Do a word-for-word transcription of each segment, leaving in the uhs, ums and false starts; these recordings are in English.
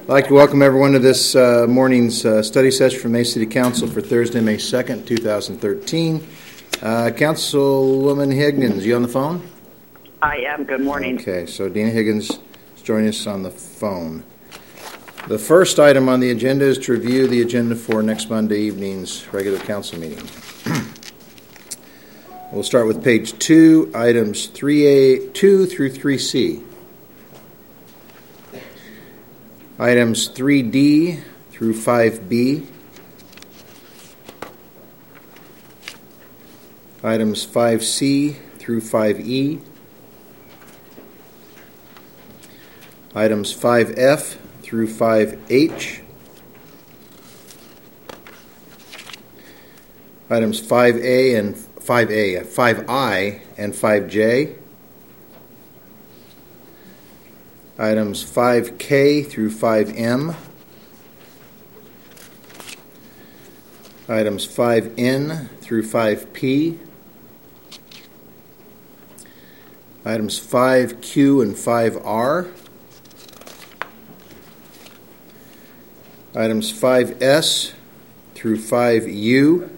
I'd like to welcome everyone to this uh, morning's uh, study session from May City Council for Thursday, May second, twenty thirteen. Uh, Councilwoman Higgins, you on the phone? I am. Good morning. Okay, so Dina Higgins is joining us on the phone. The first item on the agenda is to review the agenda for next Monday evening's regular council meeting. We'll start with page two, items three A, two through three C. Items three D through five B. Items five C through five E. Items five F through five H. Items five A and five A, five I and five J. Items five K through five M. Items five N through five P. Items five Q and five R. Items five S through five U.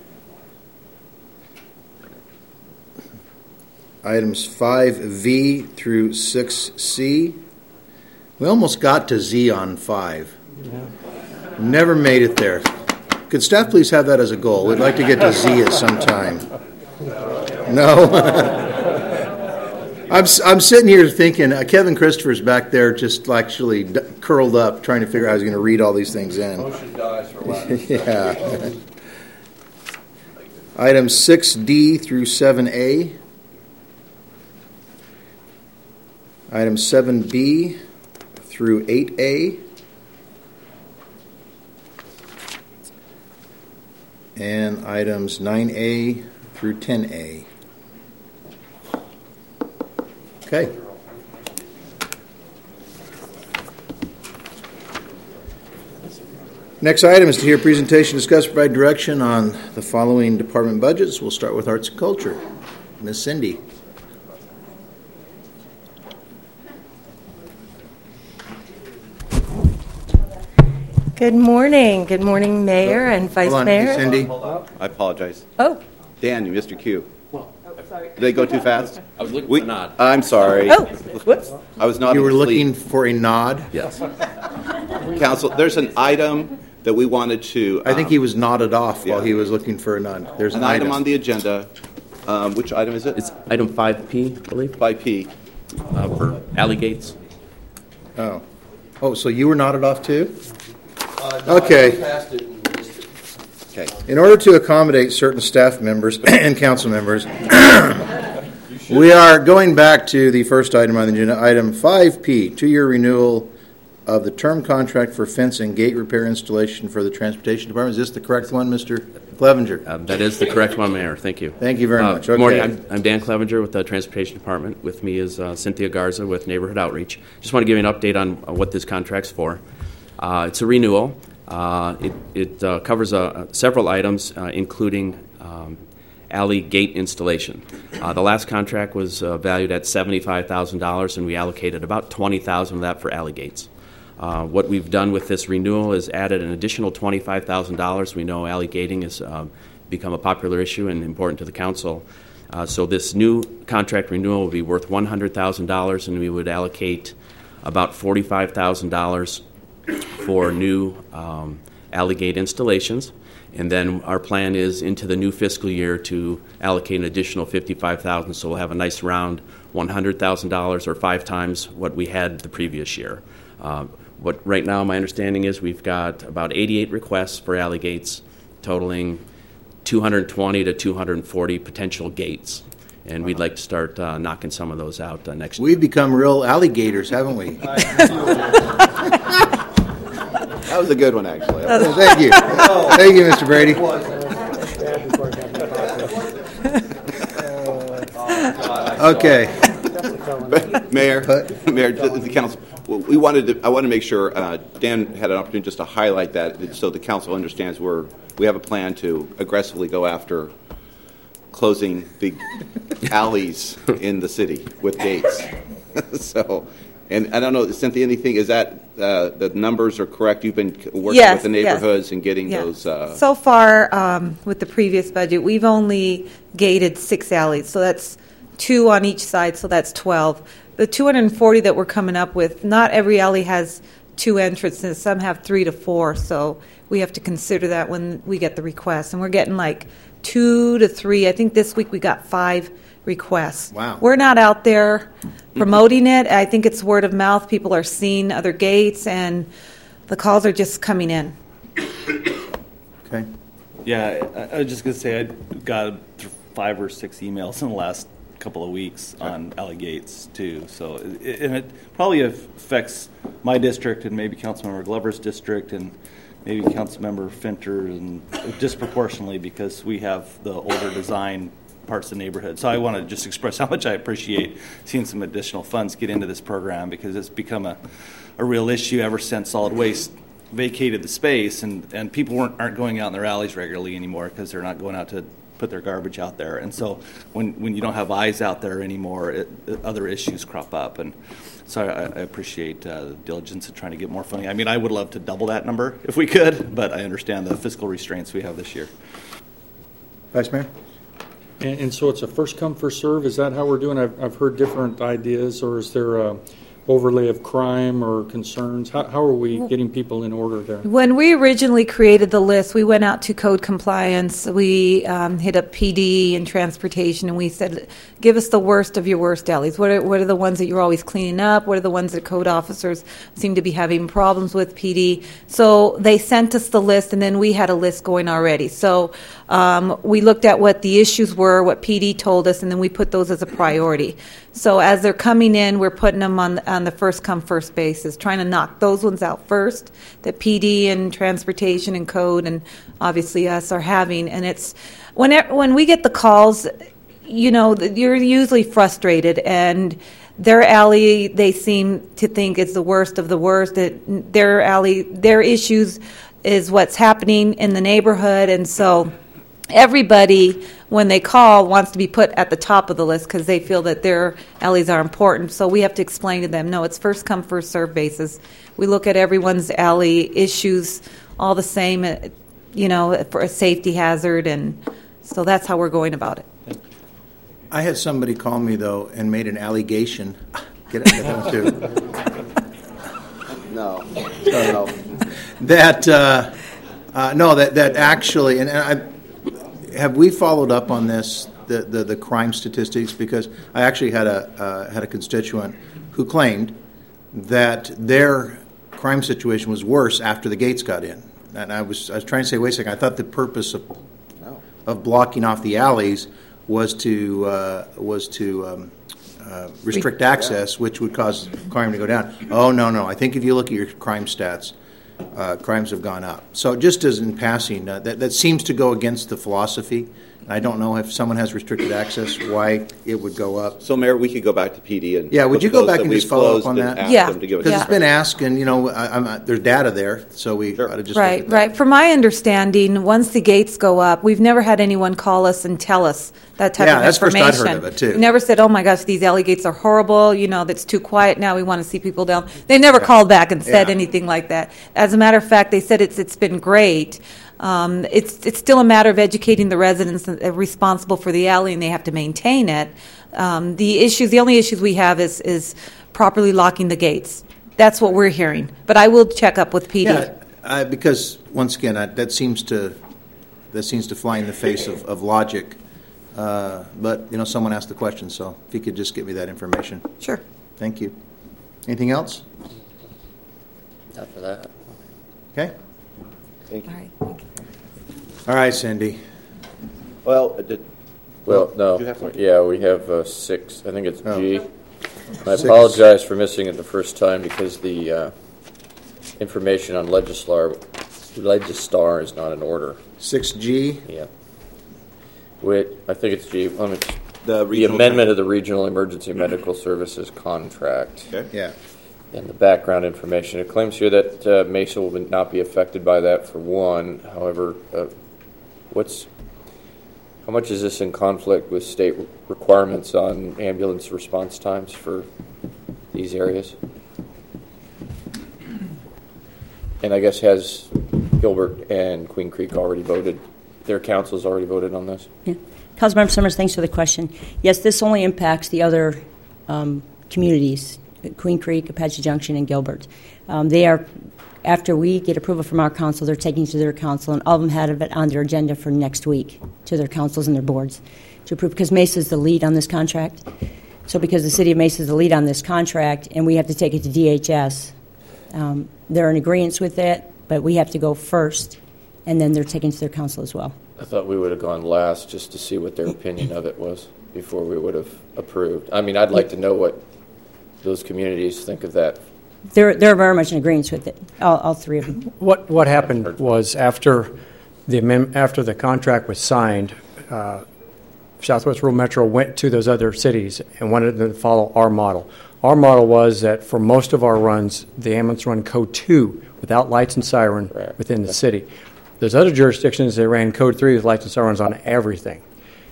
Items five V through six C. We almost got to Z on five. Yeah. Never made it there. Could staff please have that as a goal? We'd like to get to Z at some time. No? I'm I'm sitting here thinking, uh, Kevin Christopher's back there just actually d- curled up trying to figure out how he's going to read all these things in. Motion dies for lack of Yeah. Items six D through seven A. Items seven B through eight A. And items nine A through ten A. Okay. Next item is to hear a presentation, discuss, provide direction on the following department budgets. We'll start with Arts and Culture. Miz Cindy. Good morning. Good morning, Mayor and Vice Hold on, Mayor. Cindy. I apologize. Oh. Dan, Mister Q. Oh, sorry. Did they go too fast? I was looking We, for a nod. I'm sorry. Oh, whoops. I was not You were asleep. looking for a nod? Yes. Council, there's an item that we wanted to... I think um, he was nodded off while yeah. he was looking for a nod. There's An item on the agenda. Um, which item is it? It's item five P, I believe, five P. uh, for alley gates. Oh. Oh, so you were nodded off too? Okay. Okay. In order to accommodate certain staff members and council members, we are going back to the first item on the agenda, item five P, two-year renewal of the term contract for fence and gate repair installation for the Transportation Department. Is this the correct one, Mister Clevenger? Um, that is the correct one, Mayor. Thank you. Thank you very Uh, much. Good morning. Okay. I'm, I'm Dan Clevenger with the Transportation Department. With me is uh, Cynthia Garza with Neighborhood Outreach. Just want to give you an update on uh, what this contract's for. Uh, it's a renewal. Uh, it it uh, covers uh, several items, uh, including um, alley gate installation. Uh, the last contract was uh, valued at seventy-five thousand dollars, and we allocated about twenty thousand dollars of that for alley gates. Uh, what we've done with this renewal is added an additional twenty-five thousand dollars. We know alley gating has uh, become a popular issue and important to the council. Uh, so this new contract renewal will be worth one hundred thousand dollars, and we would allocate about forty-five thousand dollars for new um, alley gate installations. And then our plan is into the new fiscal year to allocate an additional fifty-five thousand dollars, so we'll have a nice round one hundred thousand dollars or five times what we had the previous year. Uh, what right now my understanding is we've got about eighty-eight requests for alley gates, totaling two hundred twenty to two hundred forty potential gates. And we'd like to start uh, knocking some of those out uh, next year. We've become real alligators, haven't we? That was a good one, actually. Oh, thank you. Thank you, Mister Brady. Okay. Mayor, Mayor, the council, we wanted to, I want to make sure, uh, Dan had an opportunity just to highlight that so the council understands we're, we have a plan to aggressively go after closing the alleys in the city with gates. So And I don't know, Cynthia, anything, is that, uh, the numbers are correct? You've been working Yes, with the yes. neighborhoods and getting Yeah. those, uh, So far, um, with the previous budget, we've only gated six alleys, so that's two on each side, so that's twelve. The two hundred forty that we're coming up with, not every alley has two entrances. Some have three to four, so we have to consider that when we get the requests. And we're getting like two to three. I think this week we got five requests. Wow. We're not out there promoting it. I think it's word of mouth. People are seeing other gates, and the calls are just coming in. Okay. Yeah, I, I was just going to say I got five or six emails in the last couple of weeks on alley gates too. So, it, and it probably affects my district and maybe Councilmember Glover's district and maybe Councilmember Finter and disproportionately because we have the older design parts of the neighborhood. So I want to just express how much I appreciate seeing some additional funds get into this program because it's become a, a real issue ever since solid waste vacated the space and, and people weren't, aren't going out in their alleys regularly anymore because they're not going out to put their garbage out there. And so when, when you don't have eyes out there anymore, it, it, other issues crop up. And so I, I appreciate uh, the diligence in trying to get more funding. I mean, I would love to double that number if we could, but I understand the fiscal restraints we have this year. Vice Mayor? And, and so it's a first come, first serve. Is that how we're doing? I've, I've heard different ideas, or is there a overlay of crime or concerns? How, how are we getting people in order there? When we originally created the list, we went out to code compliance. We um, hit up P D and transportation, and we said, give us the worst of your worst alleys. What are, what are the ones that you're always cleaning up? What are the ones that code officers seem to be having problems with, P D? So they sent us the list, and then we had a list going already. So um, we looked at what the issues were, what P D told us, and then we put those as a priority. So as they're coming in, we're putting them on on the first come first basis, trying to knock those ones out first that P D and transportation and code and obviously us are having. And it's when it, when we get the calls, you know, you're usually frustrated, and their alley they seem to think is the worst of the worst. That their alley, their issues is what's happening in the neighborhood, and so everybody, when they call, wants to be put at the top of the list because they feel that their alleys are important. So we have to explain to them, no, it's first come, first serve basis. We look at everyone's alley issues all the same, you know, for a safety hazard, and so that's how we're going about it. I had somebody call me, though, and made an allegation. Get it? Get that one, too. no, no, no. That, uh, uh, no, that, that actually, and, and I, have we followed up on this, the, the, the crime statistics? Because I actually had a uh, had a constituent who claimed that their crime situation was worse after the gates got in, and I was I was trying to say, wait a second. I thought the purpose of no. of blocking off the alleys was to uh, was to um, uh, restrict access, yeah. which would cause crime to go down. Oh no, no. I think if you look at your crime stats, Uh, crimes have gone up. So just as in passing, uh, that, that seems to go against the philosophy. And I don't know if someone has restricted access, why it would go up. So, Mayor, we could go back to P D and... Yeah, would you go back and just follow up on that? Yeah. Because it's been asked, and, you know, I, I'm, uh, there's data there, so we Sure. ought to just Right, look at that. right. From my understanding, once the gates go up, we've never had anyone call us and tell us that type Yeah, of that's the first information. I'd heard of it, too. We never said, oh my gosh, these alley gates are horrible, you know, that's too quiet now, we want to see people down. They never called back and said Yeah. anything like that. As a matter of fact, they said it's it's been great. Um, it's it's still a matter of educating the residents that are responsible for the alley, and they have to maintain it. Um, the issues, the only issues we have is is properly locking the gates. That's what we're hearing. But I will check up with P D. Yeah, I, because, once again, I, that seems to that seems to fly in the face of, of logic. Uh, but, you know, someone asked the question, so if you could just give me that information. Sure. Thank you. Anything else? Not for that. Okay. Thank you. All right. All right, Cindy. Well, uh, did, Well, no. you have something? Yeah, we have uh, six. I think it's Oh. G. I Six. apologize for missing it the first time because the uh, information on Legislar, Legistar is not in order. six G. Yeah. Wait, I think it's G. Let me, The the regional amendment of the Regional Emergency Medical Services contract. Okay. Yeah. And the background information. It claims here that uh, Mesa will not be affected by that for one. However, uh, what's how much is this in conflict with state requirements on ambulance response times for these areas? And I guess has Gilbert and Queen Creek already voted? Their councils already voted on this? Yeah. Councilmember Summers, thanks for the question. Yes, this only impacts the other um, communities, Queen Creek, Apache Junction, and Gilbert. Um, they are, after we get approval from our council, they're taking to their council, and all of them had it on their agenda for next week to their councils and their boards to approve, because Mesa is the lead on this contract. So because the city of Mesa is the lead on this contract, and we have to take it to D H S, um, they're in agreement with that, but we have to go first, and then they're taking to their council as well. I thought we would have gone last just to see what their opinion of it was before we would have approved. I mean, I'd like to know what those communities think of that. They're they're very much in agreement with it, all, all three of them. What what happened was after the amendment, after the contract was signed, uh, Southwest Rural Metro went to those other cities and wanted them to follow our model. Our model was that for most of our runs, the ambulance run code two without lights and siren right. within the city. There's other jurisdictions that ran code three with lights and sirens on everything.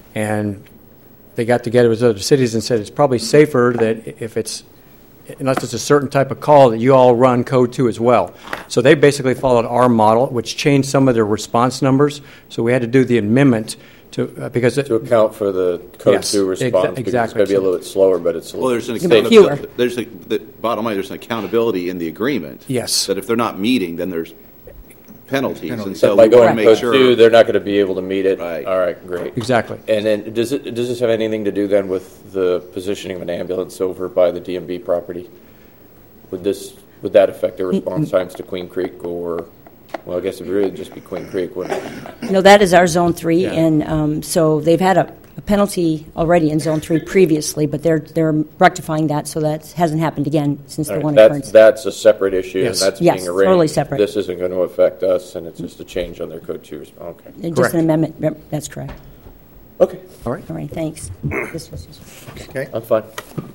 And they got together with other cities and said it's probably safer that if it's, unless it's a certain type of call, that you all run code two as well. So they basically followed our model, which changed some of their response numbers. So we had to do the amendment to, uh, because it, to account for the code yes, two response, exa- because exactly. it's going to be a little bit slower, but it's a Well, there's an It's gonna be accountability. fewer. There's a, the bottom line. There's an accountability in the agreement. Yes. That if they're not meeting, then there's penalties, and Penalties. so by we want going to make code sure. two, they're not going to be able to meet it. Right. All right, great. exactly. And then does it does this have anything to do then with the positioning of an ambulance over by the D M V property? Would this would that affect their response times to Queen Creek, or well, I guess it would really just be Queen Creek, wouldn't it? No, that is our zone three, Yeah. and um, so they've had a, a penalty already in zone three previously, but they're they're rectifying that, so that hasn't happened again since All the right, one that's occurrence. that's a separate issue, Yes. and that's Yes, being arranged. totally separate. This isn't going to affect us, and it's just a change on their code two response. Okay. Just Correct. an amendment. Yep, that's correct. Okay, All right. All right, thanks. This was just. Okay. I'm fine.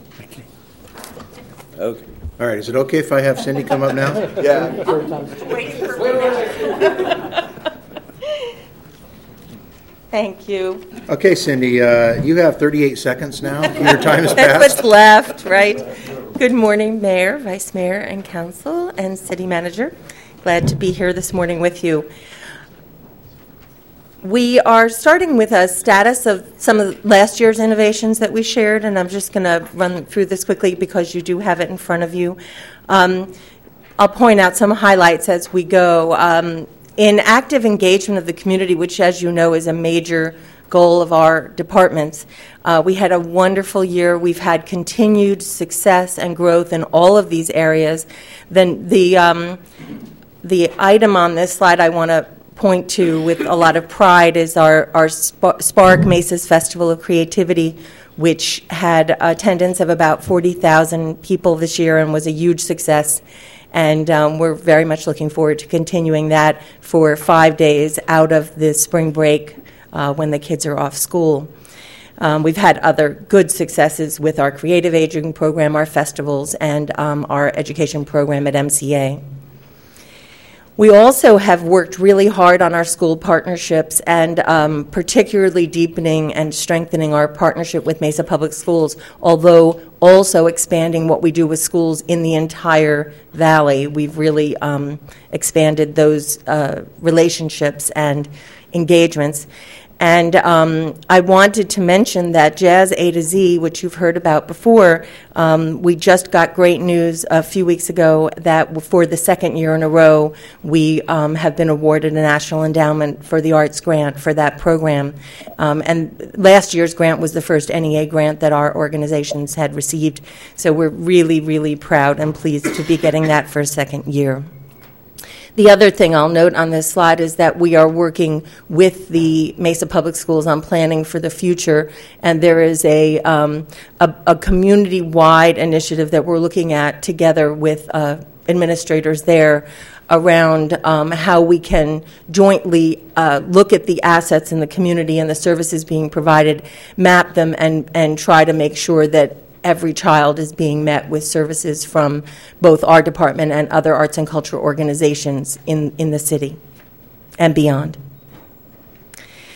Okay. All right. Is it okay if I have Cindy come up now? Yeah. Thank you. Okay, Cindy, uh, you have thirty-eight seconds now. Your time has That's passed. what's left, right? Good morning, Mayor, Vice Mayor, and Council, and City Manager. Glad to be here this morning with you. We are starting with a status of some of last year's innovations that we shared, and I'm just going to run through this quickly because you do have it in front of you. Um, I'll point out some highlights as we go. Um, in active engagement of the community, which, as you know, is a major goal of our departments, uh, we had a wonderful year. We've had continued success and growth in all of these areas. Then the um, the item on this slide I want to point to with a lot of pride is our, our Spark Mesa's Festival of Creativity, which had attendance of about forty thousand people this year and was a huge success. And um, we're very much looking forward to continuing that for five days out of the spring break uh, when the kids are off school. Um, we've had other good successes with our creative aging program, our festivals, and um, our education program at M C A. We also have worked really hard on our school partnerships and um, particularly deepening and strengthening our partnership with Mesa Public Schools, although also expanding what we do with schools in the entire valley. We've really um, expanded those uh, relationships and engagements. And um, I wanted to mention that Jazz A to Z, which you've heard about before, um, we just got great news a few weeks ago that for the second year in a row, we um, have been awarded a National Endowment for the Arts grant for that program. Um, and last year's grant was the first N E A grant that our organizations had received. So we're really, really proud and pleased to be getting that for a second year. The other thing I'll note on this slide is that we are working with the Mesa Public Schools on planning for the future, and there is a, um, a, a community-wide initiative that we're looking at together with uh, administrators there around um, how we can jointly uh, look at the assets in the community and the services being provided, map them, and, and try to make sure that every child is being met with services from both our department and other arts and culture organizations in, in the city and beyond.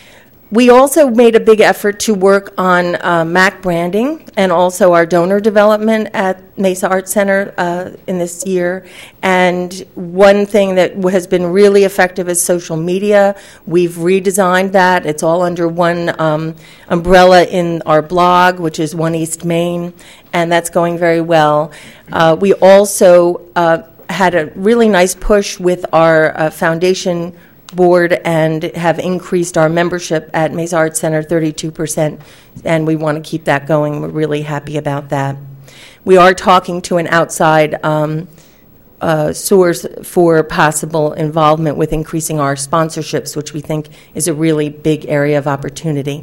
We also made a big effort to work on uh, M A C branding and also our donor development at Mesa Arts Center uh, in this year. And one thing that has been really effective is social media. We've redesigned that. It's all under one um, umbrella in our blog, which is One East Main, and that's going very well. Uh, we also uh, had a really nice push with our uh, foundation board and have increased our membership at Mesa Arts Center thirty-two percent, and we want to keep that going. We're really happy about that. We are talking to an outside um, uh, source for possible involvement with increasing our sponsorships, which we think is a really big area of opportunity.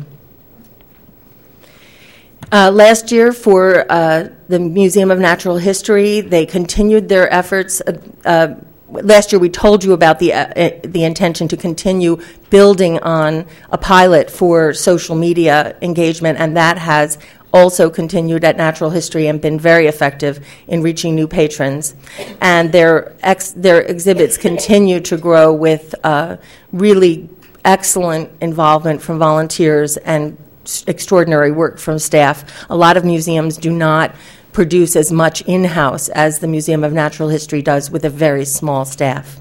Uh, last year for uh, the Museum of Natural History, they continued their efforts. Uh, uh, Last year we told you about the uh, the intention to continue building on a pilot for social media engagement, and that has also continued at Natural History and been very effective in reaching new patrons. And their ex- their exhibits continue to grow with uh, really excellent involvement from volunteers and extraordinary work from staff. A lot of museums do not produce as much in-house as the Museum of Natural History does with a very small staff.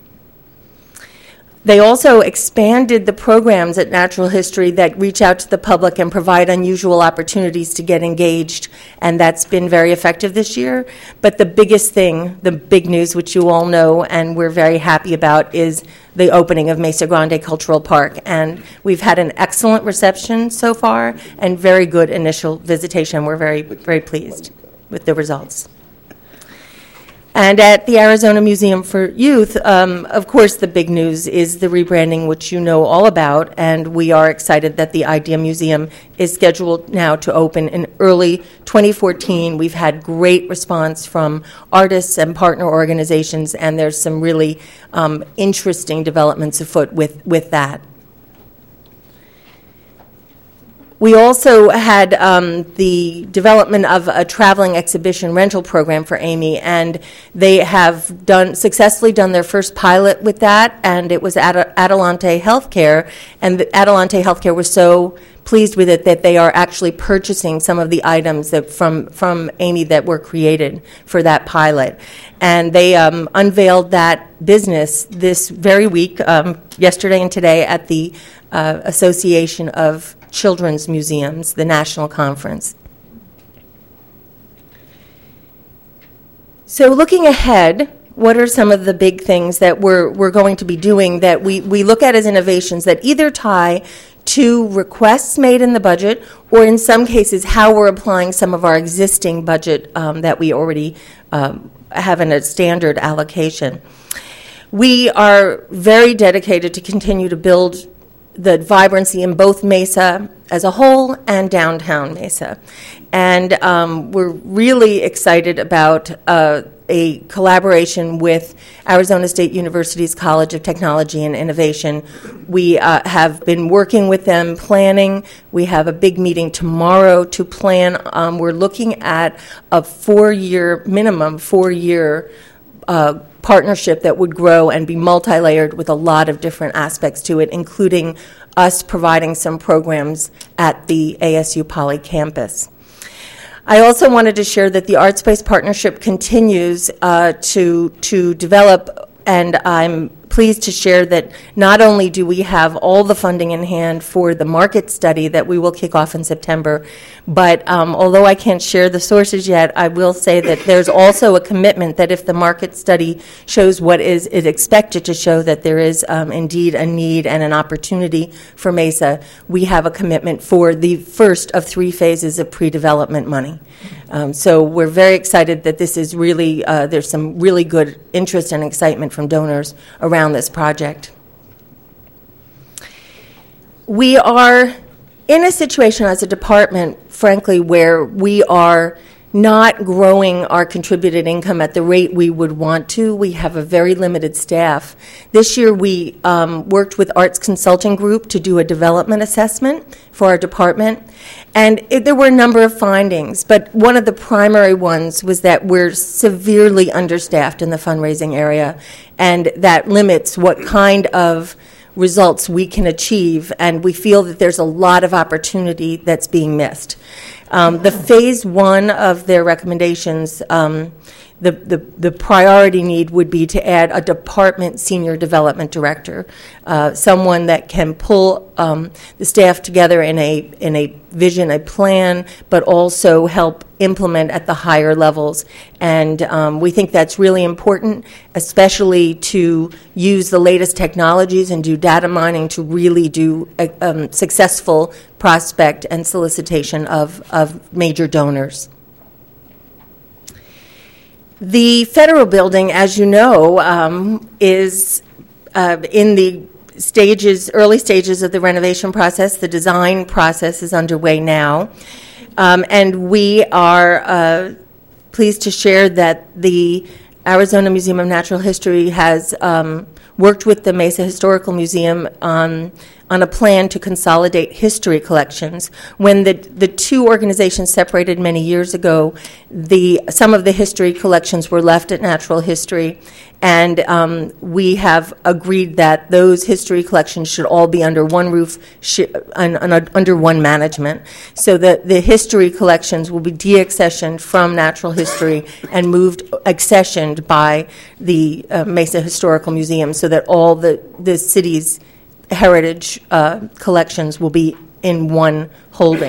They also expanded the programs at Natural History that reach out to the public and provide unusual opportunities to get engaged, and that's been very effective this year. But the biggest thing, the big news, which you all know and we're very happy about, is the opening of Mesa Grande Cultural Park. And we've had an excellent reception so far and very good initial visitation. We're very, very pleased with the results. And at the Arizona Museum for Youth, um, of course, the big news is the rebranding, which you know all about, and we are excited that the Idea Museum is scheduled now to open in early twenty fourteen. We've had great response from artists and partner organizations, and there's some really um, interesting developments afoot with, with that. We also had um, the development of a traveling exhibition rental program for Amy, and they have done successfully done their first pilot with that, and it was at Adelante Healthcare, and the Adelante Healthcare was so pleased with it that they are actually purchasing some of the items that from, from Amy that were created for that pilot. And they um, unveiled that business this very week, um, yesterday and today, at the uh, Association of Children's Museums, the national conference. So looking ahead, what are some of the big things that we're, we're going to be doing that we, we look at as innovations that either tie to requests made in the budget, or in some cases how we're applying some of our existing budget um, that we already um, have in a standard allocation. We are very dedicated to continue to build the vibrancy in both Mesa as a whole and downtown Mesa. And um, we're really excited about uh, a collaboration with Arizona State University's College of Technology and Innovation. We uh, have been working with them, planning. We have a big meeting tomorrow to plan. Um, we're looking at a four-year, minimum four-year uh, partnership that would grow and be multi-layered with a lot of different aspects to it, including us providing some programs at the A S U Poly campus. I also wanted to share that the ArtSpace partnership continues uh, to, to develop, and I'm pleased to share that not only do we have all the funding in hand for the market study that we will kick off in September, but um, although I can't share the sources yet, I will say that there's also a commitment that if the market study shows what is, is expected to show, that there is um, indeed a need and an opportunity for Mesa, we have a commitment for the first of three phases of pre-development money. Um, so we're very excited that this is really, uh, there's some really good interest and excitement from donors around this project. We are in a situation as a department, frankly, where we are not growing our contributed income at the rate we would want to. We have a very limited staff. This year we um, worked with Arts Consulting Group to do a development assessment for our department, and it, there were a number of findings, but one of the primary ones was that we're severely understaffed in the fundraising area, and that limits what kind of results we can achieve, and we feel that there's a lot of opportunity that's being missed. Um, the phase one of their recommendations, um, the, the, the priority need would be to add a department senior development director, uh, someone that can pull um, the staff together in a in a vision, a plan, but also help implement at the higher levels. And um, we think that's really important, especially to use the latest technologies and do data mining to really do a um, successful prospect and solicitation of, of major donors. The federal building, as you know, um, is uh, in the stages, early stages of the renovation process. The design process is underway now. Um, and we are uh, pleased to share that the Arizona Museum of Natural History has um, worked with the Mesa Historical Museum on on a plan to consolidate history collections. When the the two organizations separated many years ago, the some of the history collections were left at Natural History, and um, we have agreed that those history collections should all be under one roof, sh- un, un, under one management, so that the history collections will be deaccessioned from Natural History and moved, accessioned by the uh, Mesa Historical Museum, so that all the, the city's heritage uh, collections will be in one holding.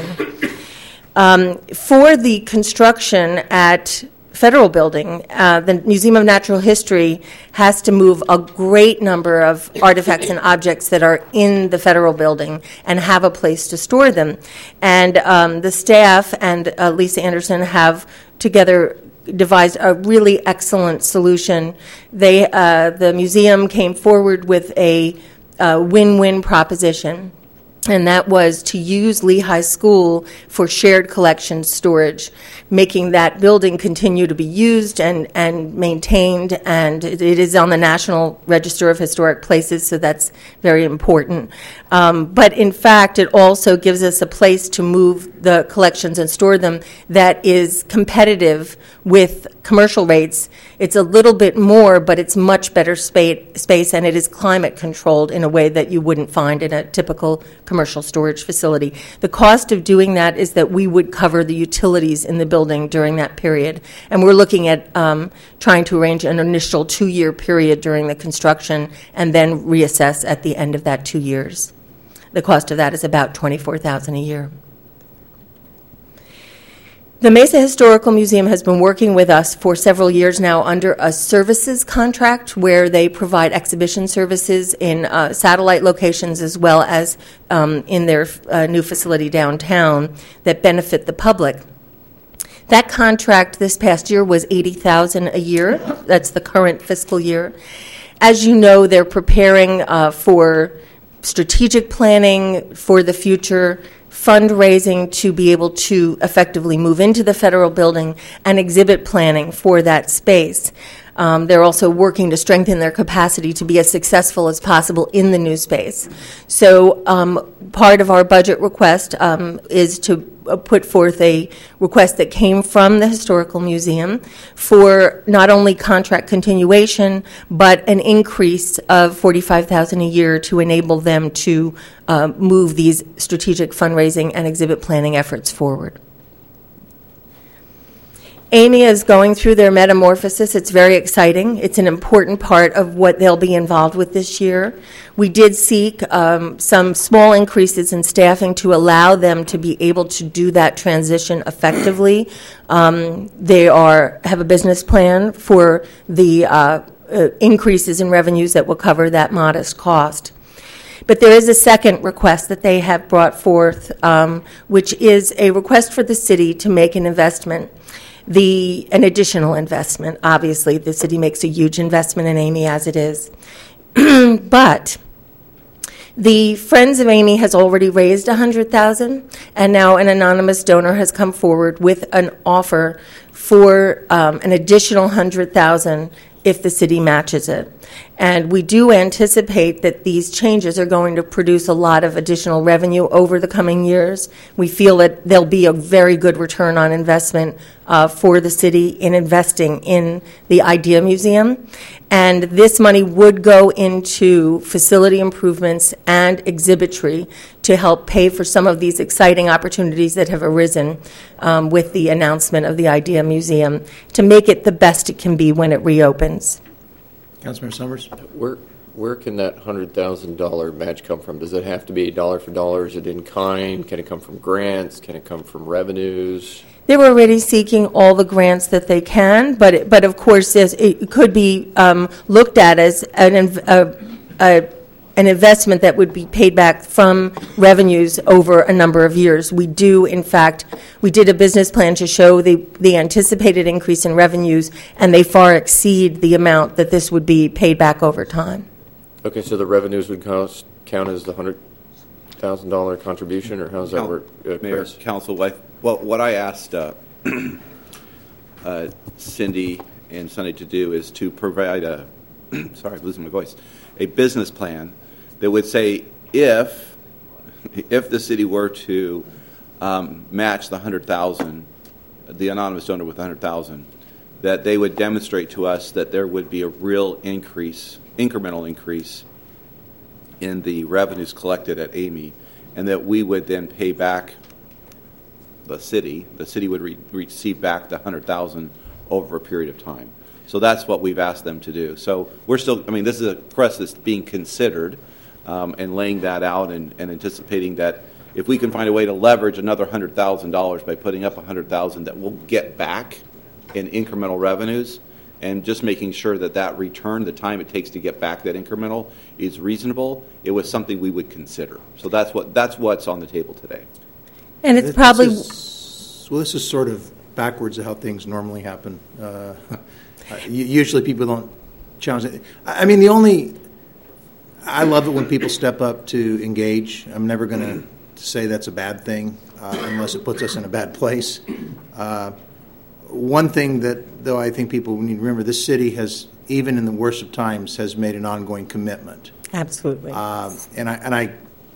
Um, for the construction at Federal Building, uh, the Museum of Natural History has to move a great number of artifacts and objects that are in the Federal Building and have a place to store them. And um, the staff and uh, Lisa Anderson have together devised a really excellent solution. They, uh, the museum came forward with a uh, win-win proposition, and that was to use Lehigh School for shared collection storage, making that building continue to be used and, and maintained, and it, it is on the National Register of Historic Places, so that's very important. Um, but in fact, it also gives us a place to move the collections and store them that is competitive with commercial rates. It's a little bit more, but it's much better space, space and it is climate controlled in a way that you wouldn't find in a typical commercial storage facility. The cost of doing that is that we would cover the utilities in the building during that period. And we're looking at um, trying to arrange an initial two-year period during the construction and then reassess at the end of that two years. The cost of that is about twenty-four thousand dollars a year. The Mesa Historical Museum has been working with us for several years now under a services contract where they provide exhibition services in uh, satellite locations as well as um, in their uh, new facility downtown that benefit the public. That contract this past year was eighty thousand dollars a year. That's the current fiscal year. As you know, they're preparing uh, for strategic planning for the future, fundraising to be able to effectively move into the federal building, and exhibit planning for that space. Um, they're also working to strengthen their capacity to be as successful as possible in the new space. So um, part of our budget request um, is to uh, put forth a request that came from the Historical Museum for not only contract continuation, but an increase of forty-five thousand dollars a year to enable them to uh, move these strategic fundraising and exhibit planning efforts forward. A M I is going through their metamorphosis. It's very exciting. It's an important part of what they'll be involved with this year. We did seek um, some small increases in staffing to allow them to be able to do that transition effectively. Um, they are have a business plan for the uh, uh, increases in revenues that will cover that modest cost. But there is a second request that they have brought forth, um, which is a request for the city to make an investment. The an additional investment. Obviously, the city makes a huge investment in A M I as it is. But the Friends of A M I has already raised one hundred thousand dollars, and now an anonymous donor has come forward with an offer for um, an additional one hundred thousand dollars if the city matches it. And we do anticipate that these changes are going to produce a lot of additional revenue over the coming years. We feel that there'll be a very good return on investment uh, for the city in investing in the Idea Museum. And this money would go into facility improvements and exhibitry to help pay for some of these exciting opportunities that have arisen um, with the announcement of the Idea Museum to make it the best it can be when it reopens. Councilmember Summers? Where where can that one hundred thousand dollars match come from? Does it have to be dollar for dollar? Is it in kind? Can it come from grants? Can it come from revenues? They're already seeking all the grants that they can, but it, but of course this, it could be um, looked at as an a, a, an investment that would be paid back from revenues over a number of years. We do, in fact, we did a business plan to show the, the anticipated increase in revenues, and they far exceed the amount that this would be paid back over time. Okay, so the revenues would cost, count as the one hundred thousand dollars contribution, or how does that Coun- work, uh, Mayor, Chris? Council, what, well, what I asked uh, uh, Cindy and Sunny to do is to provide a, sorry, I'm losing my voice, a business plan that would say if, if the city were to um, match the one hundred thousand dollars, the anonymous donor with one hundred thousand dollars, that they would demonstrate to us that there would be a real increase, incremental increase in the revenues collected at A M I, and that we would then pay back the city. The city would re- receive back the one hundred thousand dollars over a period of time. So that's what we've asked them to do. So we're still, I mean, this is a request that's being considered um, and laying that out and, and anticipating that if we can find a way to leverage another one hundred thousand dollars by putting up one hundred thousand dollars that we'll get back in incremental revenues, and just making sure that that return, the time it takes to get back that incremental, is reasonable, it was something we would consider. So that's what that's what's on the table today. And it's This probably... is- well, this is sort of backwards of how things normally happen. Uh, usually people don't challenge it. I mean, the only... I love it when people step up to engage. I'm never going to say that's a bad thing uh, unless it puts us in a bad place. Uh, One thing that, though, I think people need to remember, this city has, even in the worst of times, has made an ongoing commitment. Absolutely. Uh, and I, and I,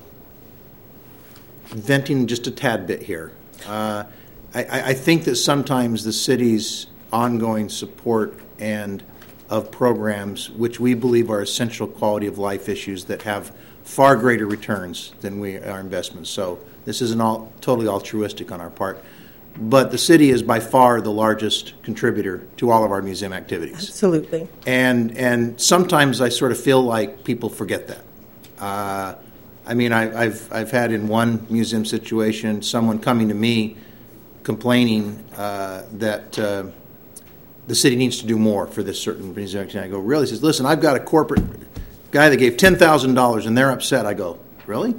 venting just a tad bit here, uh, I, I think that sometimes the city's ongoing support and of programs, which we believe are essential quality of life issues that have far greater returns than we our investments. So this isn't all totally altruistic on our part. But the city is by far the largest contributor to all of our museum activities. Absolutely. And and sometimes I sort of feel like people forget that. Uh, I mean, I, I've I've had in one museum situation someone coming to me complaining uh, that uh, the city needs to do more for this certain museum. And I go, really? He says, listen, I've got a corporate guy that gave ten thousand dollars and they're upset. I go, really?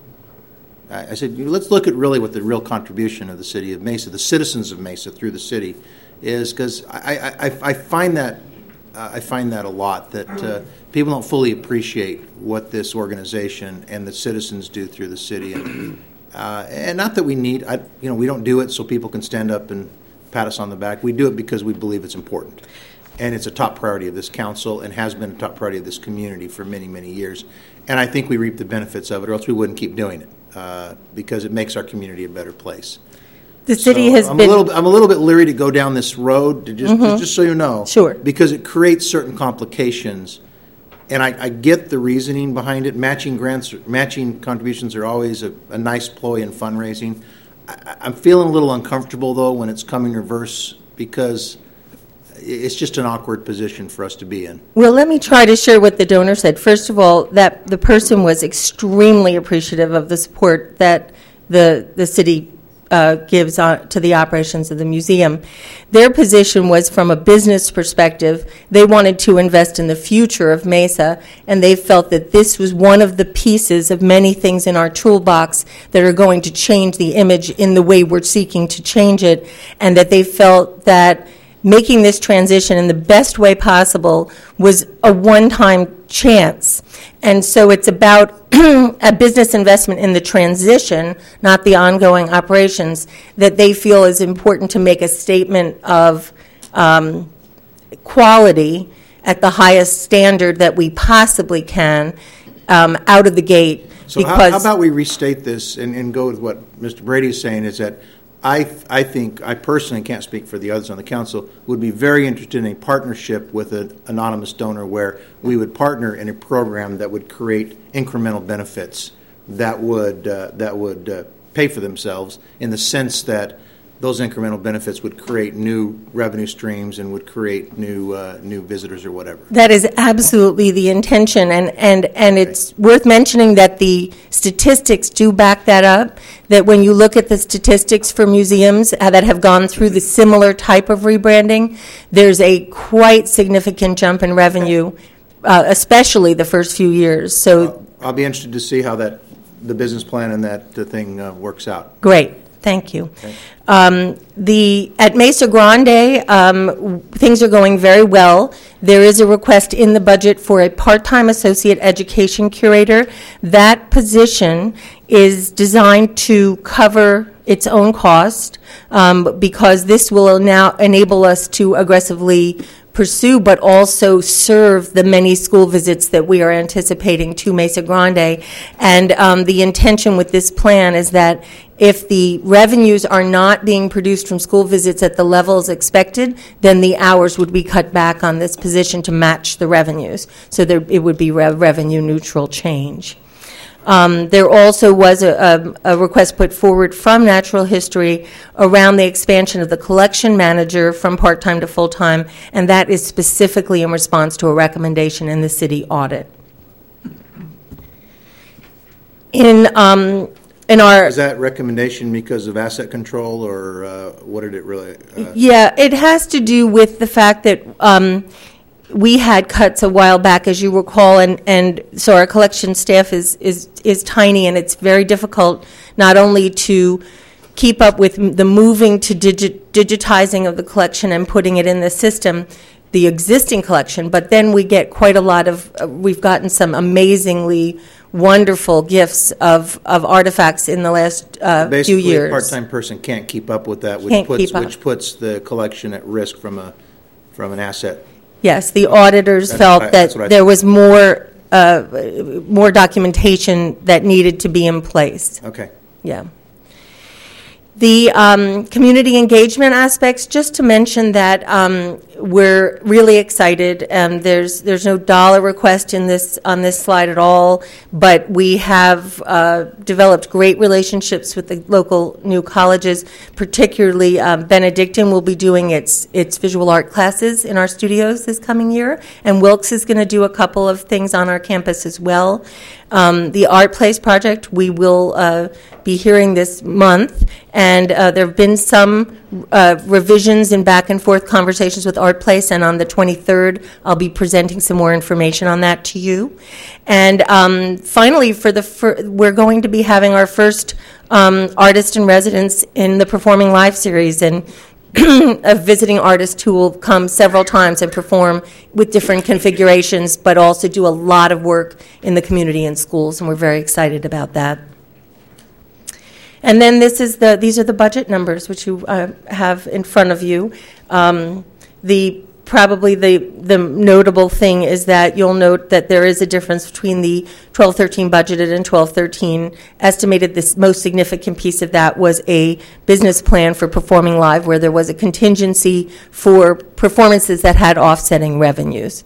I said, let's look at really what the real contribution of the city of Mesa, the citizens of Mesa through the city, is, because I, I, I find that uh, I find that a lot, that uh, people don't fully appreciate what this organization and the citizens do through the city, and uh, and not that we need, I, you know, we don't do it so people can stand up and pat us on the back. We do it because we believe it's important, and it's a top priority of this council and has been a top priority of this community for many, many years, and I think we reap the benefits of it, or else we wouldn't keep doing it. Uh, because it makes our community a better place. The city so has I'm been... A little, I'm a little bit leery to go down this road, to just, mm-hmm. just so you know. Sure. Because it creates certain complications. And I, I get the reasoning behind it. Matching grants, matching contributions are always a, a nice ploy in fundraising. I, I'm feeling a little uncomfortable, though, when it's coming reverse, because it's just an awkward position for us to be in. Well, let me try to share what the donor said. First of all, that the person was extremely appreciative of the support that the the city uh, gives on, to the operations of the museum. Their position was, from a business perspective, they wanted to invest in the future of Mesa, and they felt that this was one of the pieces of many things in our toolbox that are going to change the image in the way we're seeking to change it, and that they felt that making this transition in the best way possible was a one-time chance. And so it's about a business investment in the transition, not the ongoing operations, that they feel is important to make a statement of um, quality at the highest standard that we possibly can um, out of the gate. So how, how about we restate this and, and go with what Mister Brady is saying, is that I, I think, I personally can't speak for the others on the council, would be very interested in a partnership with an anonymous donor where we would partner in a program that would create incremental benefits that would, uh, that would uh, pay for themselves, in the sense that those incremental benefits would create new revenue streams and would create new uh, new visitors or whatever. That is absolutely the intention, and, and, and it's worth mentioning that the statistics do back that up, that when you look at the statistics for museums uh, that have gone through the similar type of rebranding, there's a quite significant jump in revenue, uh, especially the first few years. So I'll be interested to see how that the business plan and that the thing uh, works out. Great. Thank you. Okay. Um, the at Mesa Grande, um, things are going very well. There is a request in the budget for a part-time associate education curator. That position is designed to cover its own cost, um, because this will now enable us to aggressively pursue, but also serve the many school visits that we are anticipating to Mesa Grande. And um, the intention with this plan is that if the revenues are not being produced from school visits at the levels expected, then the hours would be cut back on this position to match the revenues. So there, it would be a revenue neutral change. Um, there also was a, a, a request put forward from Natural History around the expansion of the collection manager from part-time to full-time, and that is specifically in response to a recommendation in the city audit. In um, in our is that recommendation because of asset control, or uh, what did it really? Uh, yeah, it has to do with the fact that. Um, We had cuts a while back, as you recall, and, and so our collection staff is, is, is tiny, and it's very difficult not only to keep up with the moving to digi- digitizing of the collection and putting it in the system, the existing collection, but then we get quite a lot of, uh, we've gotten some amazingly wonderful gifts of, of artifacts in the last uh, few years. Basically, a part-time person can't keep up with that, which Can't puts keep up. which puts the collection at risk from a from an asset. Yes, the auditors That's felt what I- that that's what I there thought. was more, uh, more documentation that needed to be in place. Okay. Yeah. The um, community engagement aspects, just to mention that um, we're really excited. Um, there's there's no dollar request in this on this slide at all, but we have uh, developed great relationships with the local new colleges. Particularly, um, Benedictine will be doing its its visual art classes in our studios this coming year, and Wilkes is going to do a couple of things on our campus as well. Um, the Art Place project we will uh, be hearing this month, and uh, there have been some uh, revisions and back and forth conversations with Art Place, and on the twenty-third I'll be presenting some more information on that to you. And um, finally, for the fir- we're going to be having our first um, artist in residence in the Performing Live series, and a visiting artist who will come several times and perform with different configurations, but also do a lot of work in the community and schools, and we're very excited about that. And then this is the these are the budget numbers which you uh, have in front of you. Um, the probably the the notable thing is that you'll note that there is a difference between the twelve thirteen budgeted and twelve thirteen estimated. This most significant piece of that was a business plan for Performing Live, where there was a contingency for performances that had offsetting revenues.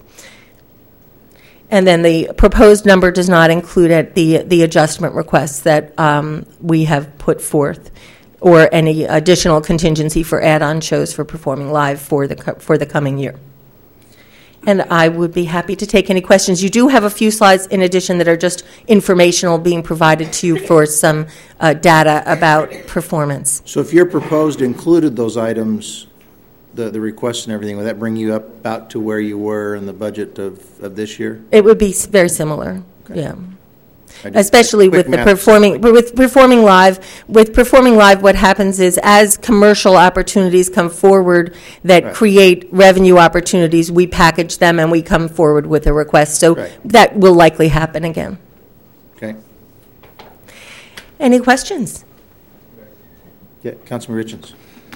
And then the proposed number does not include it, the the adjustment requests that um, we have put forth, or any additional contingency for add-on shows for Performing Live for the co- for the coming year. And I would be happy to take any questions. You do have a few slides in addition that are just informational, being provided to you for some uh, data about performance. So if your proposed included those items, the, the requests and everything, would that bring you up about to where you were in the budget of, of this year? It would be s- very similar, Okay. yeah. I did Especially quick with the math. performing, but with Performing Live, with Performing Live, what happens is as commercial opportunities come forward that Right. create revenue opportunities, we package them and we come forward with a request. So Right. that will likely happen again. Okay. Any questions? Yeah, Councilman Richens.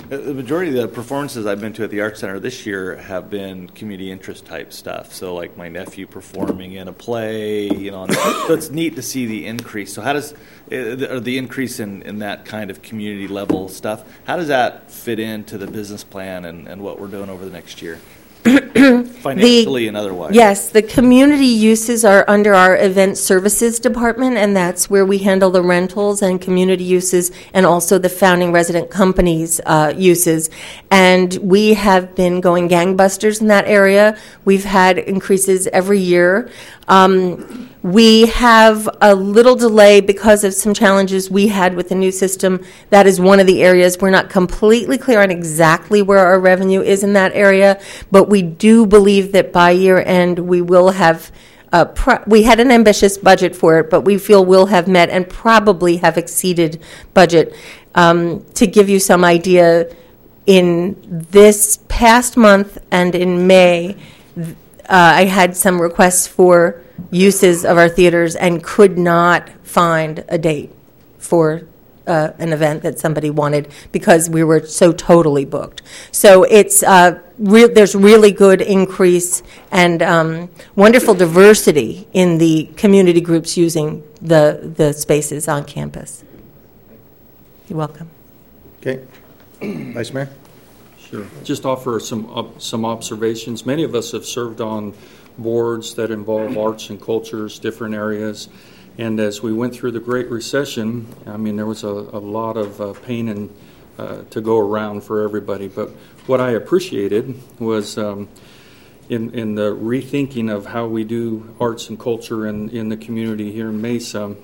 The majority of the performances I've been to at the Arts Center this year have been community interest type stuff. So like my nephew performing in a play, you know, so it's neat to see the increase. So how does uh, the increase in, in that kind of community level stuff, how does that fit into the business plan and, and what we're doing over the next year? Financially the, and otherwise. Yes, the community uses are under our event services department, and that's where we handle the rentals and community uses and also the founding resident companies' uh, uses. And we have been going gangbusters in that area. We've had increases every year. Um, we have a little delay because of some challenges we had with the new system. That is one of the areas. We're not completely clear on exactly where our revenue is in that area, but we do believe that by year end we will have, uh, pro- we had an ambitious budget for it, but we feel we'll have met and probably have exceeded budget. Um, to give you some idea, in this past month and in May, th- uh, I had some requests for uses of our theaters and could not find a date for uh, an event that somebody wanted because we were so totally booked. So it's uh, re- there's really good increase and um, wonderful diversity in the community groups using the the spaces on campus. You're welcome. Okay. Vice Mayor? Sure. Just offer some uh, some observations. Many of us have served on boards that involve arts and cultures, different areas. And as we went through the Great Recession, I mean, there was a, a lot of uh, pain and uh, to go around for everybody. But what I appreciated was um, in, in the rethinking of how we do arts and culture in, in the community here in Mesa,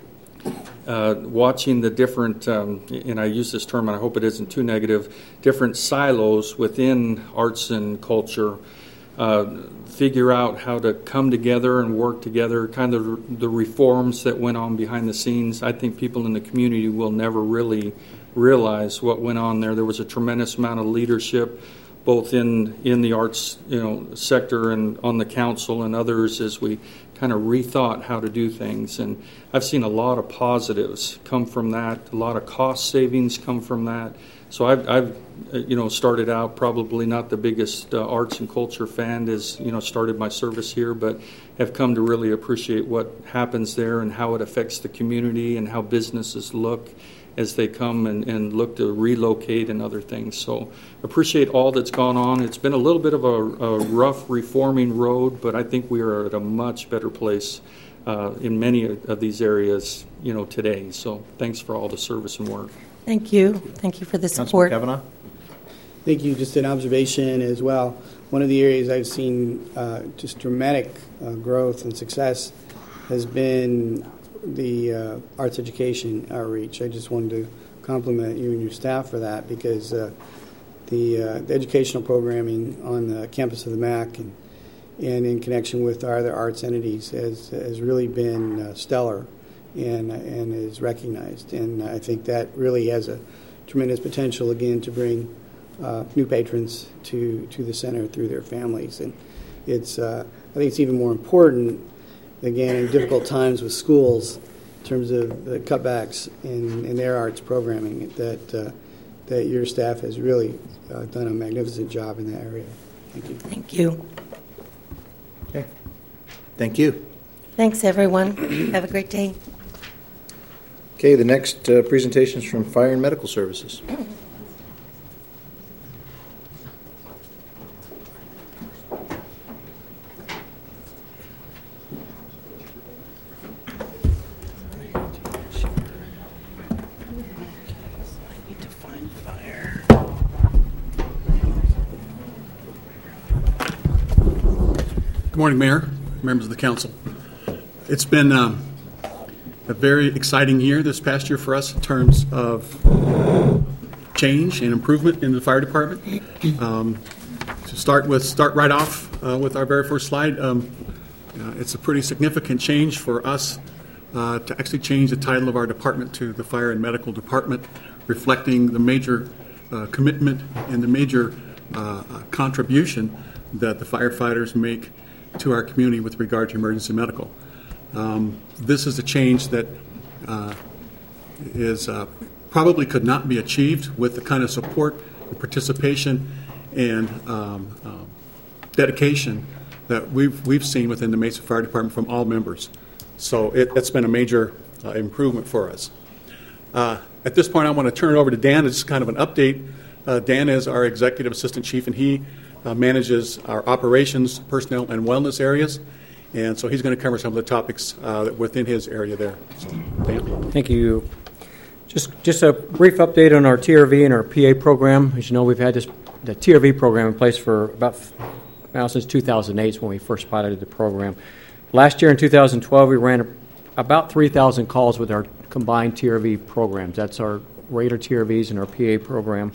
uh, watching the different, um, and I use this term and I hope it isn't too negative, different silos within arts and culture, uh, figure out how to come together and work together, kind of the reforms that went on behind the scenes. I think people in the community will never really realize what went on there. There was a tremendous amount of leadership, both in, in the arts, you know, sector and on the council and others as we kind of rethought how to do things. And I've seen a lot of positives come from that, a lot of cost savings come from that. So I've, I've, you know, started out probably not the biggest uh, arts and culture fan as, you know, started my service here, but have come to really appreciate what happens there and how it affects the community and how businesses look as they come and, and look to relocate and other things. So appreciate all that's gone on. It's been a little bit of a, a rough reforming road, but I think we are at a much better place uh, in many of these areas, you know, today. So thanks for all the service and work. Thank you. Thank you for the support. Councilman Kavanaugh? Thank you. Just an observation as well. One of the areas I've seen uh, just dramatic uh, growth and success has been the uh, arts education outreach. I just wanted to compliment you and your staff for that because uh, the, uh, the educational programming on the campus of the M A C and, and in connection with our other arts entities has, has really been uh, stellar and, and is recognized. And I think that really has a tremendous potential, again, to bring uh, new patrons to, to the center through their families. And it's uh, I think it's even more important, again, in difficult times with schools in terms of the cutbacks in, in their arts programming, that uh, that your staff has really uh, done a magnificent job in that area. Thank you. Thank you. Okay. Thank you. Thanks, everyone. Have a great day. Okay, the next uh, presentation is from Fire and Medical Services. Good morning, Mayor, members of the council. It's been um, a very exciting year this past year for us in terms of change and improvement in the fire department. Um, to start with, start right off uh, with our very first slide. Um, uh, it's a pretty significant change for us uh, to actually change the title of our department to the Fire and Medical Department, reflecting the major uh, commitment and the major uh, contribution that the firefighters make to our community with regard to emergency medical. Um, this is a change that uh, is uh, probably could not be achieved with the kind of support the participation and um, um, dedication that we've we've seen within the Mesa Fire Department from all members. So it, that's been a major uh, improvement for us. Uh, at this point, I want to turn it over to Dan. It's kind of an update. Uh, Dan is our executive assistant chief, and he uh, manages our operations, personnel, and wellness areas. And so he's going to cover some of the topics uh, within his area there. So, Dan. Thank you. Just just a brief update on our T R V and our P A program. As you know, we've had this the T R V program in place for about now since two thousand eight is when we first piloted the program. Last year in two thousand twelve, we ran about three thousand calls with our combined T R V programs. That's our radar T R Vs and our P A program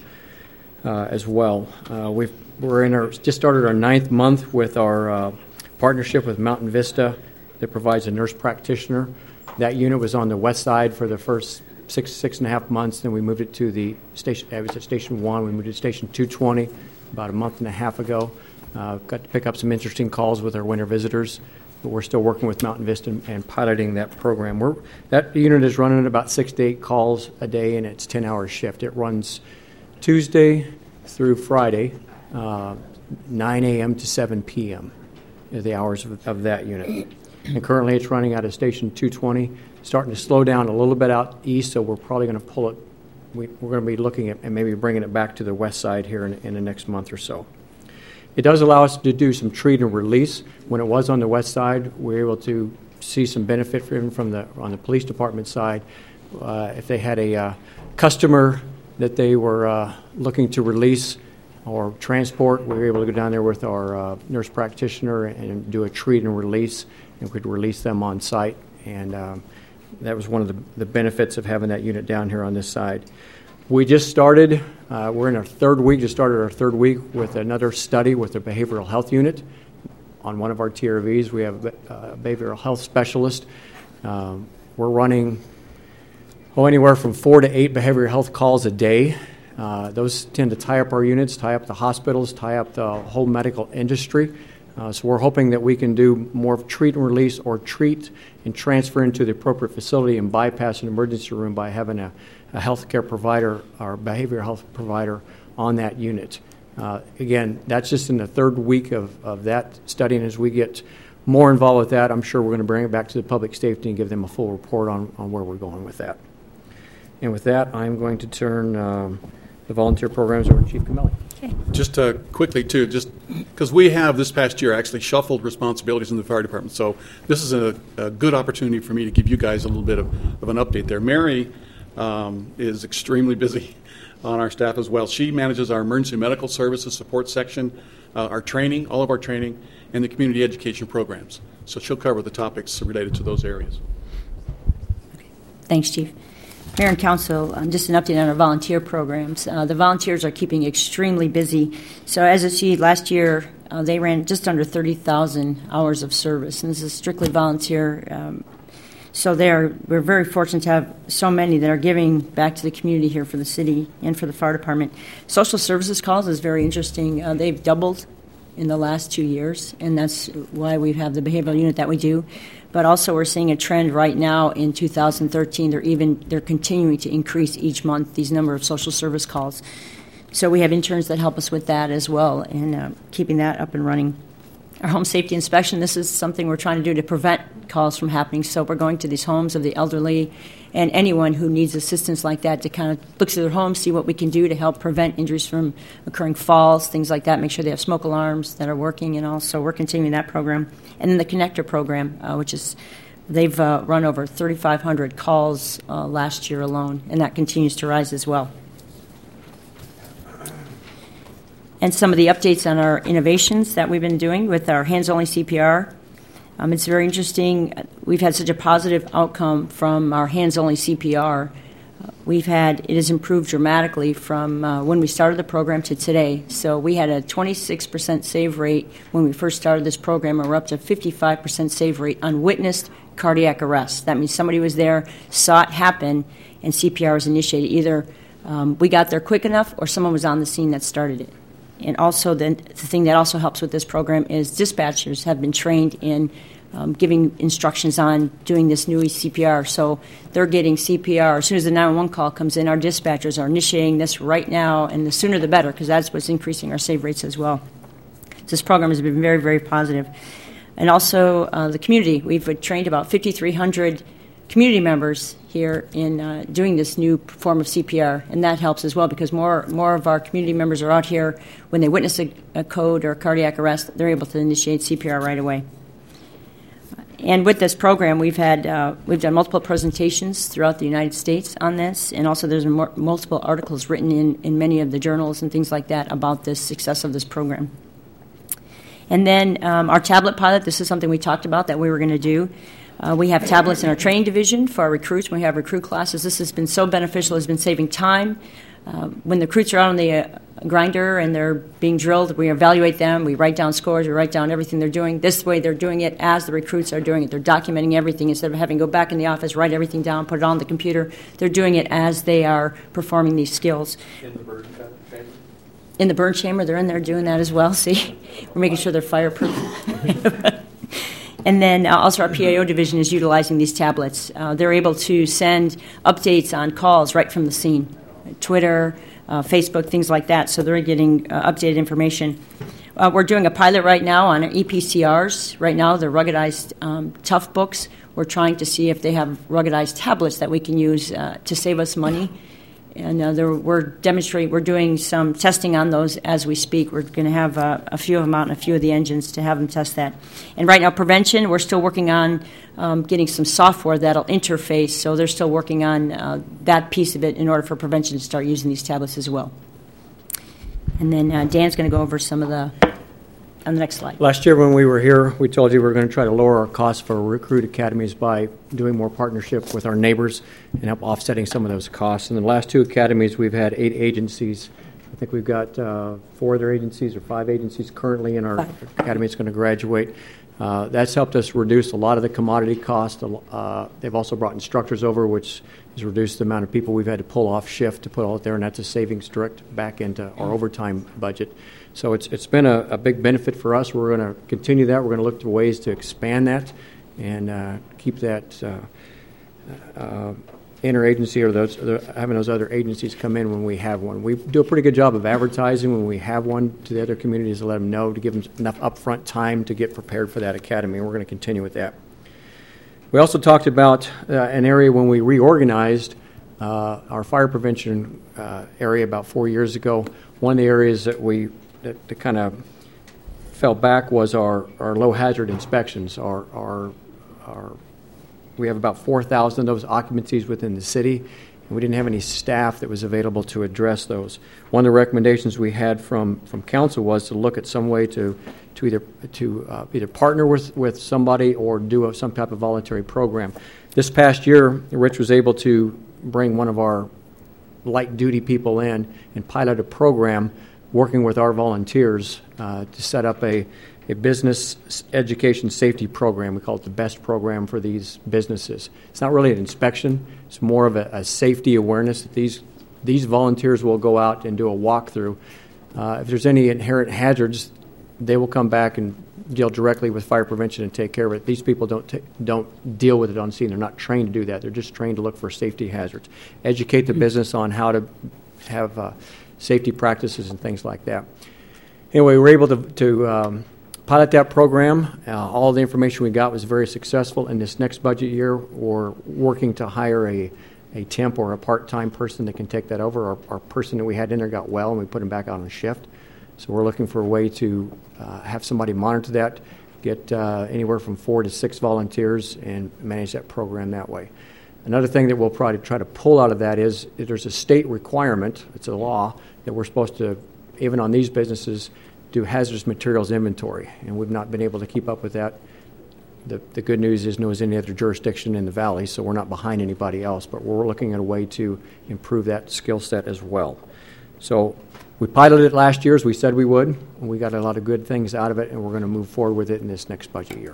uh, as well. Uh, we've we're in our just started our ninth month with our uh, partnership with Mountain Vista that provides a nurse practitioner. That unit was on the west side for the first six six and a half months. Then we moved it to the station. It was at Station One. We moved it to Station two twenty about a month and a half ago. Uh, got to pick up some interesting calls with our winter visitors, but we're still working with Mountain Vista and, and piloting that program. We're, that unit is running about six to eight calls a day, and it's ten-hour shift. It runs Tuesday through Friday, uh, nine a.m. to seven p.m. are the hours of, of that unit. And currently it's running out of Station two twenty, starting to slow down a little bit out east, so we're probably going to pull it. We, we're going to be looking at and maybe bringing it back to the west side here in, in the next month or so. It does allow us to do some treat and release. When it was on the west side, we were able to see some benefit from, from the on the police department side. Uh, if they had a uh, customer that they were uh, looking to release or transport, we were able to go down there with our uh, nurse practitioner and do a treat and release, and we could release them on site. And um, that was one of the, the benefits of having that unit down here on this side. We just started, uh, we're in our third week, just started our third week with another study with the behavioral health unit. On one of our T R Vs, we have a behavioral health specialist. Um, we're running oh, anywhere from four to eight behavioral health calls a day. Uh, those tend to tie up our units, tie up the hospitals, tie up the whole medical industry. Uh, so we're hoping that we can do more treat and release or treat and transfer into the appropriate facility and bypass an emergency room by having a, a healthcare provider or behavioral health provider on that unit. Uh, again, that's just in the third week of, of that study, and as we get more involved with that, I'm sure we're going to bring it back to the public safety and give them a full report on, on where we're going with that. And with that, I'm going to turn um, the volunteer programs over to Chief Camelli. Okay. Just uh, quickly, too, just because we have this past year actually shuffled responsibilities in the fire department, so this is a, a good opportunity for me to give you guys a little bit of, of an update there. Mary um, is extremely busy on our staff as well. She manages our emergency medical services support section, uh, our training, all of our training, and the community education programs. So she'll cover the topics related to those areas. Okay. Thanks, Chief. Mayor and Council, um, just an update on our volunteer programs. Uh, the volunteers are keeping extremely busy. So as you see, last year uh, they ran just under thirty thousand hours of service, and this is strictly volunteer. Um, so they are, we're very fortunate to have so many that are giving back to the community here for the city and for the fire department. Social services calls is very interesting. Uh, they've doubled in the last two years, and that's why we have the behavioral unit that we do. But also we're seeing a trend right now in two thousand thirteen. They're even they're continuing to increase each month, these number of social service calls. So we have interns that help us with that as well, and uh, keeping that up and running. Our home safety inspection, this is something we're trying to do to prevent calls from happening. So we're going to these homes of the elderly and anyone who needs assistance like that to kind of look through their homes, see what we can do to help prevent injuries from occurring, falls, things like that, make sure they have smoke alarms that are working and all. So we're continuing that program. And then the Connector program, uh, which is, they've uh, run over thirty-five hundred calls uh, last year alone, and that continues to rise as well. And some of the updates on our innovations that we've been doing with our hands-only C P R. Um, it's very interesting. We've had such a positive outcome from our hands-only C P R. Uh, we've had, it has improved dramatically from uh, when we started the program to today. So we had a twenty-six percent save rate when we first started this program, and we're up to fifty-five percent save rate on witnessed cardiac arrest. That means somebody was there, saw it happen, and C P R was initiated. Either um, we got there quick enough or someone was on the scene that started it. And also the, the thing that also helps with this program is dispatchers have been trained in um, giving instructions on doing this new C P R. So they're getting C P R. As soon as the nine one one call comes in, our dispatchers are initiating this right now, and the sooner the better, because that's what's increasing our save rates as well. This program has been very, very positive. And also uh, the community. We've trained about fifty-three hundred community members here in uh, doing this new form of C P R, and that helps as well because more more of our community members are out here when they witness a, a code or a cardiac arrest, they're able to initiate C P R right away. And with this program, we've had uh, we've done multiple presentations throughout the United States on this, and also there's more, multiple articles written in, in many of the journals and things like that about the success of this program. And then um, our tablet pilot, this is something we talked about that we were going to do. Uh, we have tablets in our training division for our recruits. When we have recruit classes, this has been so beneficial. It's been saving time. Uh, when the recruits are out on the uh, grinder and they're being drilled, we evaluate them. We write down scores. We write down everything they're doing. This way they're doing it as the recruits are doing it. They're documenting everything instead of having to go back in the office, write everything down, put it on the computer. They're doing it as they are performing these skills. In the burn chamber? In the burn chamber, they're in there doing that as well. See, we're making sure they're fireproof. And then uh, also our P A O division is utilizing these tablets. Uh, they're able to send updates on calls right from the scene, Twitter, uh, Facebook, things like that. So they're getting uh, updated information. Uh, we're doing a pilot right now on E P C Rs. Right now, they're ruggedized um, tough books. We're trying to see if they have ruggedized tablets that we can use uh, to save us money. And uh, there, we're demonstrating, we're doing some testing on those as we speak. We're going to have uh, a few of them out in a few of the engines to have them test that. And right now, prevention, we're still working on um, getting some software that'll interface. So they're still working on uh, that piece of it in order for prevention to start using these tablets as well. And then uh, Dan's going to go over some of the, on the next slide. Last year when we were here, we told you we were going to try to lower our costs for recruit academies by doing more partnership with our neighbors and help offsetting some of those costs. In the last two academies, we've had eight agencies. I think we've got uh, four other agencies or five agencies currently in our five. academy that's going to graduate. Uh, that's helped us reduce a lot of the commodity cost. Uh, they've also brought instructors over, which has reduced the amount of people we've had to pull off shift to put out there, and that's a savings direct back into our overtime budget. So it's it's been a, a big benefit for us. We're going to continue that. We're going to look for ways to expand that and uh, keep that uh, uh, interagency or those the, having those other agencies come in when we have one. We do a pretty good job of advertising when we have one to the other communities to let them know, to give them enough upfront time to get prepared for that academy, and we're going to continue with that. We also talked about uh, an area when we reorganized uh, our fire prevention uh, area about four years ago. One of the areas that we that, that kind of fell back was our, our low hazard inspections. Our, our, our, we have about four thousand of those occupancies within the city, and we didn't have any staff that was available to address those. One of the recommendations we had from, from council was to look at some way to to either to uh, either partner with, with somebody or do a, some type of voluntary program. This past year, Rich was able to bring one of our light duty people in and pilot a program working with our volunteers uh, to set up a, a business education safety program. We call it the BEST program for these businesses. It's not really an inspection. It's more of a, a safety awareness that these these volunteers will go out and do a walkthrough. Uh, if there's any inherent hazards, they will come back and deal directly with fire prevention and take care of it. These people don't t- don't deal with it on scene. They're not trained to do that. They're just trained to look for safety hazards. Educate the business on how to have uh, safety practices and things like that. Anyway, we were able to, to um, pilot that program. Uh, all the information we got was very successful. In this next budget year, we're working to hire a, a temp or a part-time person that can take that over. Our, our person that we had in there got well, and we put him back out on shift. So we're looking for a way to uh, have somebody monitor that, get uh, anywhere from four to six volunteers, and manage that program that way. Another thing that we'll probably try to pull out of that is that there's a state requirement, it's a law, that we're supposed to, even on these businesses, do hazardous materials inventory, and we've not been able to keep up with that. The, the good news is no as any other jurisdiction in the valley, so we're not behind anybody else, but we're looking at a way to improve that skill set as well. So we piloted it last year as we said we would, and we got a lot of good things out of it, and we're going to move forward with it in this next budget year.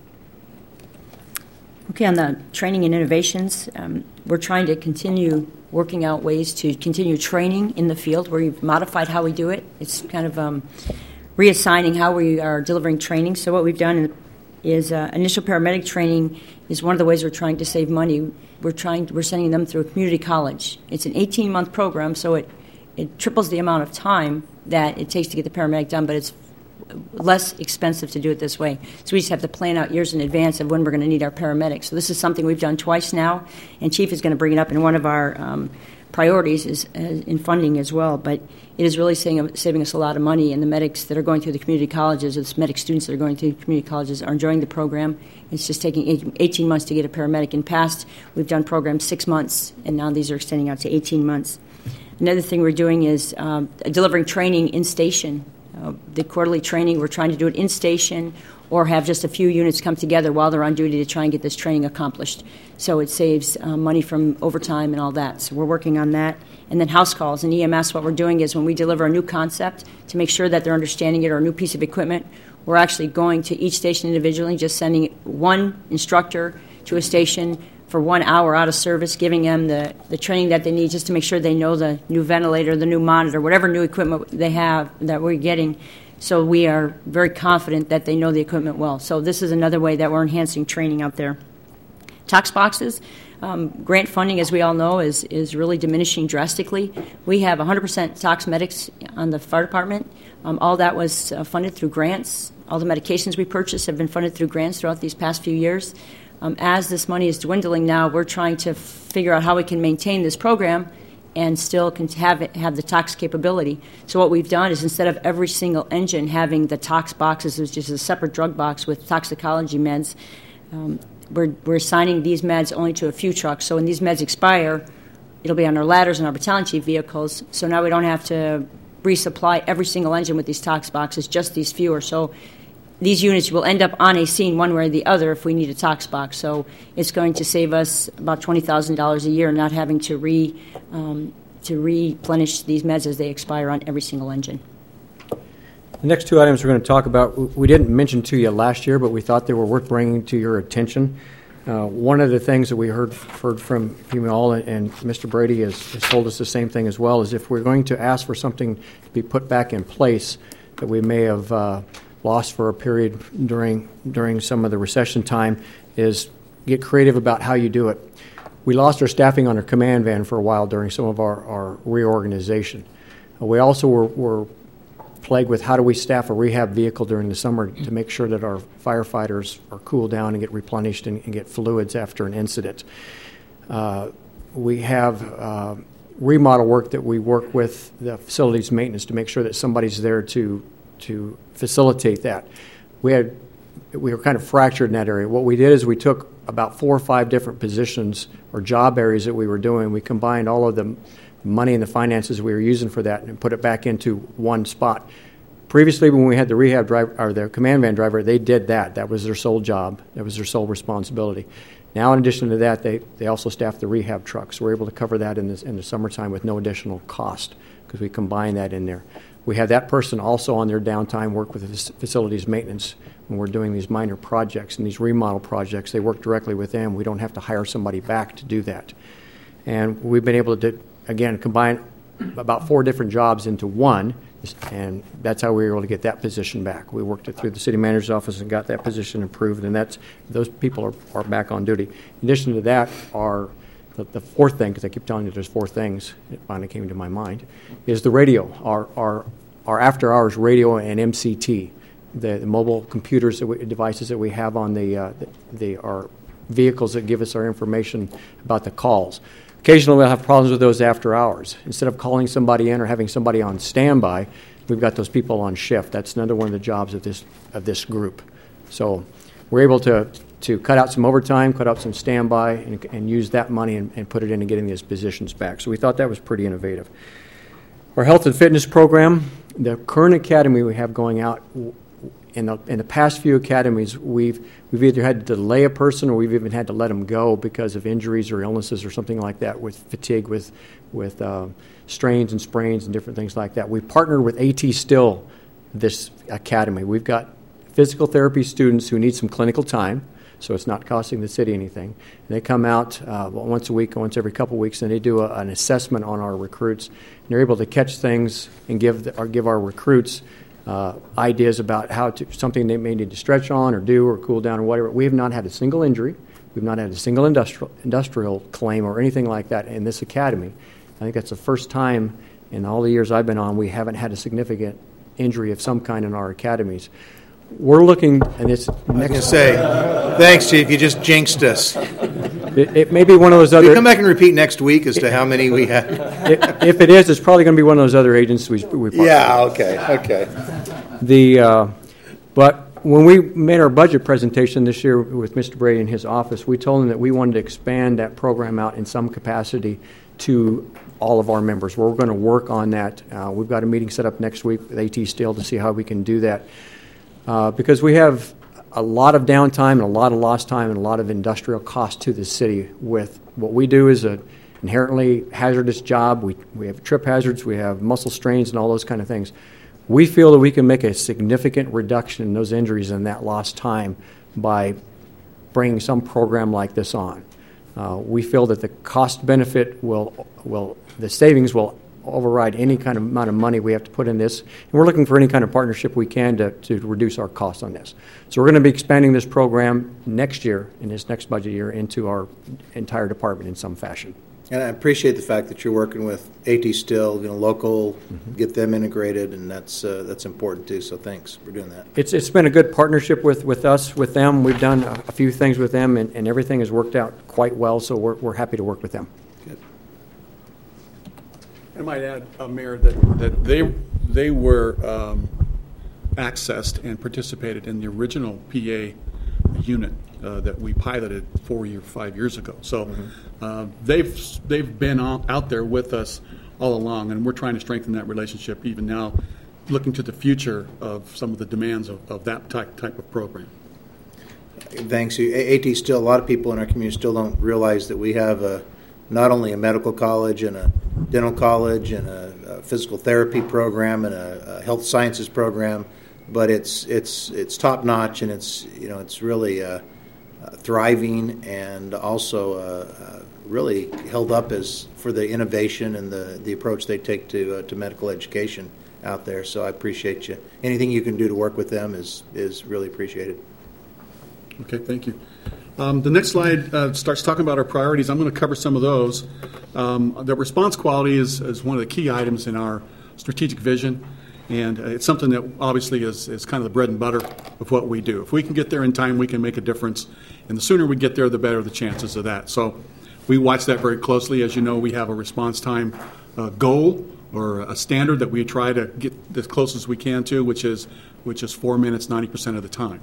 Okay, on the training and innovations, um, we're trying to continue working out ways to continue training in the field. We've modified how we do it. It's kind of um, reassigning how we are delivering training. So what we've done is uh, initial paramedic training is one of the ways we're trying to save money. We're trying we're sending them through a community college. It's an eighteen-month program, so it, it triples the amount of time that it takes to get the paramedic done, but it's less expensive to do it this way. So we just have to plan out years in advance of when we're going to need our paramedics. So this is something we've done twice now, and Chief is going to bring it up in one of our um, priorities is uh, in funding as well. But it is really saving, saving us a lot of money, and the medics that are going through the community colleges, the medic students that are going through community colleges are enjoying the program. It's just taking eighteen months to get a paramedic. In past, we've done programs six months, and now these are extending out to eighteen months. Another thing we're doing is um, delivering training in station. Uh, the quarterly training, we're trying to do it in station or have just a few units come together while they're on duty to try and get this training accomplished. So it saves uh, money from overtime and all that. So we're working on that. And then house calls and E M S, what we're doing is when we deliver a new concept to make sure that they're understanding it or a new piece of equipment, we're actually going to each station individually, just sending one instructor to a station for one hour out of service, giving them the, the training that they need just to make sure they know the new ventilator, the new monitor, whatever new equipment they have that we're getting. So we are very confident that they know the equipment well. So this is another way that we're enhancing training out there. Tox boxes. Um, grant funding, as we all know, is, is really diminishing drastically. We have one hundred percent tox medics on the fire department. Um, all that was uh, funded through grants. All the medications we purchased have been funded through grants throughout these past few years. Um, as this money is dwindling now, we're trying to figure out how we can maintain this program and still can have it, have the tox capability. So what we've done is instead of every single engine having the tox boxes, which is a separate drug box with toxicology meds, um, we're, we're assigning these meds only to a few trucks. So when these meds expire, it'll be on our ladders and our battalion chief vehicles. So now we don't have to resupply every single engine with these tox boxes, just these fewer. So these units will end up on a scene one way or the other if we need a tox box. So it's going to save us about twenty thousand dollars a year not having to re um, to replenish these meds as they expire on every single engine. The next two items we're going to talk about, we didn't mention to you last year, but we thought they were worth bringing to your attention. Uh, one of the things that we heard, heard from you all, and Mister Brady has, has told us the same thing as well, is if we're going to ask for something to be put back in place that we may have uh, lost for a period during during some of the recession time, is get creative about how you do it. We lost our staffing on our command van for a while during some of our, our reorganization. Uh, we also were, were plagued with how do we staff a rehab vehicle during the summer to make sure that our firefighters are cooled down and get replenished and, and get fluids after an incident. Uh, we have uh, remodel work that we work with the facilities maintenance to make sure that somebody's there to to facilitate that. We had we were kind of fractured in that area. What we did is we took about four or five different positions or job areas that we were doing. We combined all of the money and the finances we were using for that and put it back into one spot. Previously, when we had the rehab driver or the command van driver, they did that. That was their sole job. That was their sole responsibility. Now, in addition to that, they, they also staff the rehab trucks. We're able to cover that in the, in the summertime with no additional cost because we combine that in there. We have that person also on their downtime work with the facilities maintenance when we're doing these minor projects and these remodel projects. They work directly with them. We don't have to hire somebody back to do that. And we've been able to, again, combine about four different jobs into one, and that's how we were able to get that position back. We worked it through the city manager's office and got that position approved, and that's those people are, are back on duty. In addition to that, our The, the fourth thing, because I keep telling you there's four things, it finally came to my mind, is the radio, our our, our after-hours radio and M C T, the, the mobile computers, that we, devices that we have on the, uh, the, the our vehicles that give us our information about the calls. Occasionally we'll have problems with those after hours. Instead of calling somebody in or having somebody on standby, we've got those people on shift. That's another one of the jobs of this of this group. So we're able to to cut out some overtime, cut out some standby, and, and use that money and, and put it into getting these positions back. So we thought that was pretty innovative. Our health and fitness program, the current academy we have going out, in the, in the past few academies, we've we've either had to delay a person or we've even had to let them go because of injuries or illnesses or something like that, with fatigue, with, with uh, strains and sprains and different things like that. We've partnered with AT Still, this academy. We've got physical therapy students who need some clinical time, so it's not costing the city anything. And they come out uh, once a week, once every couple of weeks, and they do a, an assessment on our recruits. And they're able to catch things and give the, or give our recruits uh, ideas about how to, something they may need to stretch on or do or cool down or whatever. We have not had a single injury. We've not had a single industrial, industrial claim or anything like that in this academy. I think that's the first time in all the years I've been on we haven't had a significant injury of some kind in our academies. We're looking, and it's next. I was going to say, thanks, Chief. You just jinxed us. It, it may be one of those other. Will you come back and repeat next week as to how many we had? If, if it is, it's probably going to be one of those other agencies we. we yeah. Okay. Okay. The, uh, but when we made our budget presentation this year with Mister Brady in his office, we told him that we wanted to expand that program out in some capacity to all of our members. We're going to work on that. Uh, we've got a meeting set up next week with AT Steel to see how we can do that. Uh, because we have a lot of downtime and a lot of lost time and a lot of industrial cost to the city with what we do is an inherently hazardous job. We, we have trip hazards, we have muscle strains and all those kind of things. We feel that we can make a significant reduction in those injuries and that lost time by bringing some program like this on. Uh, we feel that the cost benefit will, will, the savings will override any kind of amount of money we have to put in this. And we're looking for any kind of partnership we can to, to reduce our costs on this. So we're going to be expanding this program next year, in this next budget year, into our entire department in some fashion. And I appreciate the fact that you're working with AT Still, you know, local, mm-hmm. get them integrated, and that's uh, that's important too. So thanks for doing that. It's it's been a good partnership with, with us, with them. We've done a, a few things with them, and, and everything has worked out quite well. So we're we're happy to work with them. Good. I might add, uh, Mayor, that that they they were um, accessed and participated in the original P A unit uh, that we piloted four or five years ago. So. Mm-hmm. Uh, they've they've been out, out there with us all along, and we're trying to strengthen that relationship even now, looking to the future of some of the demands of, of that type type of program. Thanks. AT Still, a lot of people in our community still don't realize that we have a, not only a medical college and a dental college and a, a physical therapy program and a, a health sciences program, but it's it's it's top notch, and it's you know it's really uh, uh, thriving and also. Uh, uh, really held up as for the innovation and the, the approach they take to uh, to medical education out there. So I appreciate you. Anything you can do to work with them is is really appreciated. Okay, thank you. Um, the next slide uh, starts talking about our priorities. I'm going to cover some of those. Um, the response quality is, is one of the key items in our strategic vision, and uh, it's something that obviously is, is kind of the bread and butter of what we do. If we can get there in time, we can make a difference, and the sooner we get there, the better the chances of that. So we watch that very closely. As you know, we have a response time uh, goal or a standard that we try to get as close as we can to, which is which is four minutes, ninety percent of the time.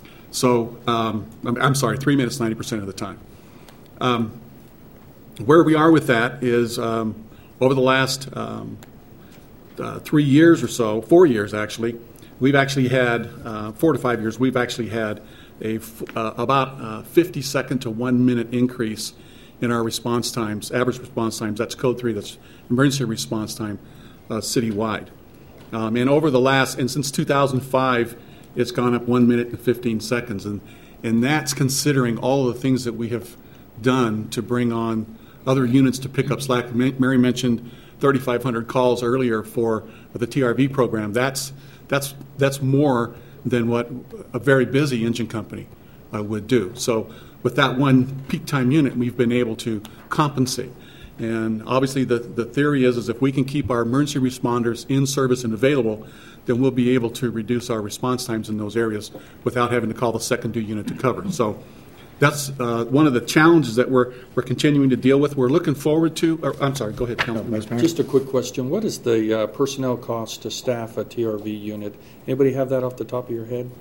So um, I'm, I'm sorry, three minutes, ninety percent of the time. Um, where we are with that is um, over the last um, uh, three years or so, four years actually, we've actually had uh, four to five years. We've actually had a uh, about uh, fifty second to one minute increase in our response times, average response times. That's code three, that's emergency response time uh, citywide. Um, and over the last, and since two thousand five, it's gone up one minute and fifteen seconds. And, and that's considering all the things that we have done to bring on other units to pick up slack. Mary mentioned thirty-five hundred calls earlier for the T R V program. That's, that's, that's more than what a very busy engine company uh, would do. So with that one peak time unit, we've been able to compensate. And obviously the, the theory is, is if we can keep our emergency responders in service and available, then we'll be able to reduce our response times in those areas without having to call the second due unit to cover. So that's uh, one of the challenges that we're we're continuing to deal with. We're looking forward to, or, I'm sorry, go ahead, Councilman. Just a quick question. What is the uh, personnel cost to staff a T R V unit? Anybody have that off the top of your head?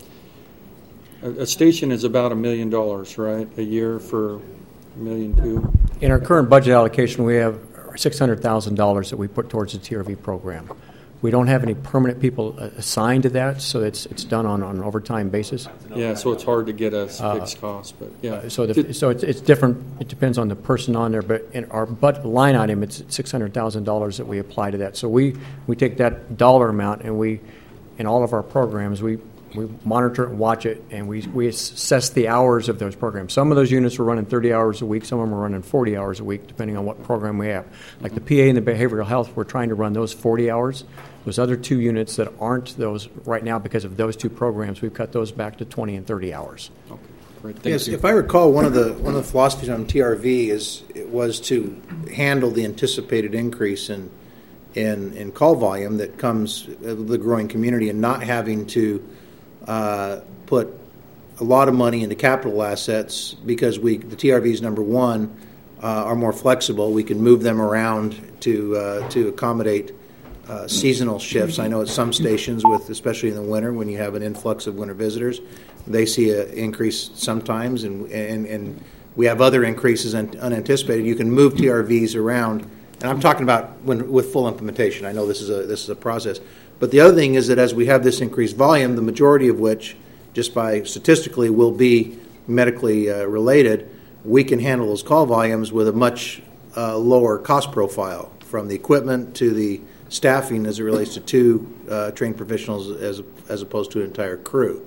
A station is about a million dollars, right, a year for a million two? In our current budget allocation, we have six hundred thousand dollars that we put towards the T R V program. We don't have any permanent people assigned to that, so it's it's done on, on an overtime basis. Yeah, so it's hard to get a fixed uh, cost, but yeah. Uh, so the, so it's, it's different. It depends on the person on there, but in our budget line item, it's six hundred thousand dollars that we apply to that. So we, we take that dollar amount and we, in all of our programs, we We monitor it and watch it, and we, we assess the hours of those programs. Some of those units are running thirty hours a week. Some of them are running forty hours a week, depending on what program we have. Like the P A and the behavioral health, we're trying to run those forty hours. Those other two units that aren't those right now because of those two programs, we've cut those back to twenty and thirty hours. Okay. Great. Thank Yes, you. if I recall, one of the one of the philosophies on T R V is it was to handle the anticipated increase in in, in call volume that comes of the growing community, and not having to uh, put a lot of money into capital assets, because we the T R Vs, number one, uh, are more flexible. We can move them around to uh, to accommodate uh, seasonal shifts. I know at some stations, with especially in the winter when you have an influx of winter visitors, they see an increase sometimes, and and, and we have other increases un- unanticipated. You can move T R Vs around, and I'm talking about when with full implementation. I know this is a this is a process, but the other thing is that as we have this increased volume, the majority of which, just by statistically, will be medically uh, related, we can handle those call volumes with a much uh, lower cost profile, from the equipment to the staffing as it relates to two uh, trained professionals as as opposed to an entire crew.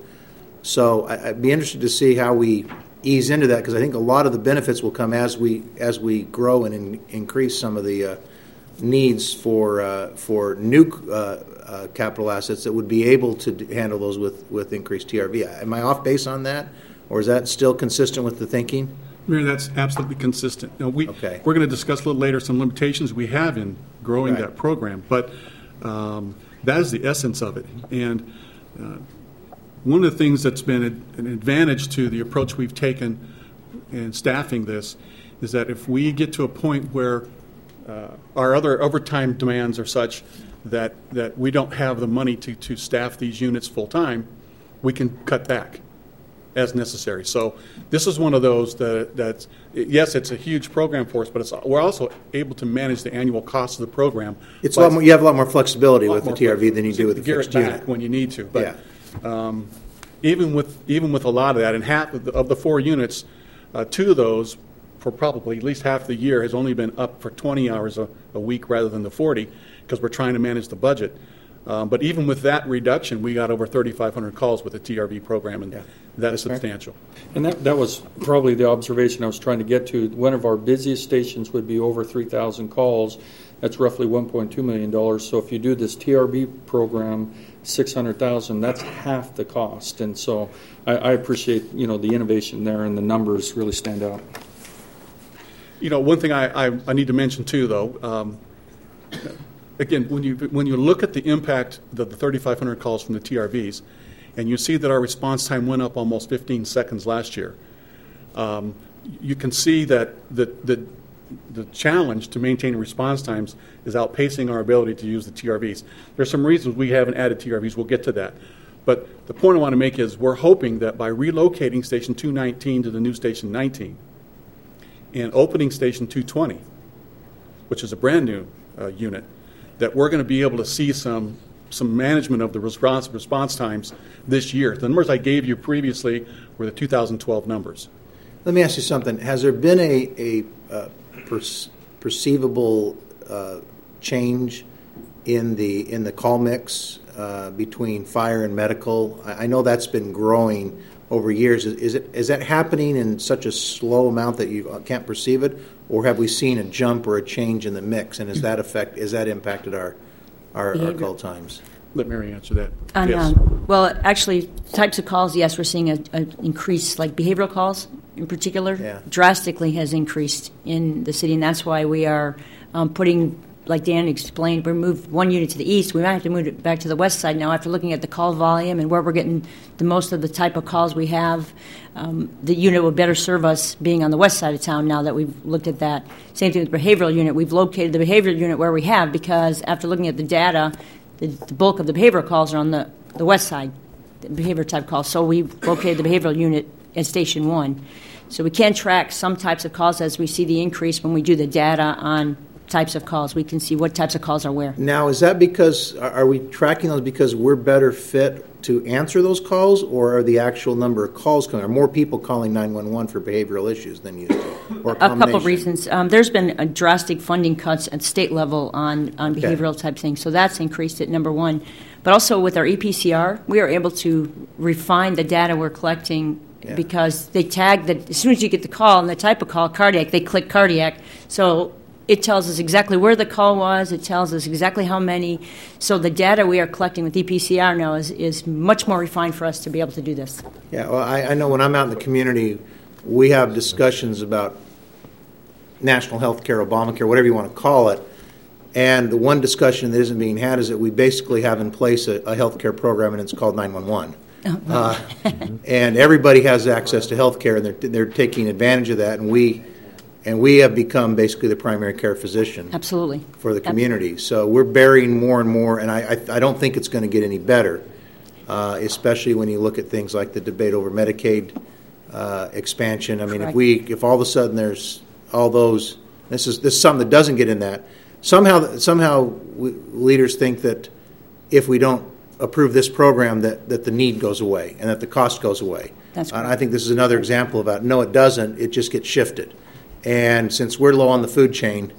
So I, I'd be interested to see how we ease into that, because I think a lot of the benefits will come as we as we grow and in, increase some of the uh, needs for uh, for new uh, uh, capital assets that would be able to d- handle those with, with increased T R V. Am I off base on that, or is that still consistent with the thinking? Mayor, that's absolutely consistent. Now, we, Okay. we're going to discuss a little later some limitations we have in growing Right. that program, but um, that is the essence of it. And uh, one of the things that's been a, an advantage to the approach we've taken in staffing this is that if we get to a point where uh, our other overtime demands are such that, that we don't have the money to, to staff these units full-time, we can cut back as necessary. So this is one of those that that's yes, it's a huge program for us, but it's, we're also able to manage the annual cost of the program. It's a lot more. You have a lot more flexibility A lot with the more T R V than you do with the gear fixed it back unit. when you need to. But Yeah. um, even with even with a lot of that, and half of the, of the four units, uh, two of those for probably at least half the year has only been up for twenty hours a, a week rather than the forty, because we're trying to manage the budget. Um, but even with that reduction, we got over thirty-five hundred calls with the T R V program, and Yeah. that is substantial. And that, that was probably the observation I was trying to get to. One of our busiest stations would be over three thousand calls. That's roughly one point two million dollars. So if you do this T R V program, six hundred thousand dollars, that's half the cost. And so I, I appreciate, you know, the innovation there, and the numbers really stand out. You know, one thing I, I, I need to mention too, though, um, again, when you when you look at the impact of the thirty-five hundred calls from the T R Vs, and you see that our response time went up almost fifteen seconds last year, um, you can see that the, the the challenge to maintaining response times is outpacing our ability to use the T R Vs. There's some reasons we haven't added T R Vs. We'll get to that. But the point I want to make is we're hoping that by relocating Station two nineteen to the new Station nineteen and opening Station two twenty, which is a brand new uh, unit, that we're going to be able to see some some management of the response response times this year. The numbers I gave you previously were the two thousand twelve numbers. Let me ask you something. Has there been a, a uh, per- perceivable uh, change in the in the call mix uh, between fire and medical? I, I know that's been growing over years. Is, is it is that happening in such a slow amount that you can't perceive it, or have we seen a jump or a change in the mix? And has that affect has that impacted our our, our call times? Let Mary answer that. On, Yes. um, well, actually, types of calls, yes, we're seeing an increase, like behavioral calls in particular, Yeah. drastically has increased in the city, and that's why we are um, putting, like Dan explained, we moved one unit to the east. We might have to move it back to the west side now after looking at the call volume and where we're getting the most of the type of calls we have. Um, the unit will better serve us being on the west side of town now that we've looked at that. Same thing with the behavioral unit. We've located the behavioral unit where we have, because after looking at the data, the, the bulk of the behavioral calls are on the, the west side, the behavior type calls. So we located the behavioral unit at Station one. So we can track some types of calls as we see the increase when we do the data on types of calls. We can see what types of calls are where. Now, is that because, are we tracking those because we're better fit to answer those calls, or are the actual number of calls coming? Are more people calling nine one one for behavioral issues than used to? Or a, a couple of reasons. Um, there's been a drastic funding cuts at state level on, on Okay. behavioral type things, so that's increased it, number one. But also with our E P C R, we are able to refine the data we're collecting Yeah. because they tag that as soon as you get the call and the type of call, cardiac, they click cardiac. So it tells us exactly where the call was. It tells us exactly how many. So the data we are collecting with E P C R now is, is much more refined for us to be able to do this. Yeah, well, I, I know when I'm out in the community, we have discussions about national health care, Obamacare, whatever you want to call it. And the one discussion that isn't being had is that we basically have in place a, a health care program, and it's called nine one one. Uh, and everybody has access to health care, and they're, they're taking advantage of that. And we and we have become basically the primary care physician Absolutely. for the community. So we're bearing more and more, and I, I, I don't think it's going to get any better, uh, especially when you look at things like the debate over Medicaid uh, expansion. I mean, Correct. if we if all of a sudden there's all those, this is this is something that doesn't get in that. Somehow, somehow we, leaders think that if we don't approve this program, that, that the need goes away and that the cost goes away. That's And correct. I think this is another example of that. No, it doesn't. It just gets shifted. And since we're low on the food chain,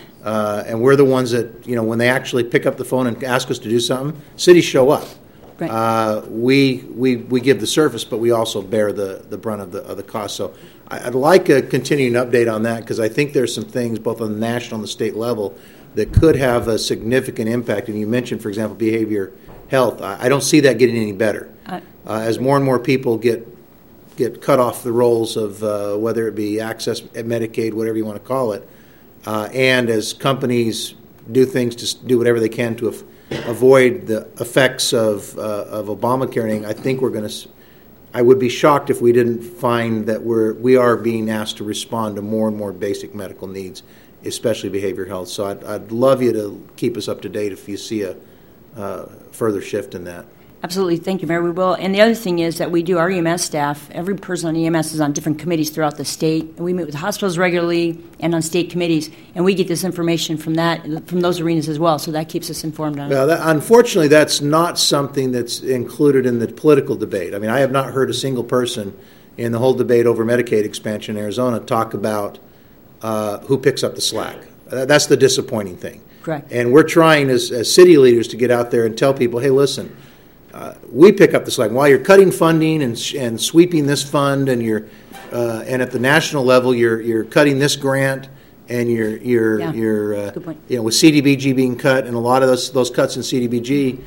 uh, and we're the ones that, you know, when they actually pick up the phone and ask us to do something, cities show up. Right. Uh, we, we we give the service, but we also bear the, the brunt of the of the cost. So I- I'd like a continuing update on that, because I think there's some things both on the national and the state level that could have a significant impact. And you mentioned, for example, behavior health. I, I don't see that getting any better. Uh, Uh, as more and more people get get cut off the rolls of uh, whether it be access at Medicaid, whatever you want to call it, uh, and as companies do things to s- do whatever they can to af- avoid the effects of uh, of Obamacare, I think we're going to. I would be shocked if we didn't find that we're we are being asked to respond to more and more basic medical needs, especially behavioral health. So I'd, I'd love you to keep us up to date if you see a uh, further shift in that. Absolutely. Thank you, Mayor. We will. And the other thing is that we do our E M S staff. Every person on E M S is on different committees throughout the state. And we meet with hospitals regularly and on state committees, and we get this information from that, from those arenas as well. So that keeps us informed on it. Well, that, unfortunately, that's not something that's included in the political debate. I mean, I have not heard a single person in the whole debate over Medicaid expansion in Arizona talk about uh, who picks up the slack. Uh, that's the disappointing thing. Correct. And we're trying as, as city leaders to get out there and tell people, hey, listen, uh, we pick up the slack. While you're cutting funding and, and sweeping this fund, and you're uh, and at the national level, you're you're cutting this grant, and you're you're Yeah. you're uh, Good point. you know, with C D B G being cut, and a lot of those those cuts in C D B G,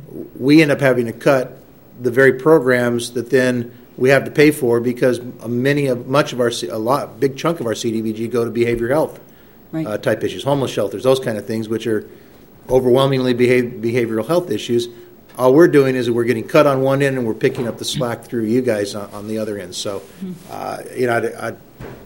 we end up having to cut the very programs that then we have to pay for, because many of much of our C- a lot big chunk of our C D B G go to behavioral health Right. uh, type issues, homeless shelters, those kind of things, which are overwhelmingly behav- behavioral health issues. All we're doing is we're getting cut on one end, and we're picking up the slack through you guys on, on the other end. So, uh, you know, I'd, I'd,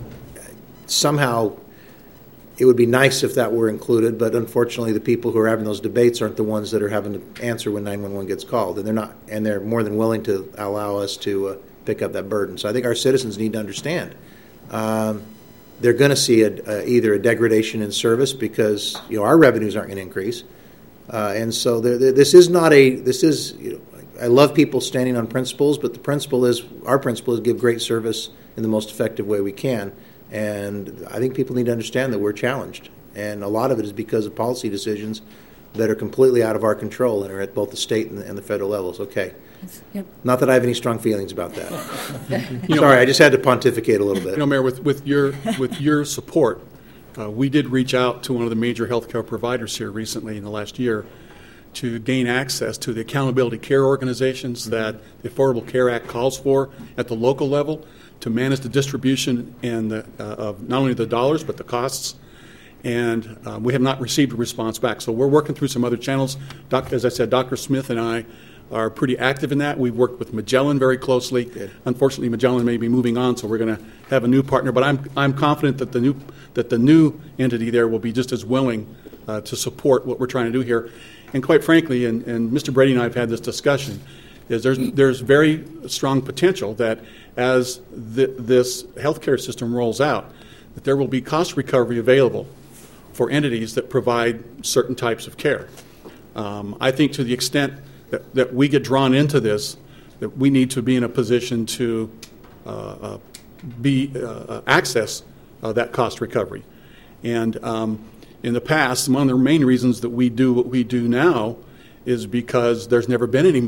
somehow it would be nice if that were included, but unfortunately, the people who are having those debates aren't the ones that are having to answer when nine one one gets called, and they're not, and they're more than willing to allow us to uh, pick up that burden. So, I think our citizens need to understand. Um, they're going to see a, a, either a degradation in service because, you know, our revenues aren't going to increase. Uh, and so there, there, this is not a, this is, you know, I love people standing on principles, but the principle is, our principle is give great service in the most effective way we can. And I think people need to understand that we're challenged. And a lot of it is because of policy decisions that are completely out of our control and are at both the state and the, and the federal levels. Okay. Yep. Not that I have any strong feelings about that. Sorry, I just had to pontificate a little bit. You know, Mayor, with, with your with your support, uh, we did reach out to one of the major healthcare providers here recently in the last year to gain access to the accountability care organizations that the Affordable Care Act calls for at the local level to manage the distribution and the, uh, of not only the dollars but the costs. And uh, we have not received a response back. So we're working through some other channels. Doc, as I said, Doctor Smith and I are pretty active in that. We've worked with Magellan very closely. Good. Unfortunately, Magellan may be moving on, so we're going to have a new partner. But I'm I'm confident that the new that the new entity there will be just as willing uh, to support what we're trying to do here. And quite frankly, and, and Mister Brady and I have had this discussion, is there's there's very strong potential that as the, this healthcare system rolls out, that there will be cost recovery available for entities that provide certain types of care. Um, I think to the extent that, that we get drawn into this, that we need to be in a position to uh, uh, be uh, access uh, that cost recovery. And um, in the past, one of the main reasons that we do what we do now is because there's never been any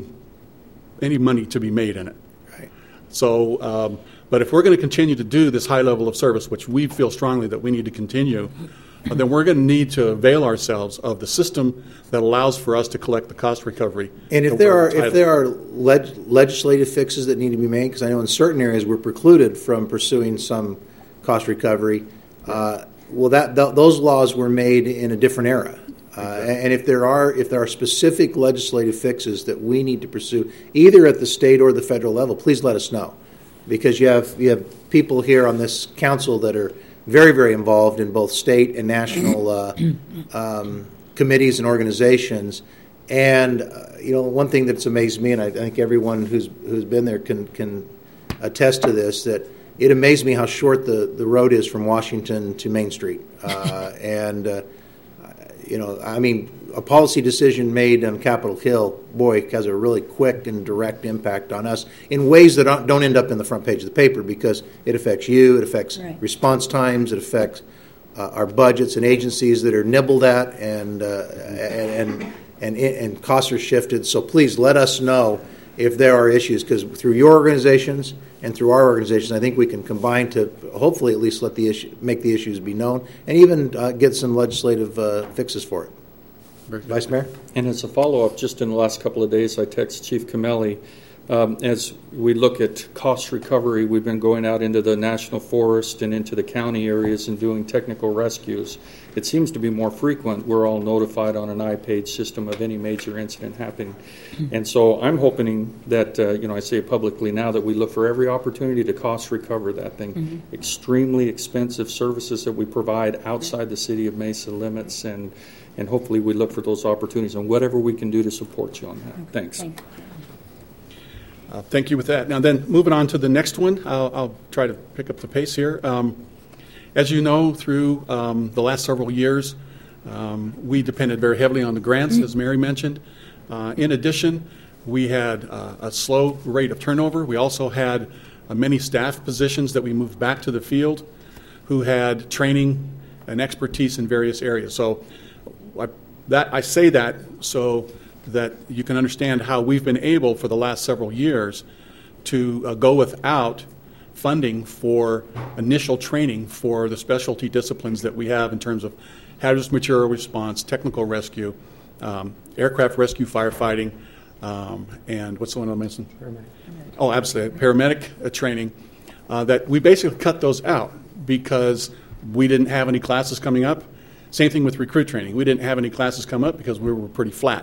any money to be made in it. Right. So, um, but if we're going to continue to do this high level of service, which we feel strongly that we need to continue, then we're going to need to avail ourselves of the system that allows for us to collect the cost recovery. And if there are if there are leg- legislative fixes that need to be made, because I know in certain areas we're precluded from pursuing some cost recovery, uh, well, that th- those laws were made in a different era. Uh, and if there are if there are specific legislative fixes that we need to pursue, either at the state or the federal level, please let us know, because you have you have people here on this council that are very, very involved in both state and national uh, um, committees and organizations. And uh, you know, one thing that's amazed me, and I think everyone who's who's been there can can attest to this, that it amazed me how short the, the road is from Washington to Main Street. Uh, and uh, you know, I mean, a policy decision made on Capitol Hill, boy, has a really quick and direct impact on us in ways that don't, don't end up in the front page of the paper, because it affects you, it affects right. response times, it affects uh, our budgets and agencies that are nibbled at, and, uh, and, and, and, and costs are shifted. So please let us know if there are issues, because through your organizations and through our organizations, I think we can combine to hopefully at least let the issue, make the issues be known, and even uh, get some legislative uh, fixes for it. Vice Mayor? And as a follow-up, just in the last couple of days, I texted Chief Camelli. Um, as we look at cost recovery, we've been going out into the national forest and into the county areas and doing technical rescues. It seems to be more frequent. We're all notified on an iPage system of any major incident happening. Mm-hmm. And so I'm hoping that, uh, you know, I say it publicly now, that we look for every opportunity to cost recover that thing. Mm-hmm. Extremely expensive services that we provide outside the city of Mesa limits, and And hopefully we look for those opportunities and whatever we can do to support you on that. Okay. Thanks. Thank you. Uh, thank you with that. Now then, moving on to the next one, I'll, I'll try to pick up the pace here. Um, as you know, through um, the last several years, um, we depended very heavily on the grants, as Mary mentioned. Uh, in addition, we had uh, a slow rate of turnover. We also had uh, many staff positions that we moved back to the field who had training and expertise in various areas. So I, that I say that so that you can understand how we've been able for the last several years to uh, go without funding for initial training for the specialty disciplines that we have in terms of hazardous material response, technical rescue, um, aircraft rescue firefighting, um, and what's the one I mentioned? Paramedic. Oh, absolutely, paramedic uh, training. Uh, that we basically cut those out because we didn't have any classes coming up. Same thing with recruit training. We didn't have any classes come up because we were pretty flat.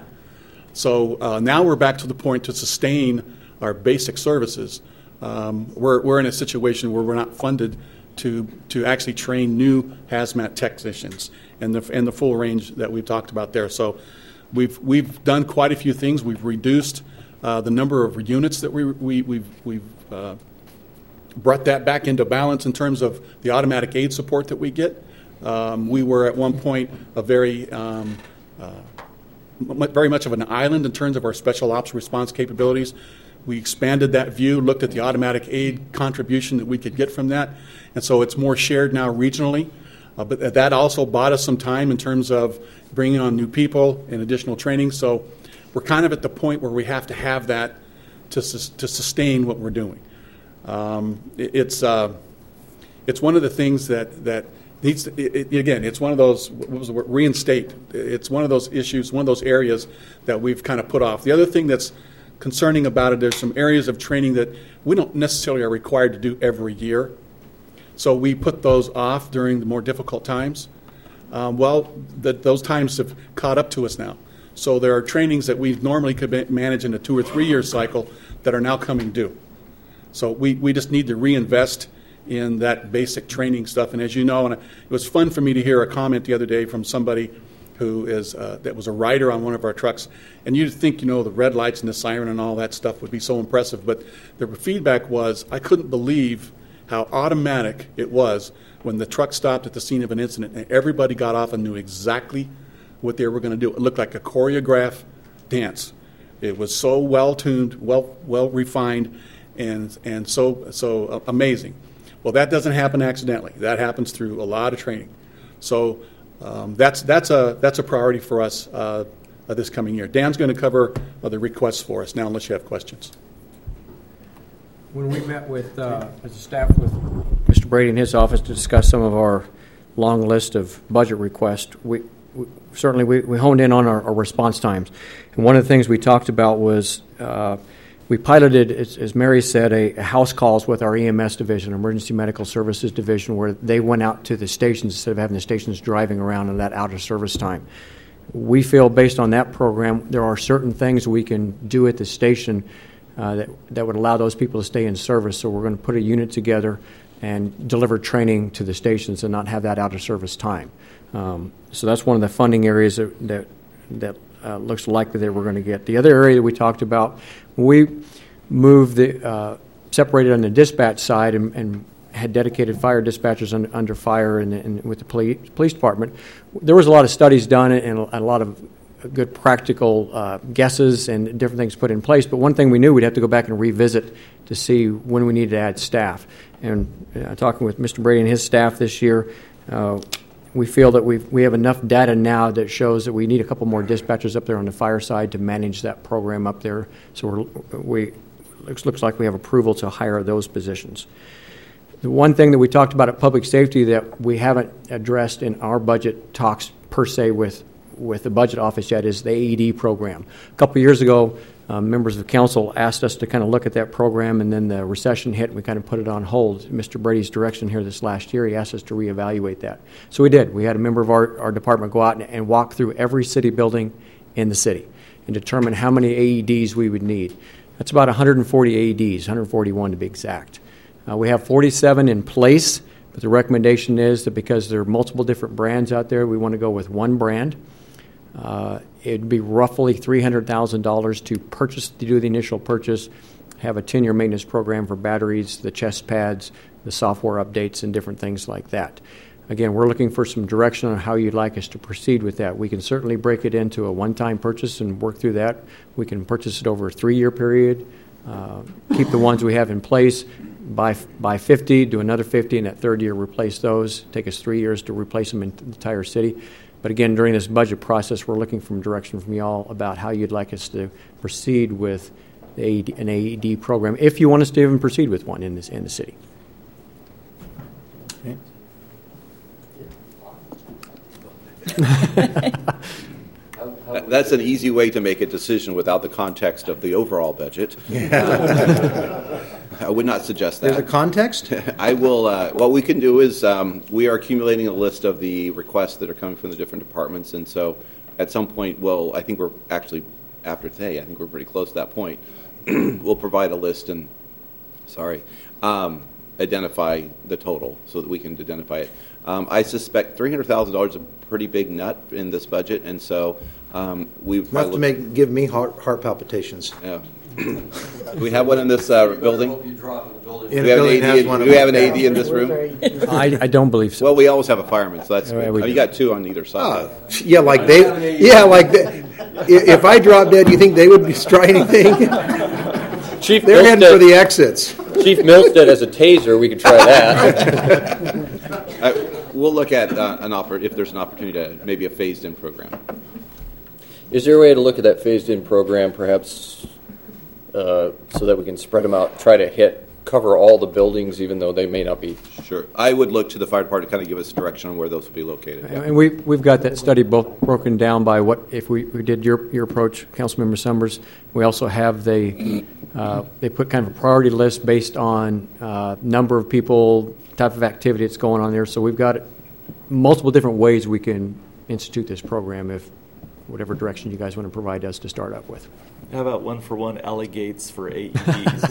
So uh, now we're back to the point to sustain our basic services. Um, we're, we're in a situation where we're not funded to to actually train new hazmat technicians and the and the full range that we've talked about there. So we've we've done quite a few things. We've reduced uh, the number of units that we we we've we've uh, brought that back into balance in terms of the automatic aid support that we get. Um, we were at one point a very, um, uh, m- very much of an island in terms of our special ops response capabilities. We expanded that view, looked at the automatic aid contribution that we could get from that, and so it's more shared now regionally. Uh, but that also bought us some time in terms of bringing on new people and additional training. So we're kind of at the point where we have to have that to sus- to sustain what we're doing. Um, it, it's uh, it's one of the things that that. Needs to, it, it, again, it's one of those, what was the word, reinstate. It's one of those issues, one of those areas that we've kind of put off. The other thing that's concerning about it, there's some areas of training that we don't necessarily are required to do every year. So we put those off during the more difficult times. Um, well, the, those times have caught up to us now. So there are trainings that we normally could manage in a two or three year cycle that are now coming due. So we, we just need to reinvest in that basic training stuff. And as you know, and it was fun for me to hear a comment the other day from somebody who is uh, that was a rider on one of our trucks. And you'd think, you know, the red lights and the siren and all that stuff would be so impressive. But the feedback was, I couldn't believe how automatic it was when the truck stopped at the scene of an incident and everybody got off and knew exactly what they were going to do. It looked like a choreographed dance. It was so well tuned, well well refined, and and so so amazing. Well, that doesn't happen accidentally. That happens through a lot of training. So um, that's that's a that's a priority for us uh, uh, this coming year. Dan's going to cover uh, the requests for us now, unless you have questions. When we met with, uh, as a staff with Mister Brady in his office to discuss some of our long list of budget requests, we, we certainly we, we honed in on our, our response times. And one of the things we talked about was uh, we piloted, as, as Mary said, a, a house calls with our E M S division, Emergency Medical Services division, where they went out to the stations instead of having the stations driving around in that out of service time. We feel based on that program, there are certain things we can do at the station Uh, that, that would allow those people to stay in service. So we're going to put a unit together and deliver training to the stations and not have that out of service time. Um, so that's one of the funding areas that that, that uh, looks likely that we're going to get. The other area that we talked about, we moved the uh, separated on the dispatch side and, and had dedicated fire dispatchers under, under fire and, and with the police, police department. There was a lot of studies done and a, a lot of good practical uh, guesses and different things put in place. But one thing we knew, we'd have to go back and revisit to see when we needed to add staff. And uh, talking with Mister Brady and his staff this year, uh, we feel that we we have enough data now that shows that we need a couple more dispatchers up there on the fire side to manage that program up there. So we're, we looks looks like we have approval to hire those positions. The one thing that we talked about at public safety that we haven't addressed in our budget talks per se with with the budget office yet is the A E D program. A couple of years ago, um, members of council asked us to kind of look at that program, and then the recession hit and we kind of put it on hold. Mister Brady's direction here this last year, he asked us to reevaluate that. So we did. We had a member of our, our department go out and, and walk through every city building in the city and determine how many A E Ds we would need. That's about one hundred forty A E Ds, one hundred forty-one to be exact. Uh, we have forty-seven in place, but the recommendation is that because there are multiple different brands out there, we want to go with one brand. Uh, it'd be roughly three hundred thousand dollars to purchase, to do the initial purchase, have a ten-year maintenance program for batteries, the chest pads, the software updates, and different things like that. Again, we're looking for some direction on how you'd like us to proceed with that. We can certainly break it into a one-time purchase and work through that. We can purchase it over a three-year period, uh, keep the ones we have in place, buy, buy fifty, do another fifty, and that third year replace those. Take us three years to replace them in the entire city. But again, during this budget process, we're looking for direction from y'all about how you'd like us to proceed with the A E D, an A E D program, if you want us to even proceed with one in this in the city. Okay. That's an easy way to make a decision without the context of the overall budget. Yeah. I would not suggest that. There's a context? I will, uh, what we can do is um, we are accumulating a list of the requests that are coming from the different departments, and so at some point, well, I think we're actually, after today, I think we're pretty close to that point. We'll provide a list and, sorry, um, identify the total so that we can identify it. Um, I suspect three hundred thousand dollars is a pretty big nut in this budget, and so um, we've... Enough to make, give me heart, heart palpitations. Yeah. Do we have one in this uh, building? In do we have, an A D, do we have an A D in this room? I, I don't believe so. Well, we always have a fireman, so that's Yeah, good. we Oh, you do. got two on either side. Uh, yeah, like they, yeah, like they, if I drop dead, you think they would try anything? Chief They're heading for Milstead, the exits. Chief Milstead as a taser, we could try that. uh, we'll look at uh, an oppor- if there's an opportunity to maybe a phased-in program. Is there a way to look at that phased-in program, perhaps, uh, so that we can spread them out, try to hit, cover all the buildings, even though they may not be? Sure. I would look to the fire department to kind of give us direction on where those will be located. Yeah. And we, we've got that study both broken down by what, if we, we did your, your approach, Councilmember Summers, we also have the, uh, they put kind of a priority list based on uh, number of people, type of activity that's going on there. So we've got multiple different ways we can institute this program if whatever direction you guys want to provide us to start up with. How about one for one alligates for A E Ds?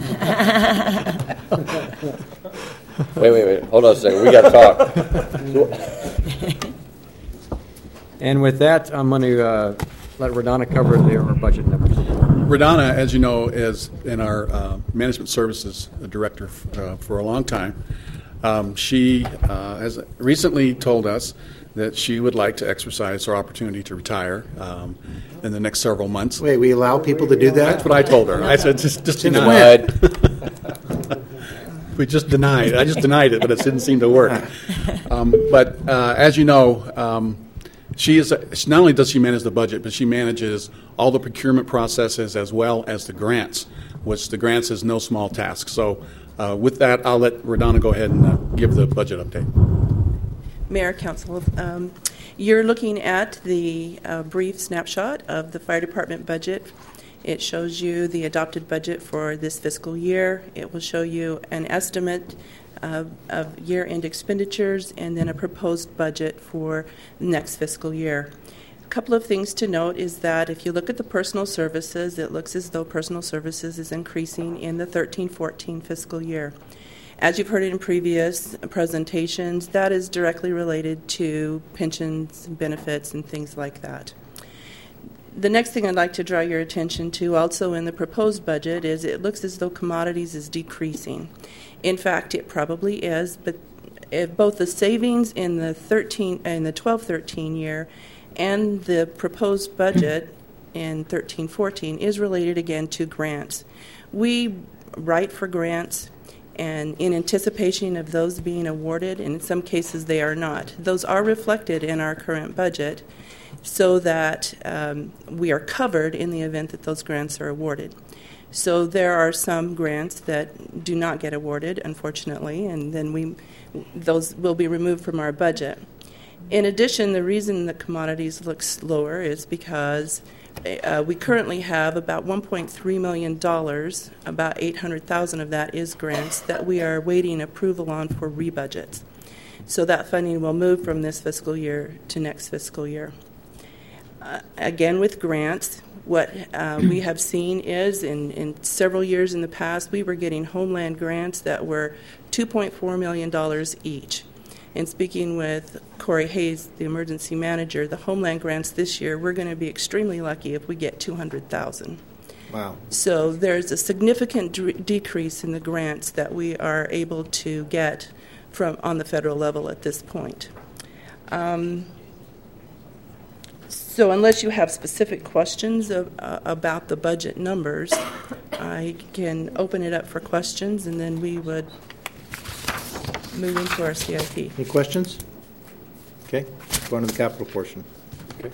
Wait, wait, wait. Hold on a second. We got to talk. And with that, I'm going to uh, let Radonna cover their budget numbers. Radonna, as you know, is in our uh, management services director uh, for a long time. Um, she uh, has recently told us that she would like to exercise her opportunity to retire um, in the next several months. Wait, we allow people to do that? That's what I told her. I said, just, just Since deny it. We just denied. I just denied it, but it didn't seem to work. Um, but uh, as you know, um, she is. A, not only does she manage the budget, but she manages all the procurement processes as well as the grants, which the grants is no small task. So, uh, with that, I'll let Radonna go ahead and uh, give the budget update. Mayor, Council, um, you're looking at the uh, brief snapshot of the fire department budget. It shows you the adopted budget for this fiscal year. It will show you an estimate of, of year-end expenditures and then a proposed budget for the next fiscal year. A couple of things to note is that if you look at the personal services, it looks as though personal services is increasing in the thirteen fourteen fiscal year. As you've heard in previous presentations, that is directly related to pensions, benefits, and things like that. The next thing I'd like to draw your attention to also in the proposed budget is it looks as though commodities is decreasing. In fact, it probably is, but if both the savings in the thirteen in the twelve thirteen year and the proposed budget in thirteen fourteen is related again to grants. We write for grants, and in anticipation of those being awarded, and in some cases they are not. Those are reflected in our current budget so that um, we are covered in the event that those grants are awarded. So there are some grants that do not get awarded, unfortunately, and then we those will be removed from our budget. In addition, the reason the commodities look lower is because Uh, we currently have about one point three million dollars, about eight hundred thousand dollars of that is grants that we are waiting approval on for rebudgets. So that funding will move from this fiscal year to next fiscal year. Uh, again, with grants, what uh, we have seen is in, in several years in the past, we were getting Homeland grants that were two point four million dollars each. And speaking with Corey Hayes, the emergency manager, the Homeland grants this year, we're going to be extremely lucky if we get two hundred thousand dollars. Wow. So there's a significant d- decrease in the grants that we are able to get from on the federal level at this point. Um, so unless you have specific questions of, uh, about the budget numbers, I can open it up for questions, and then we would move into our C I P. Any questions? Okay, go on to the capital portion. Okay.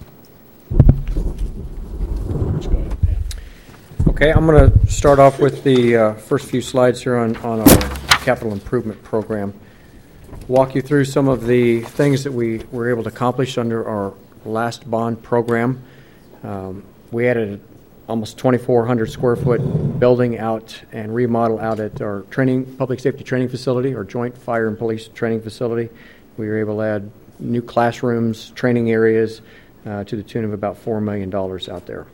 Okay, I'm going to start off with the uh, first few slides here on, on our capital improvement program. Walk you through some of the things that we were able to accomplish under our last bond program. Um, we added almost twenty-four hundred square foot building out and remodel out at our training, public safety training facility, our joint fire and police training facility. We were able to add new classrooms, training areas uh, to the tune of about four million dollars out there.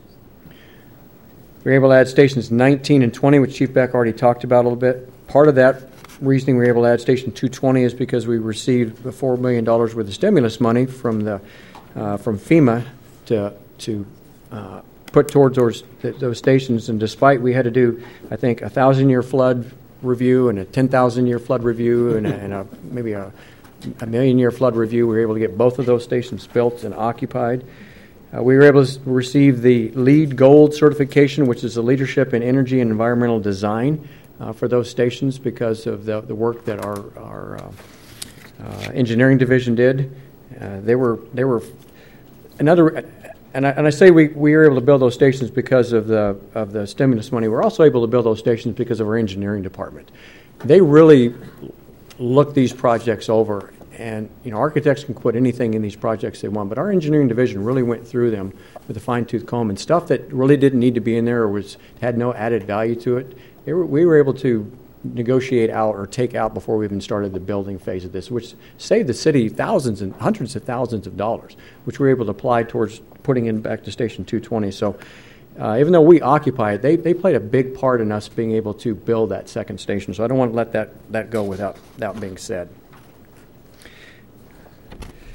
We were able to add stations nineteen and twenty, which Chief Beck already talked about a little bit. Part of that reasoning we were able to add station two twenty is because we received the four million dollars worth of stimulus money from the uh, from FEMA to to uh, put towards those, those stations, and despite we had to do, I think, a thousand-year flood review and a ten thousand-year flood review and, a, and a, maybe a, a million-year flood review, we were able to get both of those stations built and occupied. Uh, we were able to receive the LEED Gold certification, which is the Leadership in Energy and Environmental Design uh, for those stations because of the, the work that our, our uh, uh, engineering division did. Uh, they were they were another. And I, and I say we, we were able to build those stations because of the of the stimulus money. We're also able to build those stations because of our engineering department. They really look these projects over, and you know architects can put anything in these projects they want, but our engineering division really went through them with a fine-tooth comb, and stuff that really didn't need to be in there or was had no added value to it. They were, we were able to negotiate out or take out before we even started the building phase of this, which saved the city thousands and hundreds of thousands of dollars, which we were able to apply towards putting in back to Station two twenty. So uh, even though we occupy it, they, they played a big part in us being able to build that second station. So I don't want to let that, that go without that being said.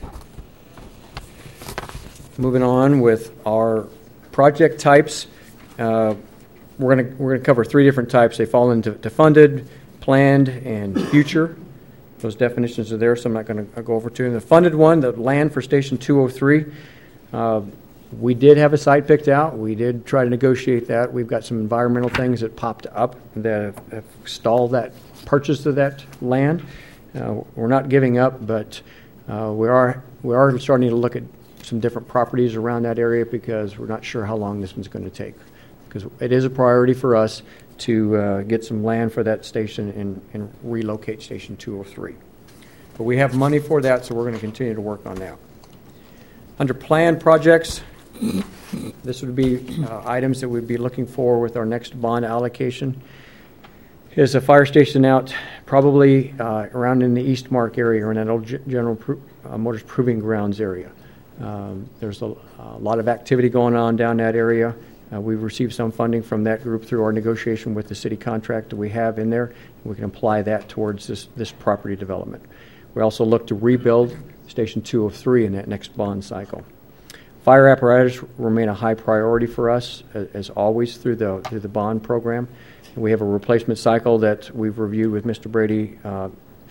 Moving on with our project types. uh, we're going to we're going to cover three different types. They fall into to funded, planned, and future. Those definitions are there, so I'm not going to go over to them. The funded one, the land for Station two oh three, uh, we did have a site picked out. We did try to negotiate that. We've got some environmental things that popped up that have, have stalled that purchase of that land. Uh, we're not giving up, but uh, we are we are starting to look at some different properties around that area because we're not sure how long this one's going to take. Because it is a priority for us to uh, get some land for that station and, and relocate Station two oh three. But we have money for that, so we're going to continue to work on that. Under planned projects, this would be uh, items that we'd be looking for with our next bond allocation. There's a fire station out probably uh, around in the East Mark area or in that old G- General Pro- uh, Motors Proving Grounds area. Um, there's a, a lot of activity going on down that area. Uh, we've received some funding from that group through our negotiation with the city contract that we have in there. We can apply that towards this, this property development. We also look to rebuild Station two oh three in that next bond cycle. Fire apparatus remain a high priority for us, as, as always, through the through the bond program. And we have a replacement cycle that we've reviewed with Mister Brady. Uh,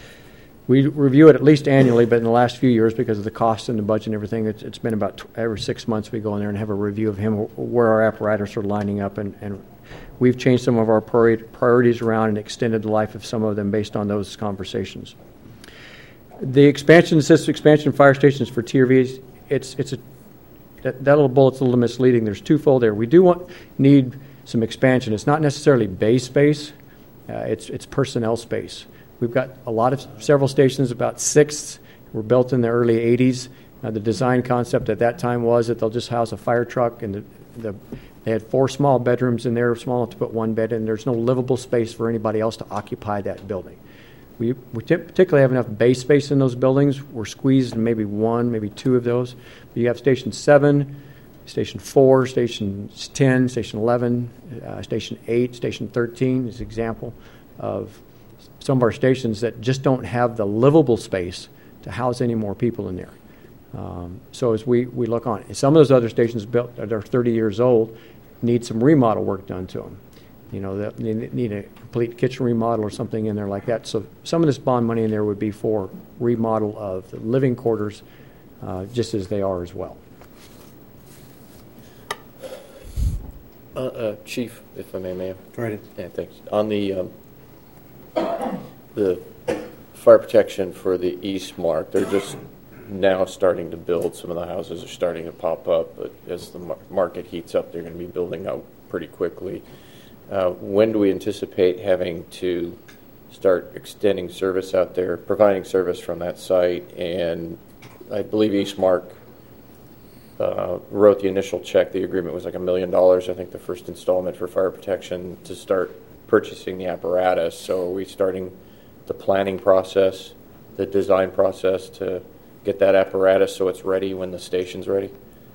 we review it at least annually, but in the last few years, because of the cost and the budget and everything, it's, it's been about t- every six months we go in there and have a review of him, where our apparatus are lining up. And, and we've changed some of our priori- priorities around and extended the life of some of them based on those conversations. The expansion, system expansion fire stations for T R Vs, it's it's a that, that little bullet's a little misleading. There's twofold there. We do want need some expansion. It's not necessarily bay space. Uh, it's it's personnel space. We've got a lot of several stations. About six were built in the early eighties. Uh, the design concept at that time was that they'll just house a fire truck, and the, the they had four small bedrooms in there, small enough to put one bed in. There's no livable space for anybody else to occupy that building. We, we particularly have enough bay space in those buildings. We're squeezed in maybe one, maybe two of those. But you have Station seven, Station four, Station ten, Station eleven, uh, Station eight, Station thirteen is an example of some of our stations that just don't have the livable space to house any more people in there. Um, so as we, we look on, some of those other stations built that are thirty years old need some remodel work done to them. You know, they need a complete kitchen remodel or something in there like that. So some of this bond money in there would be for remodel of the living quarters, uh, just as they are as well. Uh, uh, Chief, if I may, ma'am. Go ahead. Yeah, thanks. On the um, the fire protection for the East Mark, they're just now starting to build. Some of the houses are starting to pop up, but as the mar- market heats up, they're going to be building out pretty quickly. Uh, when do we anticipate having to start extending service out there, providing service from that site? And I believe East Mark uh, wrote the initial check. The agreement was like a million dollars, I think, the first installment for fire protection to start purchasing the apparatus. So are we starting the planning process, the design process to get that apparatus so it's ready when the station's ready?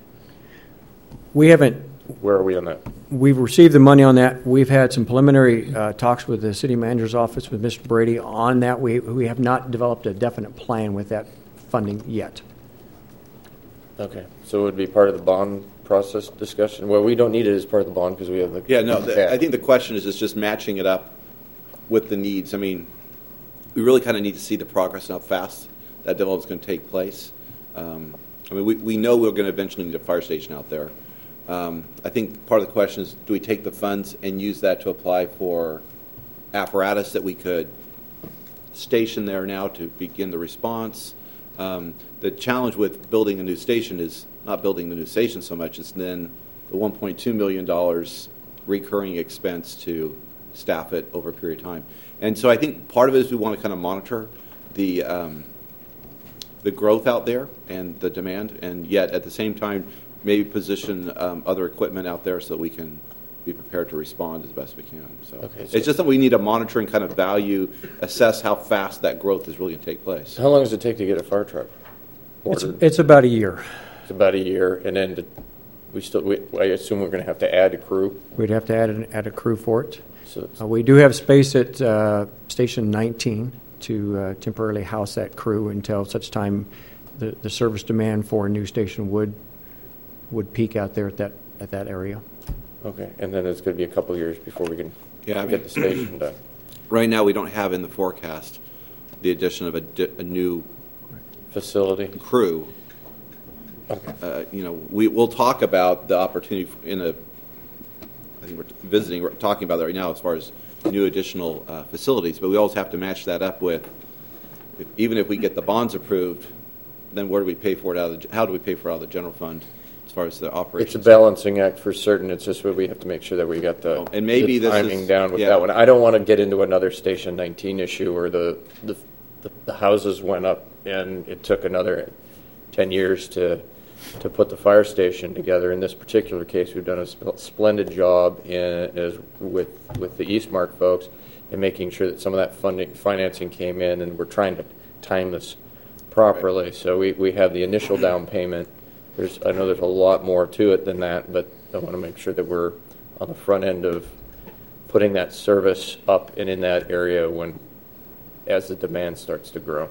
We haven't. Where are we on that? We've received the money on that. We've had some preliminary uh, talks with the city manager's office with Mister Brady on that. We we have not developed a definite plan with that funding yet. Okay, so it would be part of the bond process discussion. Well, we don't need it as part of the bond because we have the yeah. No, the, I think the question is is just matching it up with the needs. I mean, we really kind of need to see the progress and how fast that development is going to take place. Um, I mean, we we know we're going to eventually need a fire station out there. Um, I think part of the question is, do we take the funds and use that to apply for apparatus that we could station there now to begin the response? Um, the challenge with building a new station is not building the new station so much, it's then the one point two million dollars recurring expense to staff it over a period of time. And so I think part of it is we want to kind of monitor the um, the growth out there and the demand, and yet at the same time maybe position um, other equipment out there so that we can be prepared to respond as best we can. So, okay, so it's just that we need to monitor and kind of value, assess how fast that growth is really going to take place. How long does it take to get a fire truck It's, it's about a year. It's about a year, and then to, we still. We, I assume we're going to have to add a crew. We'd have to add an, add a crew for it. So uh, we do have space at uh, Station nineteen to uh, temporarily house that crew until such time the, the service demand for a new station would would peak out there at that at that area. Okay, and then it's going to be a couple of years before we can Yeah, I get mean- the station done. Right now, we don't have in the forecast the addition of a, di- a new Facility. crew. Okay. Uh, you know, we will talk about the opportunity in a. I think we're visiting. We're talking about that right now as far as new additional uh, facilities, but we always have to match that up with. If, even if we get the bonds approved, then where do we pay for it out of? The, how do we pay for it out of the general fund as far as the operations? It's a balancing act for certain. It's just where we have to make sure that we got the, Oh, and maybe the this timing is- down with yeah. that one. I don't want to get into another Station nineteen issue where the, the the the houses went up and it took another ten years to to put the fire station together. In this particular case, we've done a sp- splendid job in, as with with the Eastmark folks in making sure that some of that funding financing came in, and we're trying to time this properly. Right. So we, we have the initial down payment. There's I know there's a lot more to it than that, but I want to make sure that we're on the front end of putting that service up and in that area when as the demand starts to grow.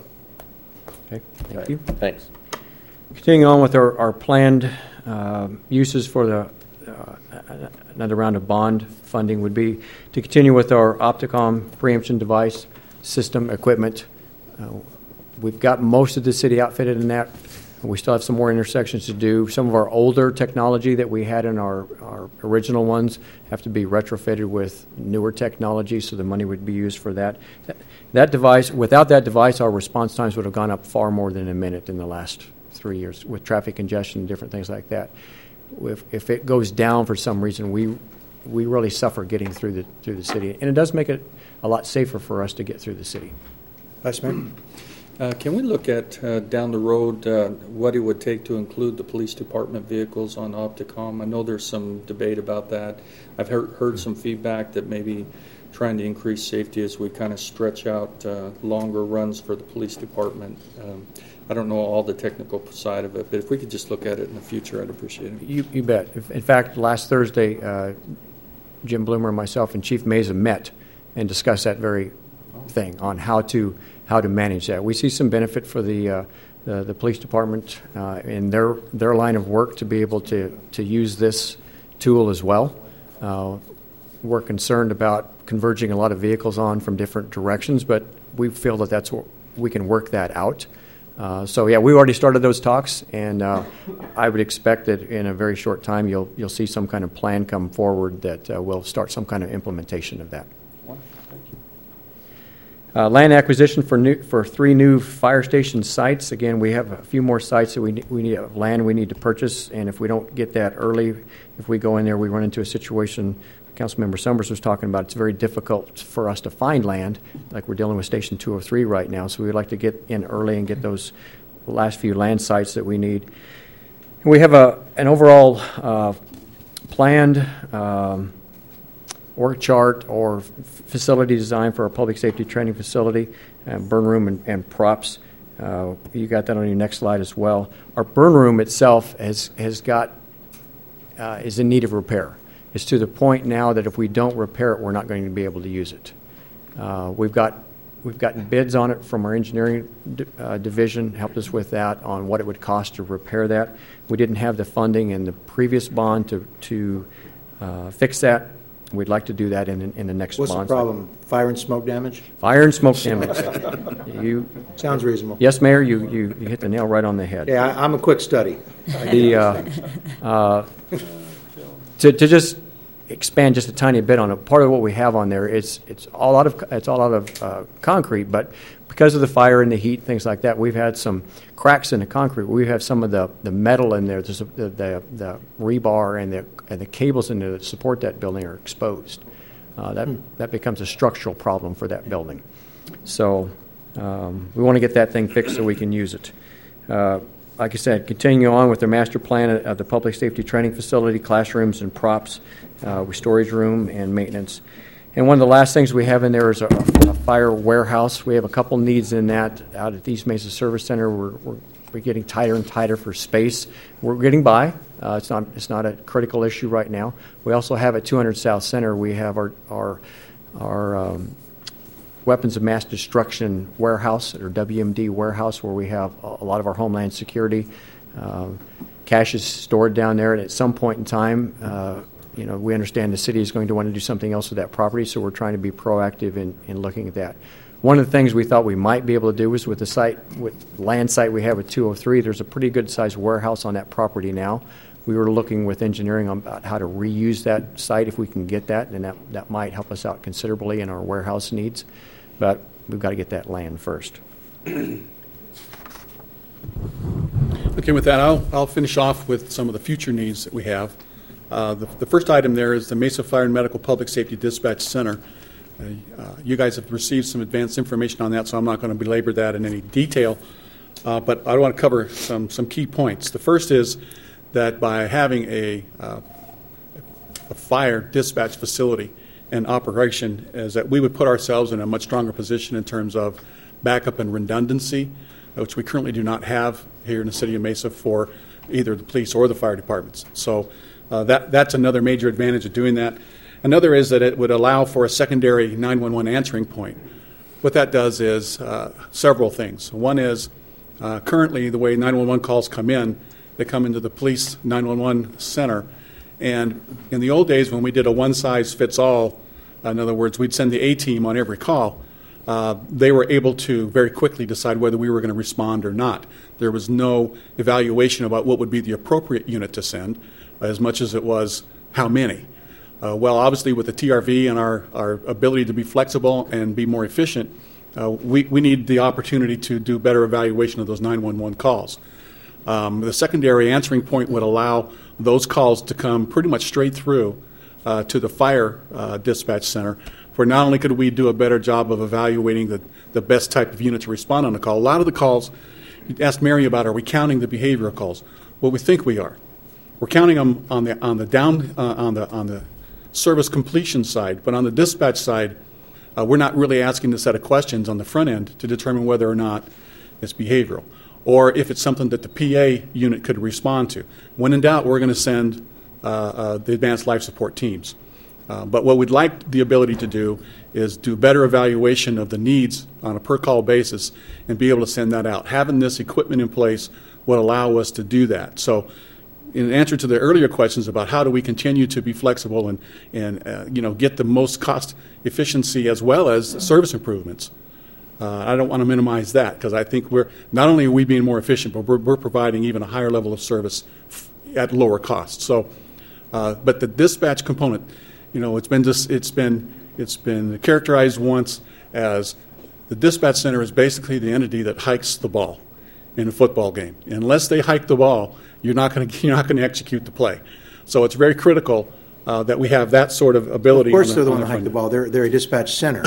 Okay, thank right. you. Thanks. Continuing on with our, our planned uh, uses for the uh, another round of bond funding would be to continue with our Opticom preemption device system equipment. Uh, we've got most of the city outfitted in that. We still have some more intersections to do. Some of our older technology that we had in our, our original ones have to be retrofitted with newer technology, so the money would be used for that. That, that device, without that device, our response times would have gone up far more than a minute in the last three years with traffic congestion and different things like that. If, if it goes down for some reason, we we really suffer getting through the through the city, and it does make it a lot safer for us to get through the city. Vice Mayor? Uh, can we look at uh, down the road uh, what it would take to include the police department vehicles on Opticom? I know there's some debate about that. I've heard, heard some feedback that maybe trying to increase safety as we kind of stretch out uh, longer runs for the police department. Um, I don't know all the technical side of it, but if we could just look at it in the future, I'd appreciate it. You, you bet. If, in fact, last Thursday, uh, Jim Bloomer, myself, and Chief Meza met and discussed that very thing on how to how to manage that. We see some benefit for the uh, the, the police department uh, in their their line of work to be able to to use this tool as well. Uh, we're concerned about converging a lot of vehicles on from different directions, but we feel that that's what we can work that out. Uh, so yeah, we already started those talks, and uh, I would expect that in a very short time you'll you'll see some kind of plan come forward that uh, will start some kind of implementation of that. Uh, land acquisition for new for three new fire station sites. Again, we have a few more sites that we need, we need uh, land we need to purchase, and if we don't get that early, if we go in there, we run into a situation. Councilmember Summers was talking about. It's very difficult for us to find land, like we're dealing with Station two oh three right now. So we'd like to get in early and get those last few land sites that we need. And we have a an overall uh, planned. Um, org chart or f- facility design for our public safety training facility, uh, burn room and, and props. Uh, you got that on your next slide as well. Our burn room itself has has got uh, is in need of repair. It's to the point now that if we don't repair it, we're not going to be able to use it. Uh, we've got we've gotten bids on it from our engineering d- uh, division, helped us with that on what it would cost to repair that. We didn't have the funding in the previous bond to to uh, fix that. We'd like to do that in in the next What's bond. the problem? Fire and smoke damage? Fire and smoke damage. You sounds reasonable. Yes, Mayor. You, you, you hit the nail right on the head. Yeah, I, I'm a quick study. The uh, uh, to to just expand just a tiny bit on it. Part of what we have on there is it's all out of it's all out of uh, concrete, but because of the fire and the heat, things like that, we've had some cracks in the concrete. We have some of the, the metal in there, the, the, the rebar and the, and the cables in there that support that building are exposed. Uh, that, that becomes a structural problem for that building. So um, we want to get that thing fixed so we can use it. Uh, like I said, continuing on with the master plan of the public safety training facility, classrooms and props, uh, with storage room and maintenance. And one of the last things we have in there is a, a fire warehouse. We have a couple needs in that out at the East Mesa Service Center. We're, we're, we're getting tighter and tighter for space. We're getting by. Uh, it's not it's not a critical issue right now. We also have at two hundred South Center, we have our our, our um, weapons of mass destruction warehouse, or W M D warehouse, where we have a, a lot of our homeland security. Uh, cash is stored down there, and at some point in time, uh, you know, we understand the city is going to want to do something else with that property, so we're trying to be proactive in, in looking at that. One of the things we thought we might be able to do was with the site, with land site we have at two oh three, there's a pretty good-sized warehouse on that property now. We were looking with engineering on about how to reuse that site if we can get that, and that, that might help us out considerably in our warehouse needs. But we've got to get that land first. Okay, with that, I'll, I'll finish off with some of the future needs that we have. Uh, the, the first item there is the Mesa Fire and Medical Public Safety Dispatch Center. Uh, uh, you guys have received some advanced information on that, so I'm not going to belabor that in any detail. Uh, but I want to cover some, some key points. The first is that by having a, uh, a fire dispatch facility and operation, is that we would put ourselves in a much stronger position in terms of backup and redundancy, which we currently do not have here in the city of Mesa for either the police or the fire departments. So uh, that that's another major advantage of doing that. Another is that it would allow for a secondary nine one one answering point. What that does is uh, several things. One is uh, currently the way nine one one calls come in, they come into the police nine one one center. And in the old days when we did a one-size-fits-all, in other words, we'd send the A-team on every call, uh, they were able to very quickly decide whether we were going to respond or not. There was no evaluation about what would be the appropriate unit to send, as much as it was how many. Uh, well, obviously, with the T R V and our, our ability to be flexible and be more efficient, uh, we, we need the opportunity to do better evaluation of those nine one one calls. Um, the secondary answering point would allow those calls to come pretty much straight through uh, to the fire uh, dispatch center, where not only could we do a better job of evaluating the, the best type of unit to respond on a call. A lot of the calls, you asked Mary about, are we counting the behavioral calls? Well, we think we are. We're counting them on the on the down uh, on the on the service completion side, but on the dispatch side, uh, we're not really asking the set of questions on the front end to determine whether or not it's behavioral, or if it's something that the P A unit could respond to. When in doubt, we're going to send uh, uh, the advanced life support teams. Uh, but what we'd like the ability to do is do better evaluation of the needs on a per-call basis and be able to send that out. Having this equipment in place would allow us to do that. So in answer to the earlier questions about how do we continue to be flexible and, and uh, you know, get the most cost efficiency as well as service improvements, uh, I don't want to minimize that, because I think we're not only are we being more efficient, but we're, we're providing even a higher level of service f- at lower cost. So, uh, but the dispatch component, you know, it's been just, it's been it's been characterized once as the dispatch center is basically the entity that hikes the ball in a football game. Unless they hike the ball, you're not going to you're not going to execute the play. So it's very critical uh, that we have that sort of ability. Of course, on they're the, the one on that hike the ball. They're they're a dispatch center.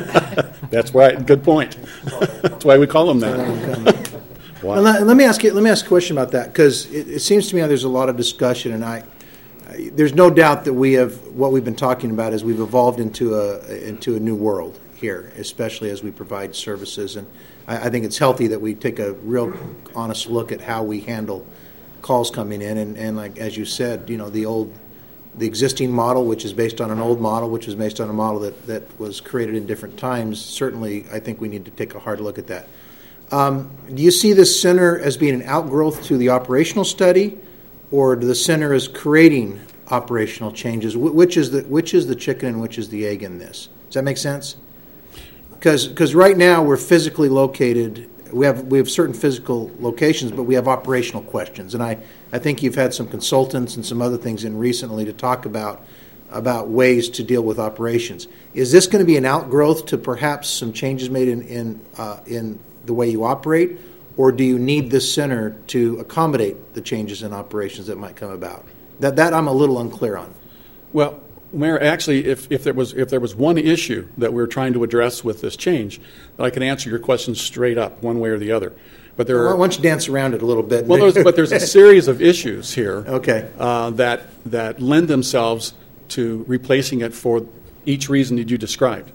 That's right. Good point. That's why we call them that. Wow. Well, let, let me ask you. Let me ask a question about that, because it, it seems to me there's a lot of discussion, and I. There's no doubt that we have, what we've been talking about is we've evolved into a into a new world here, especially as we provide services. And I, I think it's healthy that we take a real honest look at how we handle calls coming in. And, and like as you said, you know, the old, the existing model, which is based on an old model, which is based on a model that, that was created in different times, certainly I think we need to take a hard look at that. Um, do you see this center as being an outgrowth to the operational study, or the center is creating operational changes? Which is the which is the chicken and which is the egg in this? Does that make sense? Because because right now we're physically located. We have we have certain physical locations, but we have operational questions. And I, I think you've had some consultants and some other things in recently to talk about about ways to deal with operations. Is this going to be an outgrowth to perhaps some changes made in in uh, in the way you operate? Or do you need this center to accommodate the changes in operations that might come about? That that I'm a little unclear on. Well, Mayor, actually, if, if there was if there was one issue that we we're trying to address with this change, I can answer your question straight up, one way or the other. But there well, are. Why don't you dance around it a little bit? Well, there's, but there's a series of issues here. Okay. Uh, that that lend themselves to replacing it for each reason that you described.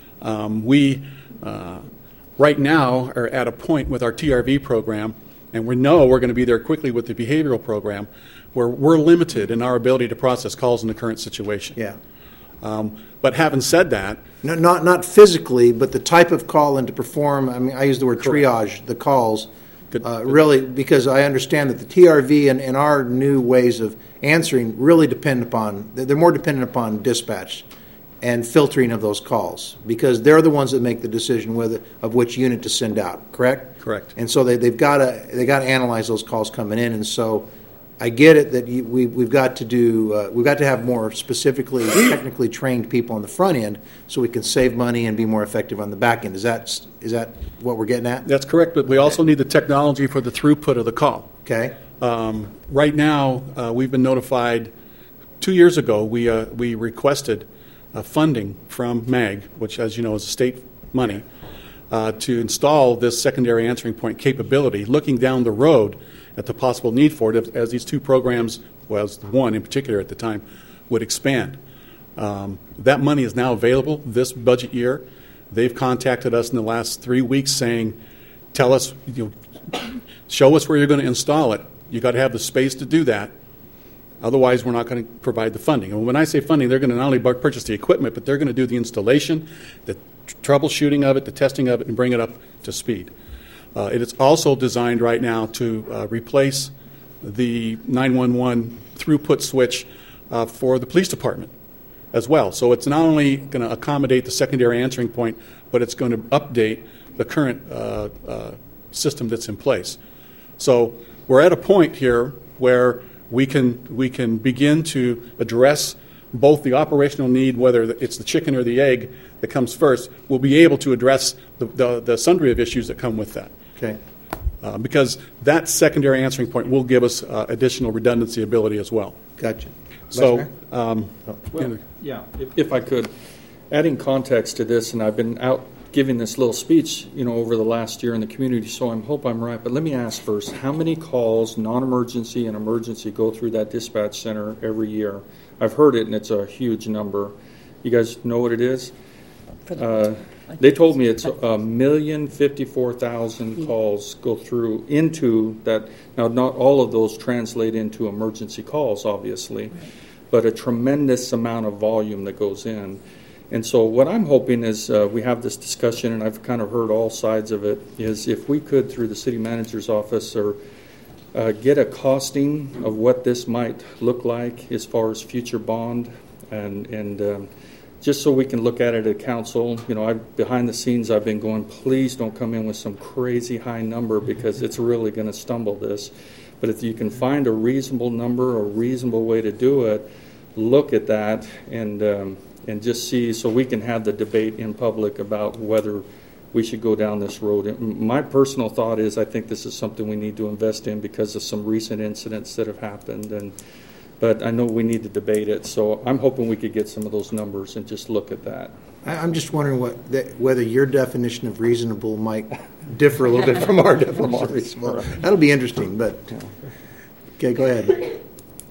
Um, we. Uh, Right now, are at a point with our T R V program, and we know we're going to be there quickly with the behavioral program, where we're limited in our ability to process calls in the current situation. Yeah. Um, but having said that, no, not not physically, but the type of call and to perform. I mean, I use the word triage. The calls Good. Uh, really, because I understand that the T R V and, and our new ways of answering really depend upon, they're more dependent upon dispatch and filtering of those calls, because they're the ones that make the decision whether of which unit to send out, correct? Correct. And so they, they've got to they got to analyze those calls coming in, and so I get it that you, we, we've got to do uh, we've got to have more specifically technically trained people on the front end so we can save money and be more effective on the back end. Is that is that what we're getting at? That's correct, but we also need the technology for the throughput of the call. Okay. Um, right now, uh, we've been notified. Two years ago, we uh, we requested uh, funding from M A G, which, as you know, is state money, uh, to install this secondary answering point capability. Looking down the road at the possible need for it, as these two programs, well, as one in particular at the time, would expand. Um, that money is now available this budget year. They've contacted us in the last three weeks saying, "Tell us, you know, show us where you're going to install it. You got to have the space to do that. Otherwise, we're not going to provide the funding." And when I say funding, they're going to not only purchase the equipment, but they're going to do the installation, the troubleshooting of it, the testing of it, and bring it up to speed. Uh, it is also designed right now to uh, replace the nine one one throughput switch uh, for the police department as well. So it's not only going to accommodate the secondary answering point, but it's going to update the current uh, uh, system that's in place. So we're at a point here where we can we can begin to address both the operational need, whether it's the chicken or the egg that comes first. We'll be able to address the, the, the sundry of issues that come with that. Okay. Uh, because that secondary answering point will give us uh, additional redundancy ability as well. Gotcha. So, um, well, yeah, if, if I could, adding context to this, and I've been out giving this little speech, you know, over the last year in the community, so I hope I'm right. But let me ask first, how many calls, non-emergency and emergency, go through that dispatch center every year? I've heard it, and it's a huge number. You guys know what it is? Uh, they told me it's a million fifty-four thousand calls go through into that. Now, not all of those translate into emergency calls, obviously, but a tremendous amount of volume that goes in. And so what I'm hoping is uh, we have this discussion, and I've kind of heard all sides of it, is if we could, through the city manager's office, or uh, get a costing of what this might look like as far as future bond, and and um, just so we can look at it at council. You know, I, behind the scenes, I've been going, please don't come in with some crazy high number, because it's really going to stumble this. But if you can find a reasonable number, a reasonable way to do it, look at that and um, and just see, so we can have the debate in public about whether we should go down this road. And my personal thought is I think this is something we need to invest in because of some recent incidents that have happened. And But I know we need to debate it, so I'm hoping we could get some of those numbers and just look at that. I'm just wondering what that, whether your definition of reasonable might differ a little bit from our definition of reasonable. That'll be interesting, but okay, go ahead.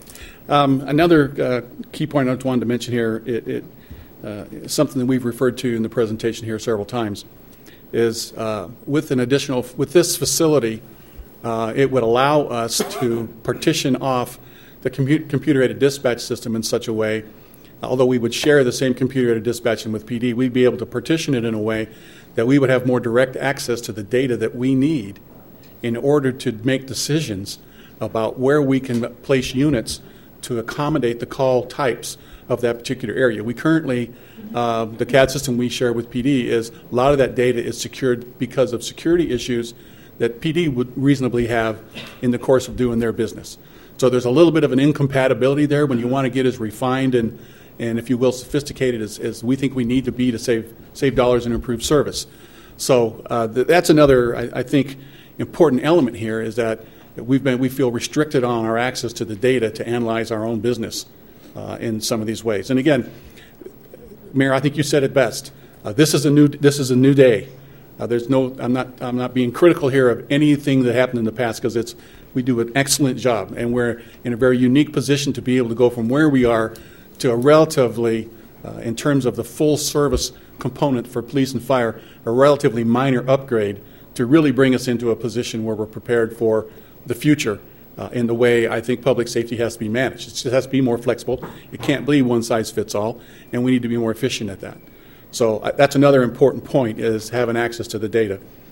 Um, another uh, key point I just wanted to mention here, it, it uh, something that we've referred to in the presentation here several times, is uh, with an additional, with this facility, uh, it would allow us to partition off the compu- computer-aided dispatch system in such a way, although we would share the same computer-aided dispatching with P D, we'd be able to partition it in a way that we would have more direct access to the data that we need in order to make decisions about where we can place units to accommodate the call types of that particular area. We currently, uh, the C A D system we share with P D is a lot of that data is secured because of security issues that P D would reasonably have in the course of doing their business. So there's a little bit of an incompatibility there when you want to get as refined and, and if you will, sophisticated as, as we think we need to be to save save dollars and improve service. So uh, th- that's another, I, I think, important element here is that we've been we feel restricted on our access to the data to analyze our own business uh, in some of these ways. And again, Mayor, I think you said it best. Uh, this is a new this is a new day. Uh, there's no I'm not I'm not being critical here of anything that happened in the past because it's we do an excellent job, and we're in a very unique position to be able to go from where we are to a relatively, uh, in terms of the full service component for police and fire, a relatively minor upgrade to really bring us into a position where we're prepared for the future uh, in the way I think public safety has to be managed. It just has to be more flexible. It can't be one size fits all, and we need to be more efficient at that. So uh, that's another important point is having access to the data.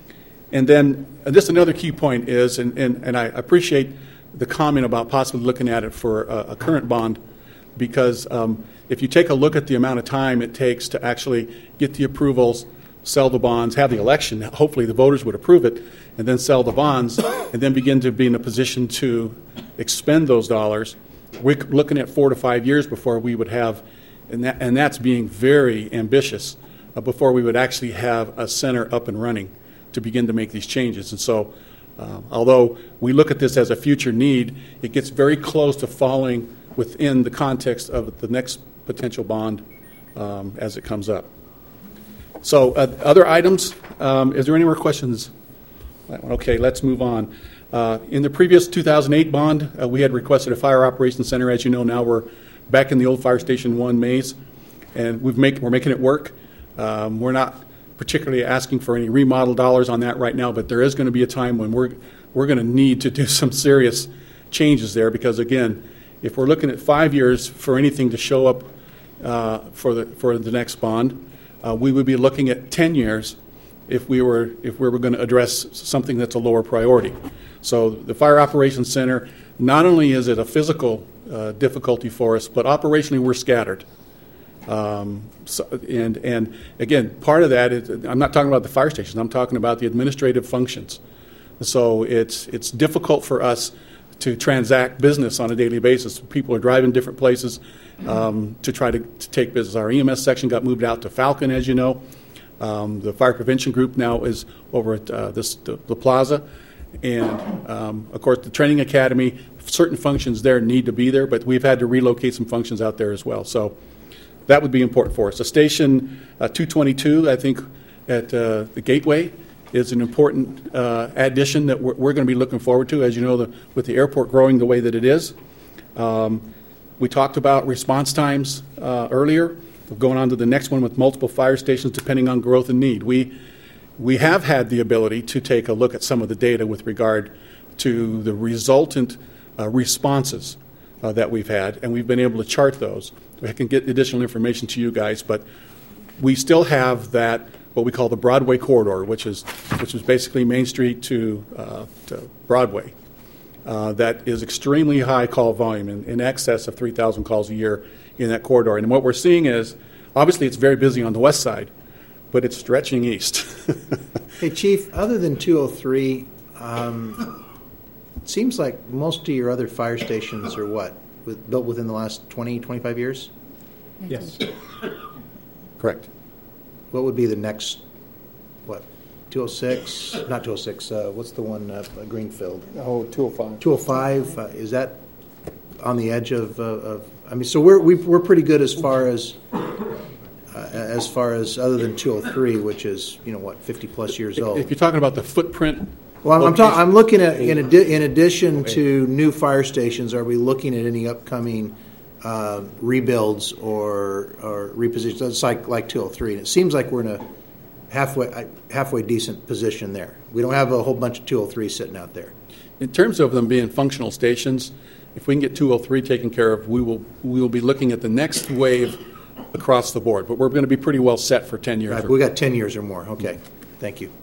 And then uh, just another key point is, and, and, and I appreciate the comment about possibly looking at it for a, a current bond, because um, if you take a look at the amount of time it takes to actually get the approvals, sell the bonds, have the election, hopefully the voters would approve it, and then sell the bonds, and then begin to be in a position to expend those dollars, we're looking at four to five years before we would have, and, that, and that's being very ambitious, uh, before we would actually have a center up and running to begin to make these changes. And so, uh, although we look at this as a future need, it gets very close to falling within the context of the next potential bond um, as it comes up. So, uh, other items, um, is there any more questions? Okay, let's move on. Uh, in the previous two thousand eight bond, uh, we had requested a fire operations center. As you know, now we're back in the old Fire Station one maze, and we've make, we're making it work. Um, we're not particularly asking for any remodel dollars on that right now, but there is going to be a time when we're we're going to need to do some serious changes there, because again, if we're looking at five years for anything to show up uh, for the for the next bond, uh, we would be looking at ten years if we were if we were going to address something that's a lower priority. So the Fire Operations Center, not only is it a physical uh, difficulty for us, but operationally we're scattered. Um, so, and and again, part of that is, I'm not talking about the fire stations. I'm talking about the administrative functions. So it's it's difficult for us to transact business on a daily basis. People are driving different places um, to try to, to take business. Our E M S section got moved out to Falcon, as you know. Um, the fire prevention group now is over at uh, this the, the plaza, and um, of course the training academy. Certain functions there need to be there, but we've had to relocate some functions out there as well. So that would be important for us. The station uh, two twenty-two, I think, at uh, the Gateway is an important uh, addition that we're, we're going to be looking forward to. As you know, the, with the airport growing the way that it is. Um, we talked about response times uh, earlier. We're going on to the next one with multiple fire stations depending on growth and need. We, we have had the ability to take a look at some of the data with regard to the resultant uh, responses uh, that we've had, and we've been able to chart those. I can get additional information to you guys, but we still have that, what we call the Broadway corridor, which is which is basically Main Street to, uh, to Broadway. Uh, that is extremely high call volume, in, in excess of three thousand calls a year in that corridor. And what we're seeing is, obviously it's very busy on the west side, but it's stretching east. Hey, Chief, other than two oh three, um, it seems like most of your other fire stations are what? With, built within the last twenty, twenty-five years? Yes. Correct. What would be the next, what, two oh six? Not two oh six, uh, what's the one, uh, Greenfield? Oh, two oh five. two oh five, uh, is that on the edge of, uh, of I mean, so we're we, we're pretty good as far as, uh, as far as, other than two oh three, which is, you know, what, fifty plus years old. If you're talking about the footprint. Well, I'm, I'm, talk, I'm looking at, in, adi- in addition to new fire stations, are we looking at any upcoming uh, rebuilds or, or repositions? It's like, like two oh three, and it seems like we're in a halfway halfway decent position there. We don't have a whole bunch of two oh three sitting out there. In terms of them being functional stations, if we can get two oh three taken care of, we will we will be looking at the next wave across the board. But we're going to be pretty well set for ten years. Right, we got ten years or more. Okay, thank you.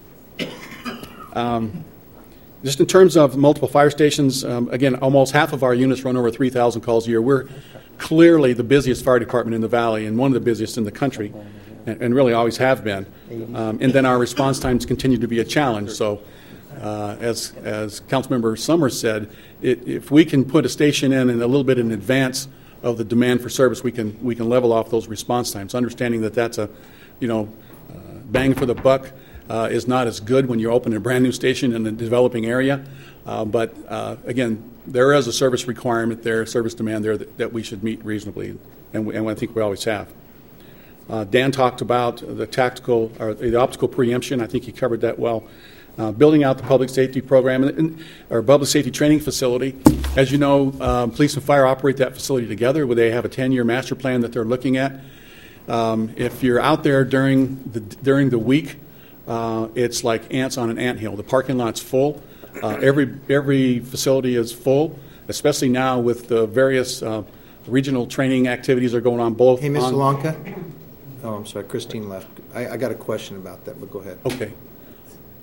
Um, just in terms of multiple fire stations, um, again, almost half of our units run over three thousand calls a year. We're clearly the busiest fire department in the Valley and one of the busiest in the country, and, and really always have been. Um, and then our response times continue to be a challenge. So uh, as as Councilmember Summers said, it, if we can put a station in and a little bit in advance of the demand for service, we can we can level off those response times, understanding that that's a, you know, uh, bang for the buck. Uh, is not as good when you're opening a brand new station in a developing area. Uh, but uh, again, there is a service requirement there, service demand there that, that we should meet reasonably, and, we, and I think we always have. Uh, Dan talked about the tactical or the optical preemption. I think he covered that well. Uh, building out the public safety program and, and or public safety training facility. As you know, um, police and fire operate that facility together, where they have a ten-year master plan that they're looking at. Um, if you're out there during the during the week, Uh, it's like ants on an anthill. The parking lot's full. Uh, every every facility is full, especially now with the various uh, regional training activities that are going on both. Hey, Miz on Solanka? Oh, I'm sorry. Christine left. I, I got a question about that, but go ahead. Okay.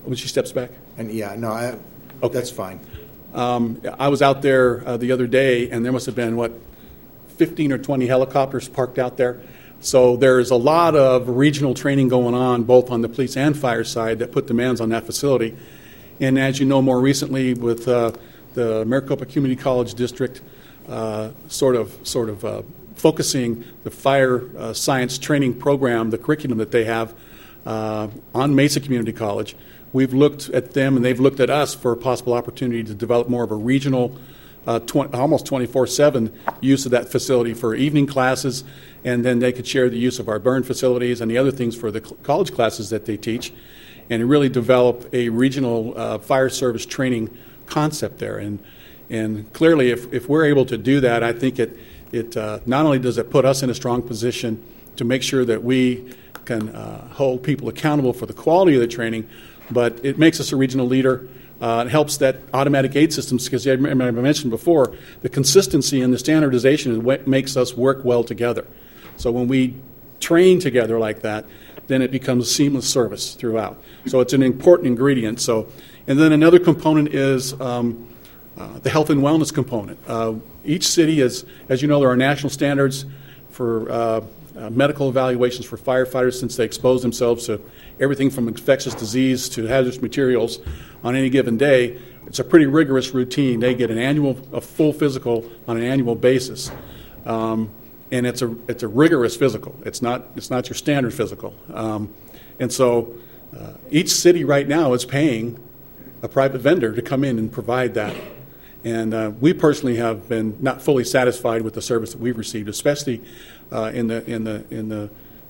when she steps back. And yeah, no, I, Okay. that's fine. Um, I was out there uh, the other day, and there must have been, what, fifteen or twenty helicopters parked out there. So there's a lot of regional training going on, both on the police and fire side, that put demands on that facility. And as you know, more recently with uh, the Maricopa Community College District uh, sort of sort of uh, focusing the fire uh, science training program, the curriculum that they have uh, on Mesa Community College, we've looked at them and they've looked at us for a possible opportunity to develop more of a regional, uh, tw- almost twenty-four seven use of that facility for evening classes, and then they could share the use of our burn facilities and the other things for the cl- college classes that they teach, and really develop a regional uh, fire service training concept there. And and clearly, if, if we're able to do that, I think it, it uh, not only does it put us in a strong position to make sure that we can uh, hold people accountable for the quality of the training, but it makes us a regional leader. Uh, it helps that automatic aid systems, because I mentioned before, the consistency and the standardization is what makes us work well together. So when we train together like that, then it becomes seamless service throughout. So it's an important ingredient. So, and then another component is um, uh, the health and wellness component. Uh, each city is, as you know, there are national standards for uh, uh, medical evaluations for firefighters, since they expose themselves to everything from infectious disease to hazardous materials on any given day. It's a pretty rigorous routine. They get an annual, a full physical on an annual basis. Um, And it's a it's a rigorous physical. It's not it's not your standard physical. Um, and so uh, each city right now is paying a private vendor to come in and provide that. And uh, we personally have been not fully satisfied with the service that we've received, especially uh, in the in the in the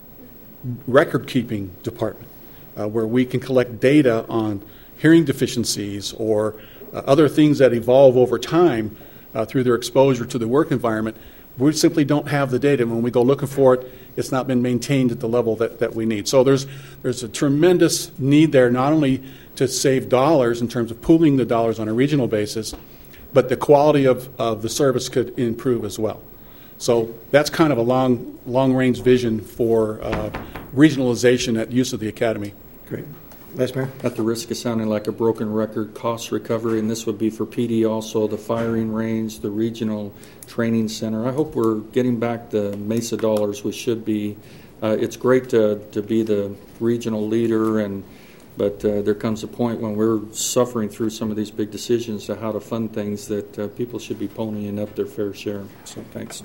record keeping department, uh, where we can collect data on hearing deficiencies or uh, other things that evolve over time uh, through their exposure to the work environment. We simply don't have the data. When we go looking for it, it's not been maintained at the level that, that we need. So there's there's a tremendous need there, not only to save dollars in terms of pooling the dollars on a regional basis, but the quality of, of the service could improve as well. So that's kind of a long, long-range vision for uh, regionalization at use of the academy. Great. Vice Mayor? At the risk of sounding like a broken record, cost recovery, and this would be for P D also, the firing range, the regional training center. I hope we're getting back the Mesa dollars we should be. Uh, it's great to, to be the regional leader, and but uh, there comes a point when we're suffering through some of these big decisions to how to fund things that uh, people should be ponying up their fair share. So thanks.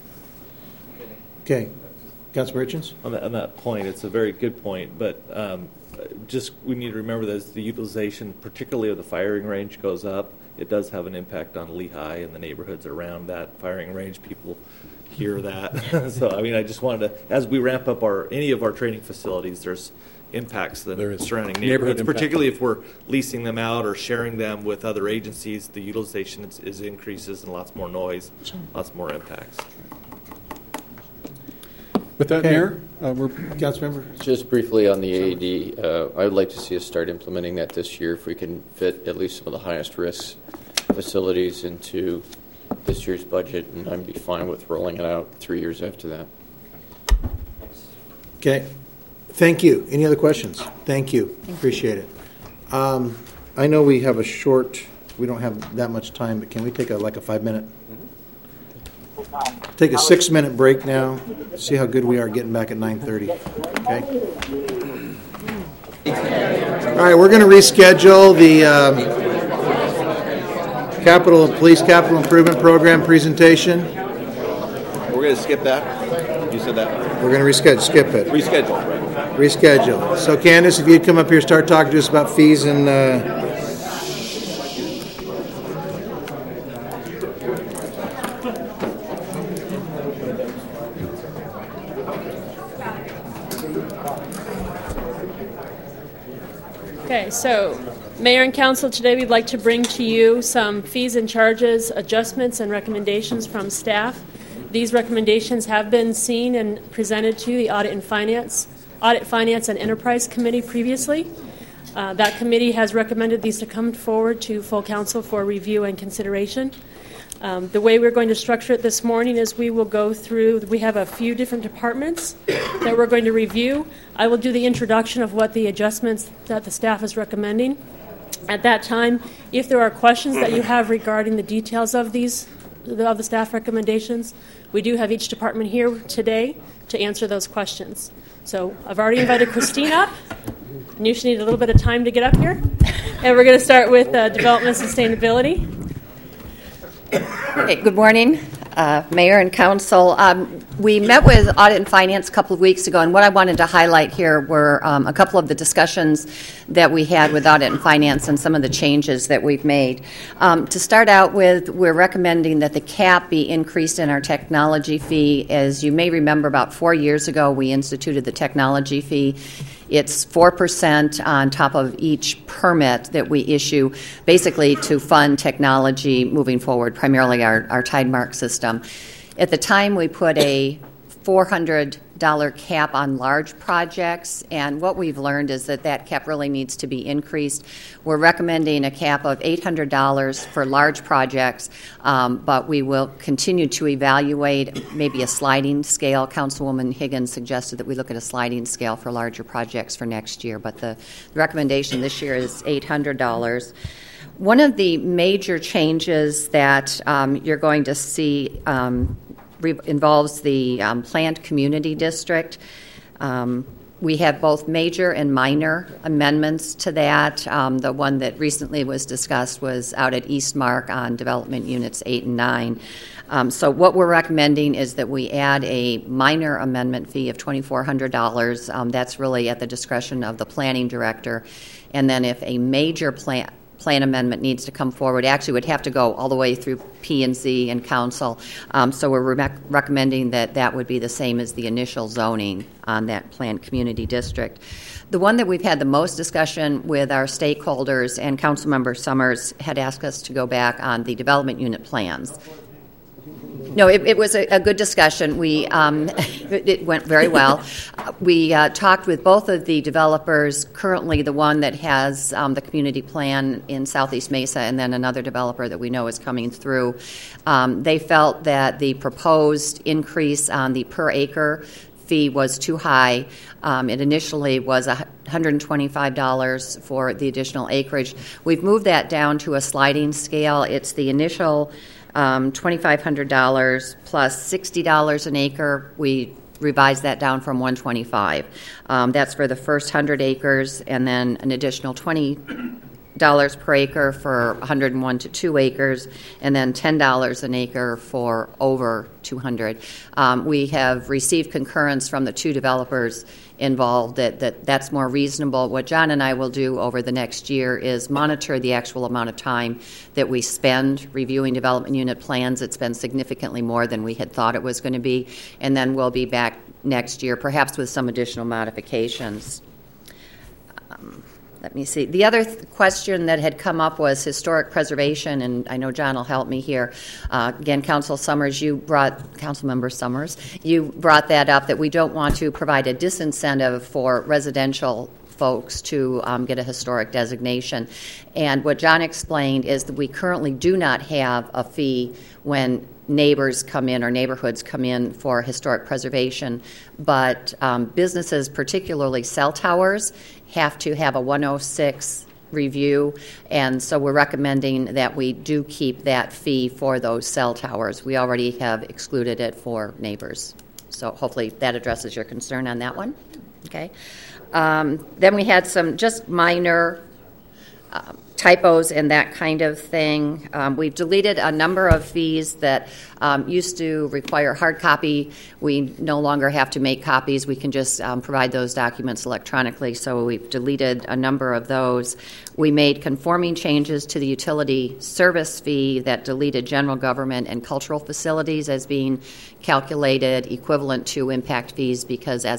Okay. Councilor Richards? On that, on that point, it's a very good point, but um, just we need to remember that as the utilization, particularly of the firing range, goes up, it does have an impact on Lehigh and the neighborhoods around that firing range. People hear that. So, I mean, I just wanted to, as we ramp up our any of our training facilities, there's impacts to the surrounding neighborhoods, Neighborhood particularly if we're leasing them out or sharing them with other agencies. The utilization is, is increases and lots more noise, lots more impacts. With that, Okay. Mayor, uh, we're Councilmember? Just briefly on the A A D, uh, I would like to see us start implementing that this year if we can fit at least some of the highest risk facilities into this year's budget, and I'd be fine with rolling it out three years after that. Okay. Thank you. Any other questions? Thank you. Appreciate it. Um, I know we have a short, we don't have that much time, but can we take a like a five-minute? Take a six-minute break now. See how good we are getting back at nine thirty. Okay. All right, we're going to reschedule the um, capital police capital improvement program presentation. We're going to skip that. You said that. We're going to reschedule. Skip it. Reschedule, right? Reschedule. So, Candace, if you'd come up here, start talking to us about fees and. Uh, Okay, so Mayor and Council, today we'd like to bring to you some fees and charges, adjustments, and recommendations from staff. These recommendations have been seen and presented to the Audit and Finance, Audit, Finance, and Enterprise Committee previously. Uh, that committee has recommended these to come forward to full council for review and consideration. Um, the way we're going to structure it this morning is we will go through, we have a few different departments that we're going to review. I will do the introduction of what the adjustments that the staff is recommending. At that time, if there are questions that you have regarding the details of these, of the staff recommendations, we do have each department here today to answer those questions. So I've already invited Christine up. Knew she needed a little bit of time to get up here. And we're going to start with uh, development and sustainability. Okay, good morning, uh, Mayor and Council. Um, we met with Audit and Finance a couple of weeks ago, and what I wanted to highlight here were um, a couple of the discussions that we had with Audit and Finance and some of the changes that we've made. Um, to start out with, we're recommending that the cap be increased in our technology fee. As you may remember, about four years ago, we instituted the technology fee. It's four percent on top of each permit that we issue, basically to fund technology moving forward, primarily our, our Tidemark system. At the time, we put a four hundred dollars cap on large projects, and what we've learned is that that cap really needs to be increased. We're recommending a cap of eight hundred dollars for large projects, um, but we will continue to evaluate maybe a sliding scale. Councilwoman Higgins suggested that we look at a sliding scale for larger projects for next year, but the recommendation this year is eight hundred dollars. One of the major changes that um, you're going to see um, re- involves the um, planned community district. Um, we have both major and minor amendments to that. Um, the one that recently was discussed was out at Eastmark on development units eight and nine. Um, so what we're recommending is that we add a minor amendment fee of twenty-four hundred dollars. Um, that's really at the discretion of the planning director. And then if a major plan plan amendment needs to come forward, actually would have to go all the way through P and Z and council. Um, so we're re- recommending that that would be the same as the initial zoning on that planned community district. The one that we've had the most discussion with our stakeholders, and Councilmember Summers had asked us to go back on the development unit plans. No, it, it was a, a good discussion. We um, it, it went very well. We uh, talked with both of the developers. Currently, the one that has um, the community plan in Southeast Mesa, and then another developer that we know is coming through. Um, they felt that the proposed increase on the per acre fee was too high. Um, it initially was one hundred twenty-five dollars for the additional acreage. We've moved that down to a sliding scale. It's the initial Um, twenty-five hundred dollars plus sixty dollars an acre. We revised that down from one hundred twenty-five dollars. Um, that's for the first one hundred acres, and then an additional twenty dollars per acre for one hundred one to two acres, and then ten dollars an acre for over two hundred. Um, we have received concurrence from the two developers involved that, that that's more reasonable. What John and I will do over the next year is monitor the actual amount of time that we spend reviewing development unit plans. It's been significantly more than we had thought it was going to be, and then we'll be back next year, perhaps with some additional modifications. Um, Let me see. The other th- question that had come up was historic preservation, and I know John will help me here. Uh, again, Council Summers, you brought, Councilmember Summers, you brought that up, that we don't want to provide a disincentive for residential folks to um, get a historic designation. And what John explained is that we currently do not have a fee when neighbors come in or neighborhoods come in for historic preservation, but um, businesses, particularly cell towers, have to have a one oh six review, and so we're recommending that we do keep that fee for those cell towers. We already have excluded it for neighbors, so hopefully that addresses your concern on that one. Okay. Um, then we had some just minor uh, typos and that kind of thing. Um, we've deleted a number of fees that um, used to require hard copy. We no longer have to make copies. We can just um, provide those documents electronically, so we've deleted a number of those. We made conforming changes to the utility service fee that deleted general government and cultural facilities as being calculated equivalent to impact fees, because as of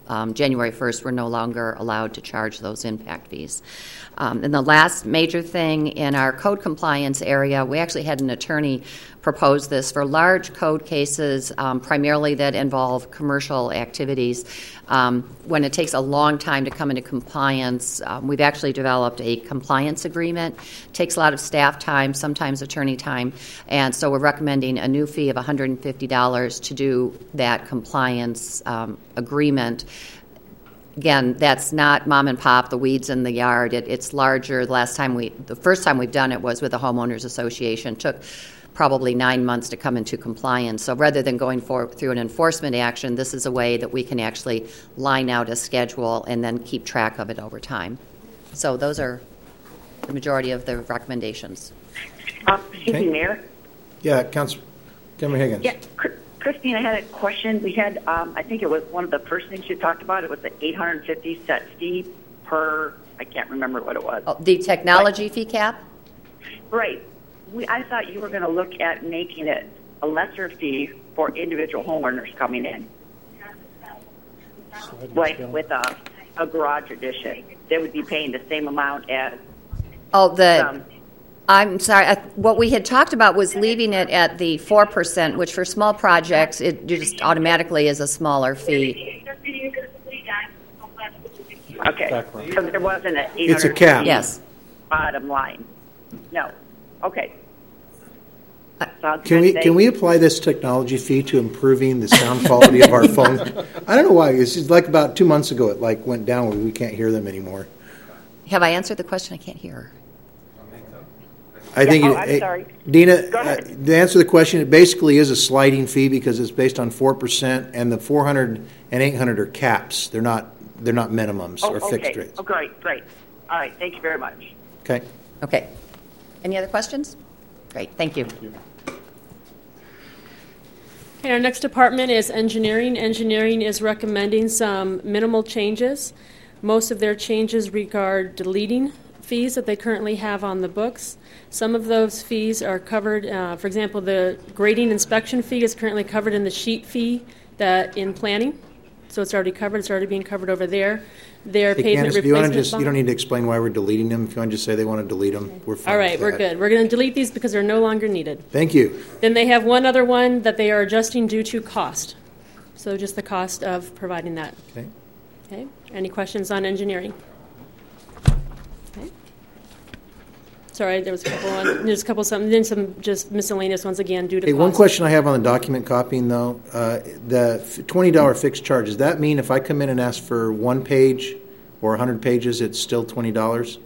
um, January first, we're no longer allowed to charge those impact fees. Um, and the last major thing in our code compliance area, we actually had an attorney propose this for large code cases, um, primarily that involve commercial activities. Um, when it takes a long time to come into compliance, um, we've actually developed a compliance agreement. It takes a lot of staff time, sometimes attorney time, and so we're recommending a new fee of one hundred fifty dollars to do that compliance um, agreement. Again, that's not mom and pop, the weeds in the yard. It, it's larger. The last time we, the first time we've done it was with the homeowners association. It took probably nine months to come into compliance. So rather than going for, through an enforcement action, this is a way that we can actually line out a schedule and then keep track of it over time. So those are the majority of the recommendations. Uh, excuse Okay. me, Mayor. Yeah, Councilor Higgins. Yeah, Christine, I had a question. We had, um, I think it was one of the first things you talked about. It was the eight hundred fifty set fee per, I can't remember what it was. Oh, the technology fee cap? Right. We, I thought you were going to look at making it a lesser fee for individual homeowners coming in. Like with a, a garage addition. They would be paying the same amount as. Oh, the. Um, I'm sorry. I, what we had talked about was leaving it at the four percent, which for small projects, it just automatically is a smaller fee. Okay. So there wasn't an eight hundred. It's a cap. Yes. Bottom line. No. Okay. Sounds Can good. we Thank can we you. apply this technology fee to improving the sound quality of our phone? I don't know why. It's just like about two months ago, it like went down where we can't hear them anymore. Have I answered the question? I can't hear. I think, Yeah, oh, it- I'm it- sorry. Dina, Go uh, ahead. to answer the question, it basically is a sliding fee because it's based on four percent, and the four hundred and eight hundred are caps. They're not they're not minimums Oh, or fixed okay. rates. Oh, great, great. All right. Thank you very much. Okay. Okay. Any other questions? Great. Thank you. Okay, our next department is engineering. Engineering is recommending some minimal changes. Most of their changes regard deleting fees that they currently have on the books. Some of those fees are covered, uh, for example, the grading inspection fee is currently covered in the sheet fee that in planning. So it's already covered. It's already being covered over there. Their Hey, pavement Candace, do you want replacement to just bond- you don't need to explain why we're deleting them. If you want to just say they want to delete them, we're fine. All right, with we're that. good. We're going to delete these because they're no longer needed. Thank you. Then they have one other one that they are adjusting due to cost. So just the cost of providing that. Okay. Okay. Any questions on engineering? Okay. Sorry, there was a couple. On, there's a couple. Some then some just miscellaneous ones again due to Hey, cost. one question I have on the document copying though, uh, the twenty dollar fixed charge. Does that mean if I come in and ask for one page or a hundred pages, it's still twenty dollars?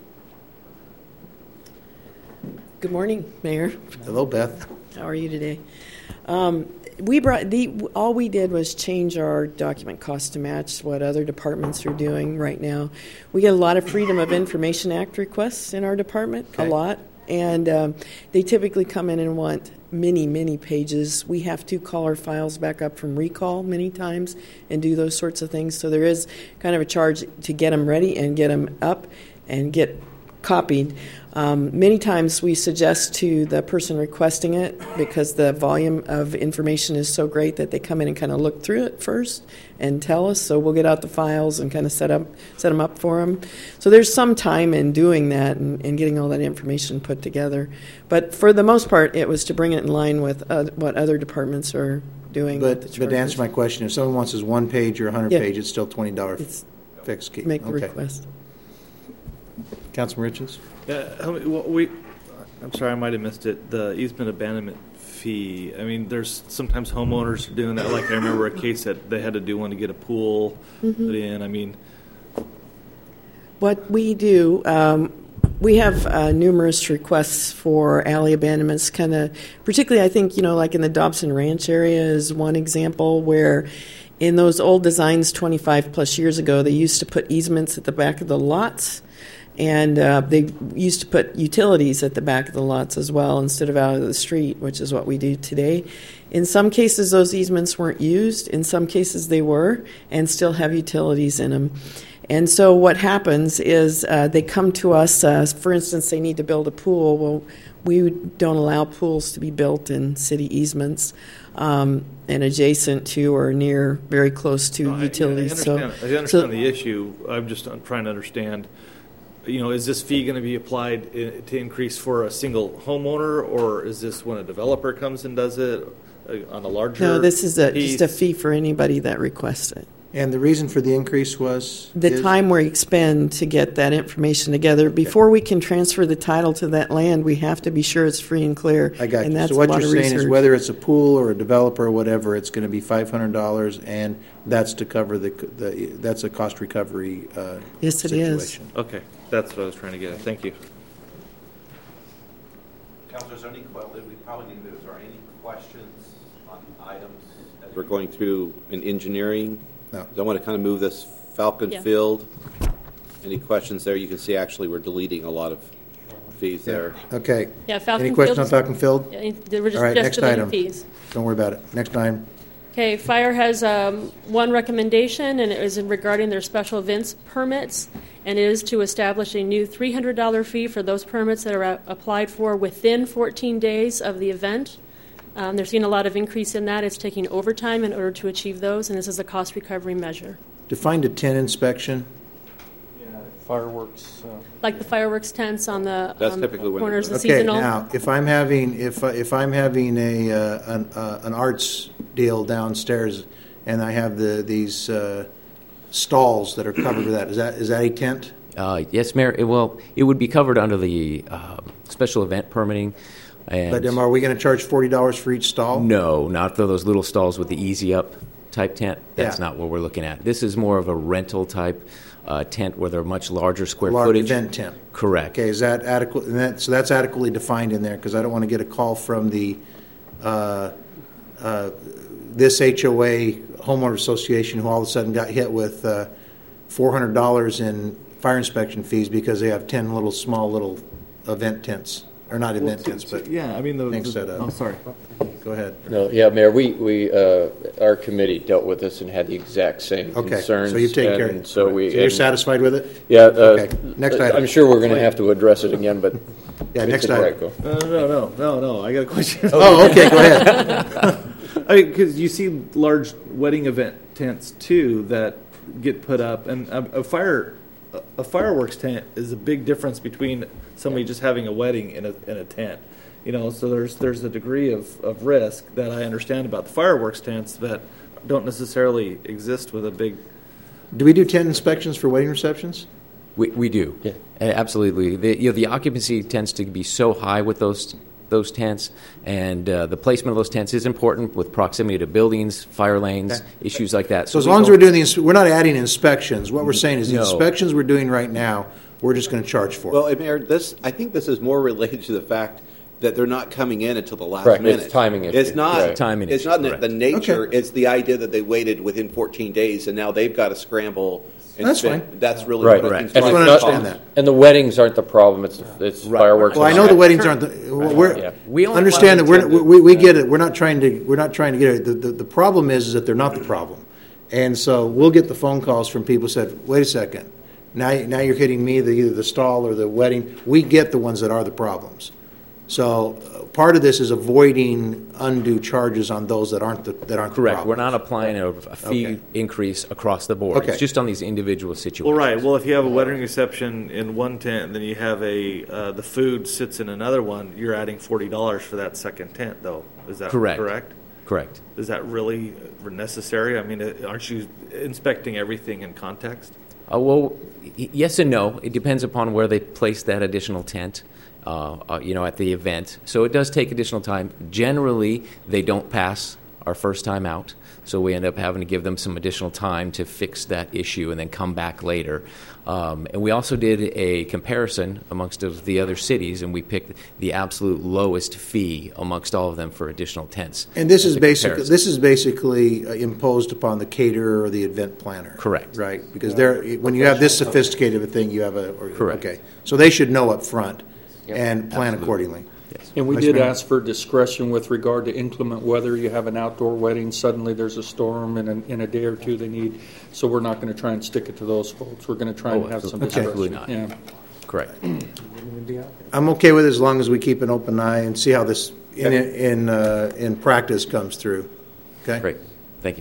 Good morning, Mayor. Hello, Beth. How are you today? Um, we brought the all we did was change our document cost to match what other departments are doing right now. We get a lot of Freedom of Information Act requests in our department, Okay. a lot, and um, they typically come in and want many, many pages. We have to call our files back up from recall many times and do those sorts of things. So there is kind of a charge to get them ready and get them up and get copied. Um, many times we suggest to the person requesting it, because the volume of information is so great, that they come in and kind of look through it first and tell us. So we'll get out the files and kind of set up set them up for them. So there's some time in doing that and, and getting all that information put together. But for the most part, it was to bring it in line with uh, what other departments are doing. with But, the but to charges. answer my question, if someone wants this one page or a hundred Yeah. page, it's still twenty dollars fixed key. Make the Okay. request. Councilman Richards? Yeah, how many- well, we, I'm sorry, I might have missed it. The easement abandonment fee. I mean, there's sometimes homeowners are doing that. Like I remember a case that they had to do one to get a pool Mhm. put in. I mean, What we do, um, we have uh, numerous requests for alley abandonments, kind of, particularly I think, you know, like in the Dobson Ranch area is one example where in those old designs twenty-five plus years ago, they used to put easements at the back of the lots. And uh, they used to put utilities at the back of the lots as well instead of out of the street, which is what we do today. In some cases, those easements weren't used. In some cases, they were and still have utilities in them. And so what happens is uh, they come to us, uh, for instance, they need to build a pool. Well, we don't allow pools to be built in city easements um, and adjacent to or near, very close to No, utilities. I, I understand, so, I understand so, the issue. I'm just trying to understand, you know, is this fee going to be applied i- to increase for a single homeowner, or is this when a developer comes and does it uh, on a larger No, this is a, piece? just a fee for anybody that requests it. And the reason for the increase was? The is- time we expend to get that information together. Before we can transfer the title to that land, we have to be sure it's free and clear. I got and you. That's So what a lot you're of saying is research. whether it's a pool or a developer or whatever, it's going to be five hundred dollars, and that's to cover the, the that's a cost recovery uh, Yes, it is. situation. Okay, that's what I was trying to get at. Thank you. Councilor, is there any, que- we probably need to, is there any questions on items as we're going through in engineering? No. I want to kind of move this Falcon Yeah. Field. Any questions there? You can see actually we're deleting a lot of fees there. Okay. Yeah, Falcon Any questions on Field- Falcon Field? Yeah, they were just- All right, just next deleting item. fees. Don't worry about it. Next item. Okay, Fire has um, one recommendation, and it is regarding their special events permits, and it is to establish a new three hundred dollars fee for those permits that are a- applied for within fourteen days of the event. Um, They're seeing a lot of increase in that. It's taking overtime in order to achieve those, and this is a cost recovery measure. Defined a tent inspection. Fireworks. Uh, Like the fireworks tents on the That's um, typically when- corners, the Okay, seasonal. now, if I'm having, if, uh, if I'm having a, uh, an, uh, an arts deal downstairs and I have the, these uh, stalls that are covered with that, is that, is that a tent? Uh, yes, Mayor. It, well, it would be covered under the uh, special event permitting. And But um, are we going to charge forty dollars for each stall? no, not for those little stalls with the easy up type tent. That's Yeah. not what we're looking at. This is more of a rental type uh, tent where they're much larger square Large footage. event tent. Correct. Okay, is that adequate? And that, so that's adequately defined in there, because I don't want to get a call from the, uh, uh, this H O A homeowner association who all of a sudden got hit with uh, four hundred dollars in fire inspection fees because they have ten little, small little event tents. Or not event tents, but yeah, I mean the. things the set up. oh, sorry. Go ahead. No, yeah, Mayor, we, we, uh, our committee dealt with this and had the exact same Okay, concerns. so you've taken care of and it. So we. So you're and- satisfied with it? Yeah, uh, Okay, next item. I'm sure we're gonna have to address it again, but. Yeah, it's next a item. break. No, no, no, no, no. I got a question. Oh, okay, go ahead. I mean, because you see large wedding event tents too that get put up, and a, a fire, a fireworks tent is a big difference between somebody just having a wedding in a in a tent. You know, so there's there's a degree of, of risk that I understand about the fireworks tents that don't necessarily exist with a big. Do we do tent inspections for wedding receptions? We, we do. Yeah. Absolutely. The, you know, the occupancy tends to be so high with those those tents, and uh, the placement of those tents is important with proximity to buildings, fire lanes, Okay. issues like that. So as we long as don't- we're doing these, we're not adding inspections. What we're saying is the No. inspections we're doing right now, we're just going to charge for. Well, and Mayor, this, I think this is more related to the fact that they're not coming in until the last Correct, it's minute. timing issue. It's not, Right. Timing it's issue, not the- correct. the nature, Okay. it's the idea that they waited within fourteen days and now they've got to scramble. and That's spend- fine. That's really Right, what I right. think. And I it's wanna not- understand that. And the weddings aren't the problem, it's, it's fireworks. Well, I know the weddings aren't. The, we're Yeah. We only understand that allow we're, we we get it. We're not trying to. We're not trying to get it. The, the, the problem is, is that they're not the problem, and so we'll get the phone calls from people who said, "Wait a second, now now you're hitting me the either the stall or the wedding." We get the ones that are the problems. So uh, part of this is avoiding undue charges on those that aren't the that aren't Correct. The We're problems. not applying a, a fee Okay. increase across the board. Okay. It's just on these individual situations. Well, right. Well, if you have a wedding reception in one tent, and then you have a uh, the food sits in another one, you're adding forty dollars for that second tent, though. Is that Correct. correct? Correct. Is that really necessary? I mean, uh, aren't you inspecting everything in context? Uh, well, y- yes and no. It depends upon where they place that additional tent, uh, uh, you know, at the event. So it does take additional time. Generally, they don't pass our first time out, so we end up having to give them some additional time to fix that issue and then come back later. Um, and we also did a comparison amongst of the other cities, and we picked the absolute lowest fee amongst all of them for additional tents. And this as is a basically comparison. this is basically uh, imposed upon the caterer or the event planner. Correct. Right, because they're when you have this sophisticated of a thing, you have a or, Correct. Okay, so they should know up front Yep. and plan Absolutely. accordingly. Yes. And we Vice did Mayor? ask for discretion with regard to inclement weather. You have an outdoor wedding, suddenly there's a storm, and in, in a day or two they need. So we're not going to try and stick it to those folks. We're going to try Oh, and have some absolutely discretion. not. Yeah. Correct. I'm okay with it as long as we keep an open eye and see how this in in uh, in practice comes through. Okay. Great. Thank you.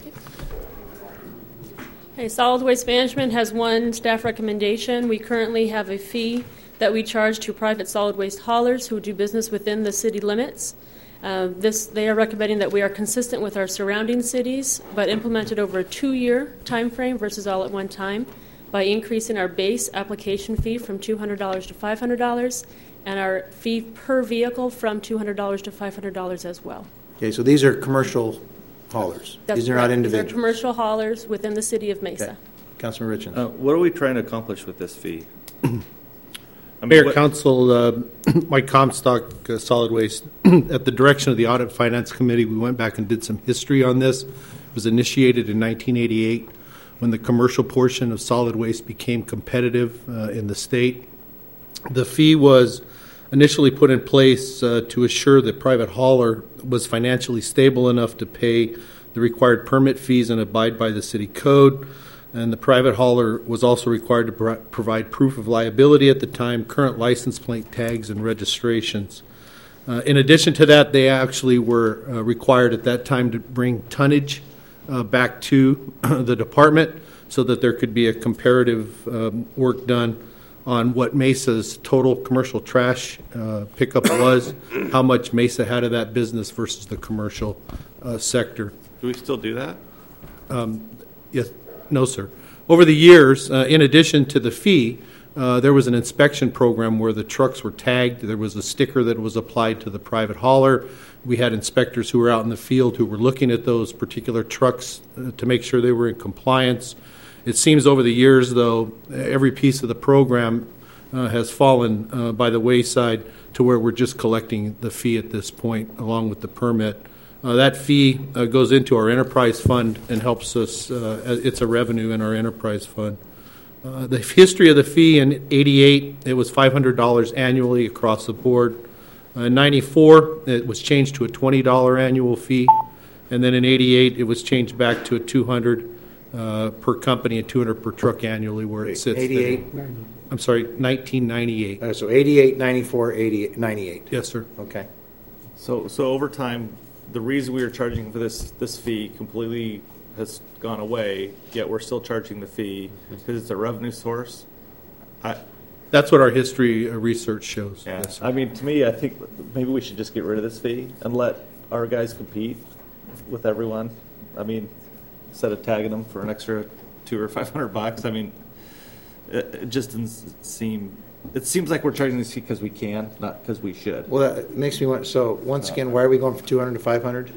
Okay, Solid Waste Management has one staff recommendation. We currently have a fee that we charge to private solid waste haulers who do business within the city limits. Uh, this, they are recommending that we are consistent with our surrounding cities, but implemented over a two-year time frame versus all at one time by increasing our base application fee from two hundred dollars to five hundred dollars and our fee per vehicle from two hundred dollars to five hundred dollars as well. Okay, so these are commercial haulers. That's These are correct. not These individuals. are commercial haulers within the city of Mesa. Okay. Councilman Richens. Uh, what are we trying to accomplish with this fee? I mean, Mayor, what- Council, uh, Mike Comstock, uh, Solid Waste, at the direction of the Audit Finance Committee, we went back and did some history on this. It was initiated in nineteen eighty-eight when the commercial portion of solid waste became competitive uh, in the state. The fee was initially put in place uh, to assure that private hauler was financially stable enough to pay the required permit fees and abide by the city code. And the private hauler was also required to pro- provide proof of liability at the time, current license plate tags, and registrations. Uh, in addition to that, they actually were uh, required at that time to bring tonnage uh, back to the department so that there could be a comparative um, work done on what Mesa's total commercial trash uh, pickup was, how much Mesa had of that business versus the commercial uh, sector. Do we still do that? Um, yes, no, sir. Over the years, uh, in addition to the fee, uh, there was an inspection program where the trucks were tagged. There was a sticker that was applied to the private hauler. We had inspectors who were out in the field who were looking at those particular trucks uh, to make sure they were in compliance. It seems over the years, though, every piece of the program uh, has fallen uh, by the wayside to where we're just collecting the fee at this point, along with the permit. Uh, that fee uh, goes into our enterprise fund and helps us. Uh, it's a revenue in our enterprise fund. Uh, the history of the fee in eighty-eight, it was five hundred dollars annually across the board. Uh, in ninety-four, it was changed to a twenty dollars annual fee. And then in eighty-eight, it was changed back to a two hundred dollars uh, per company and two hundred dollars per truck annually, where it sits. eighty-eight? Today. I'm sorry, nineteen ninety-eight. Uh, so eighty-eight, ninety-four, eighty-eight, ninety-eight. Yes, sir. Okay. So, so over time, the reason we were charging for this this fee completely has gone away. Yet we're still charging the fee because it's a revenue source. I, That's what our history uh, research shows. yeah. Yes, sir. I mean, to me, I think maybe we should just get rid of this fee and let our guys compete with everyone. I mean, instead of tagging them for an extra two or five hundred bucks. I mean, it, it just doesn't seem. It seems like we're charging this fee because we can, not because we should. Well, that makes me want. So once again, why are we going from two hundred to five hundred?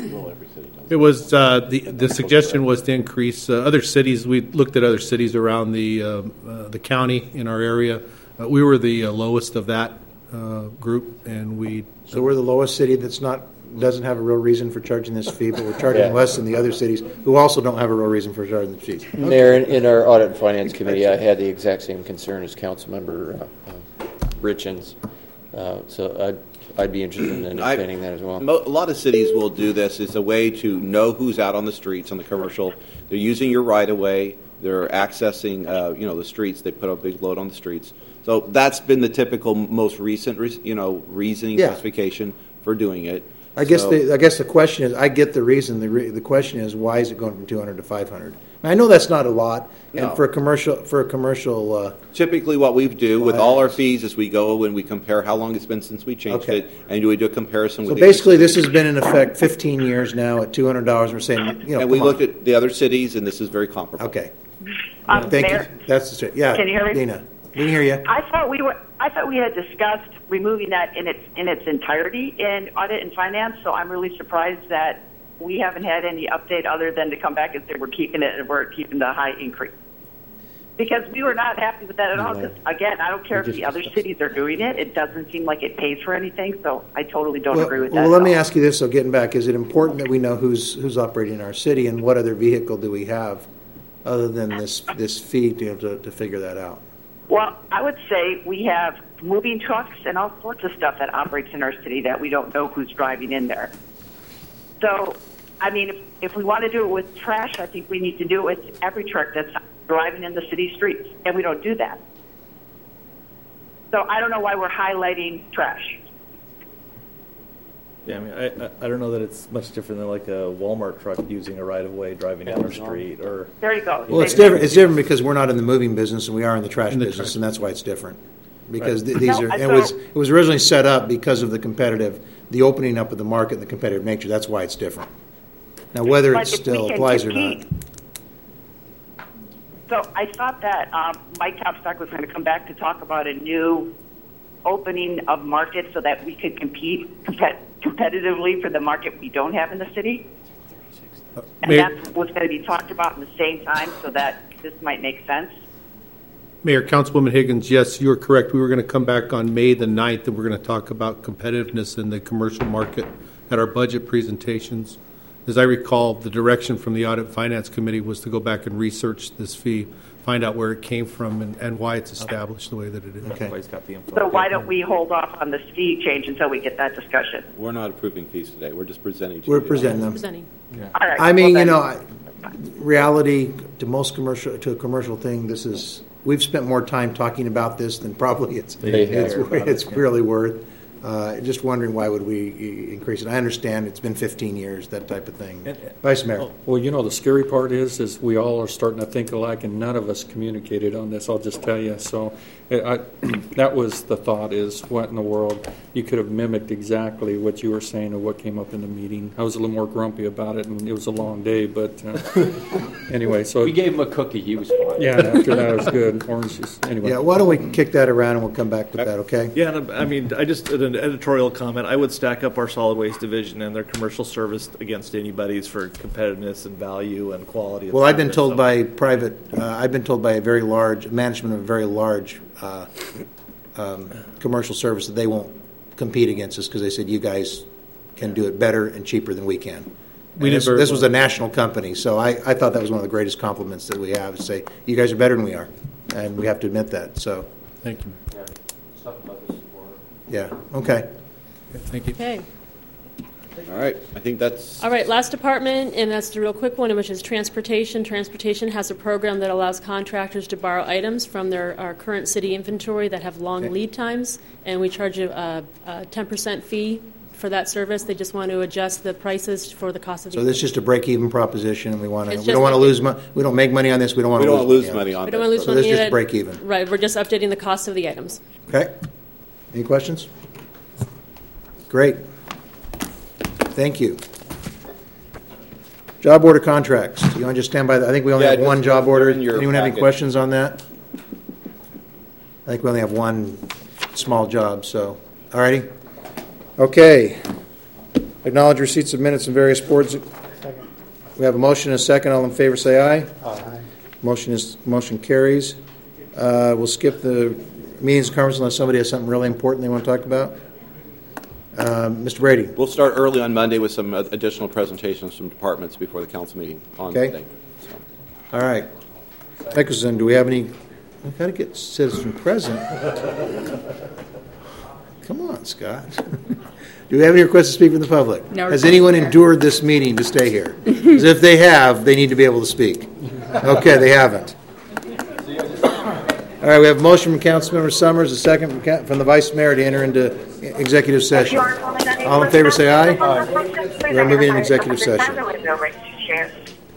It was uh, the the suggestion was to increase uh, other cities. We looked at other cities around the uh, uh, the county in our area. Uh, we were the uh, lowest of that uh, group, and we. So we're the lowest city that's not doesn't have a real reason for charging this fee, but we're charging Yeah. less than the other cities who also don't have a real reason for charging the fees. Mayor, in, in our Audit and Finance Committee, I had the exact same concern as Councilmember uh, uh, Richens. Uh, so I'd, I'd be interested in expanding that as well. Mo- A lot of cities will do this as a way to know who's out on the streets on the commercial. They're using your right-of-way. They're accessing, uh, you know, the streets. They put a big load on the streets. So that's been the typical, most recent, re- you know, reasoning Yeah. justification for doing it. I guess So- the I guess the question is, I get the reason. The re, the question is, why is it going from two hundred to five hundred? I know that's not a lot, No. and for a commercial for a commercial. Uh, Typically, what we do with all our fees is we go and we compare how long it's been since we changed Okay. it, and we do a comparison so with the other basically, this cities. has been in effect fifteen years now at two hundred dollars. We're saying, you know, and we come on. looked at the other cities, and this is very comparable. Okay. Um, Thank Mayor, you. That's the yeah. Can you hear me? Dina, we can hear you. I thought we were. I thought we had discussed removing that in its in its entirety in audit and finance. So I'm really surprised that we haven't had any update other than to come back and say we're keeping it and we're keeping the high increase. Because we were not happy with that at all. Because again, I don't care if the other cities are doing it. It doesn't seem like it pays for anything. So I totally don't Well, agree with well that. let at me all. ask you this. So getting back, is it important that we know who's who's operating in our city, and what other vehicle do we have, other than this this fee to to, to figure that out? Well, I would say we have moving trucks and all sorts of stuff that operates in our city that we don't know who's driving in there. So, I mean, if, if we want to do it with trash, I think we need to do it with every truck that's driving in the city streets, and we don't do that. So I don't know why we're highlighting trash. Yeah, I mean, I, I I don't know that it's much different than like a Walmart truck using a right-of-way driving down the street, or... There you go. Well, it's different. It's different because we're not in the moving business and we are in the trash business, and that's why it's different. Because Right. th- these No, are, I it was thought- it was originally set up because of the competitive, the opening up of the market and the competitive nature. That's why it's different. Now, whether it But if we still can applies or not. compete- So I thought that um, Mike Topstock was going to come back to talk about a new opening of market so that we could compete compet- competitively for the market we don't have in the city. And Mayor- that's what's going to be talked about at the same time so that this might make sense. Mayor, Councilwoman Higgins, yes, you're correct. We were going to come back on May the ninth, and we're going to talk about competitiveness in the commercial market at our budget presentations. As I recall, the direction from the Audit and Finance Committee was to go back and research this fee, find out where it came from and, and why it's established the way that it is. Okay. Everybody's got the info. So why don't we hold off on the fee change until we get that discussion? We're not approving fees today. We're just presenting to We're you. presenting them. Presenting. All right, I mean, well you then- know, I- reality to most commercial, to a commercial thing, this is, we've spent more time talking about this than probably it's, They it's, have. it's really worth. Uh, just wondering why would we i- increase it? I understand it's been fifteen years, that type of thing. And- Vice Mayor. Well, you know, the scary part is, is we all are starting to think alike, and none of us communicated on this, I'll just tell you. So it- I, that was the thought, is what in the world? You could have mimicked exactly what you were saying or what came up in the meeting. I was a little more grumpy about it, and it was a long day, but uh, anyway, so. We gave him a cookie. He was fine. Yeah, after that, it was good. Orange juice, anyway. Yeah, why don't we kick that around and we'll come back with that, okay? Yeah, and I mean, I just, an editorial comment, I would stack up our solid waste division and their commercial service against anybody's for competitiveness and value and quality of Well, I've been service. told So- by private, uh, I've been told by a very large, management of a very large uh, um, commercial service that they won't compete against us because they said you guys can do it better and cheaper than we can. We And did this, very this was well. a national company, so I, I thought that was one of the greatest compliments that we have, is say, you guys are better than we are, and we have to admit that, so, Thank you. yeah, okay. Thank you. Okay. All right. I think that's. All right, last department, and that's the real quick one, which is transportation. Transportation has a program that allows contractors to borrow items from their our current city inventory that have long Okay. lead times, and we charge a, a ten percent fee for that service. They just want to adjust the prices for the cost of the So this is just a break-even proposition, and we want to, It's we just don't want to like- lose money, we don't make money on this, we don't want We to don't lose. want to lose yeah. money on We this. don't want to lose So money. this is in it. break even. Right, we're just updating the cost of the items. Okay. Any questions? Great. Thank you. Job order contracts. Do you want to just stand by that? I think we only Yeah, have one just- job order. they're in your Anyone have any packet. questions on that? I think we only have one small job, so, all righty. Okay. Acknowledge receipts of minutes and various boards. We have a motion and a second. All in favor, say aye. Aye. Motion is, motion carries. Uh, We'll skip the meetings and conference unless somebody has something really important they want to talk about. Um, Mister Brady. We'll start early on Monday with some uh, additional presentations from departments before the council meeting on Okay. Monday. So. All right. Nicholson, do we have any? We've got to get citizen present. Come on, Scott. Do we have any requests to speak from the public? No Has requests anyone there. endured this meeting to stay here? Because if they have, they need to be able to speak. Okay, they haven't. All right, we have a motion from Councilmember Summers, a second from Ca- from the Vice Mayor to enter into executive session. All in favor, say aye. We are moving in executive session.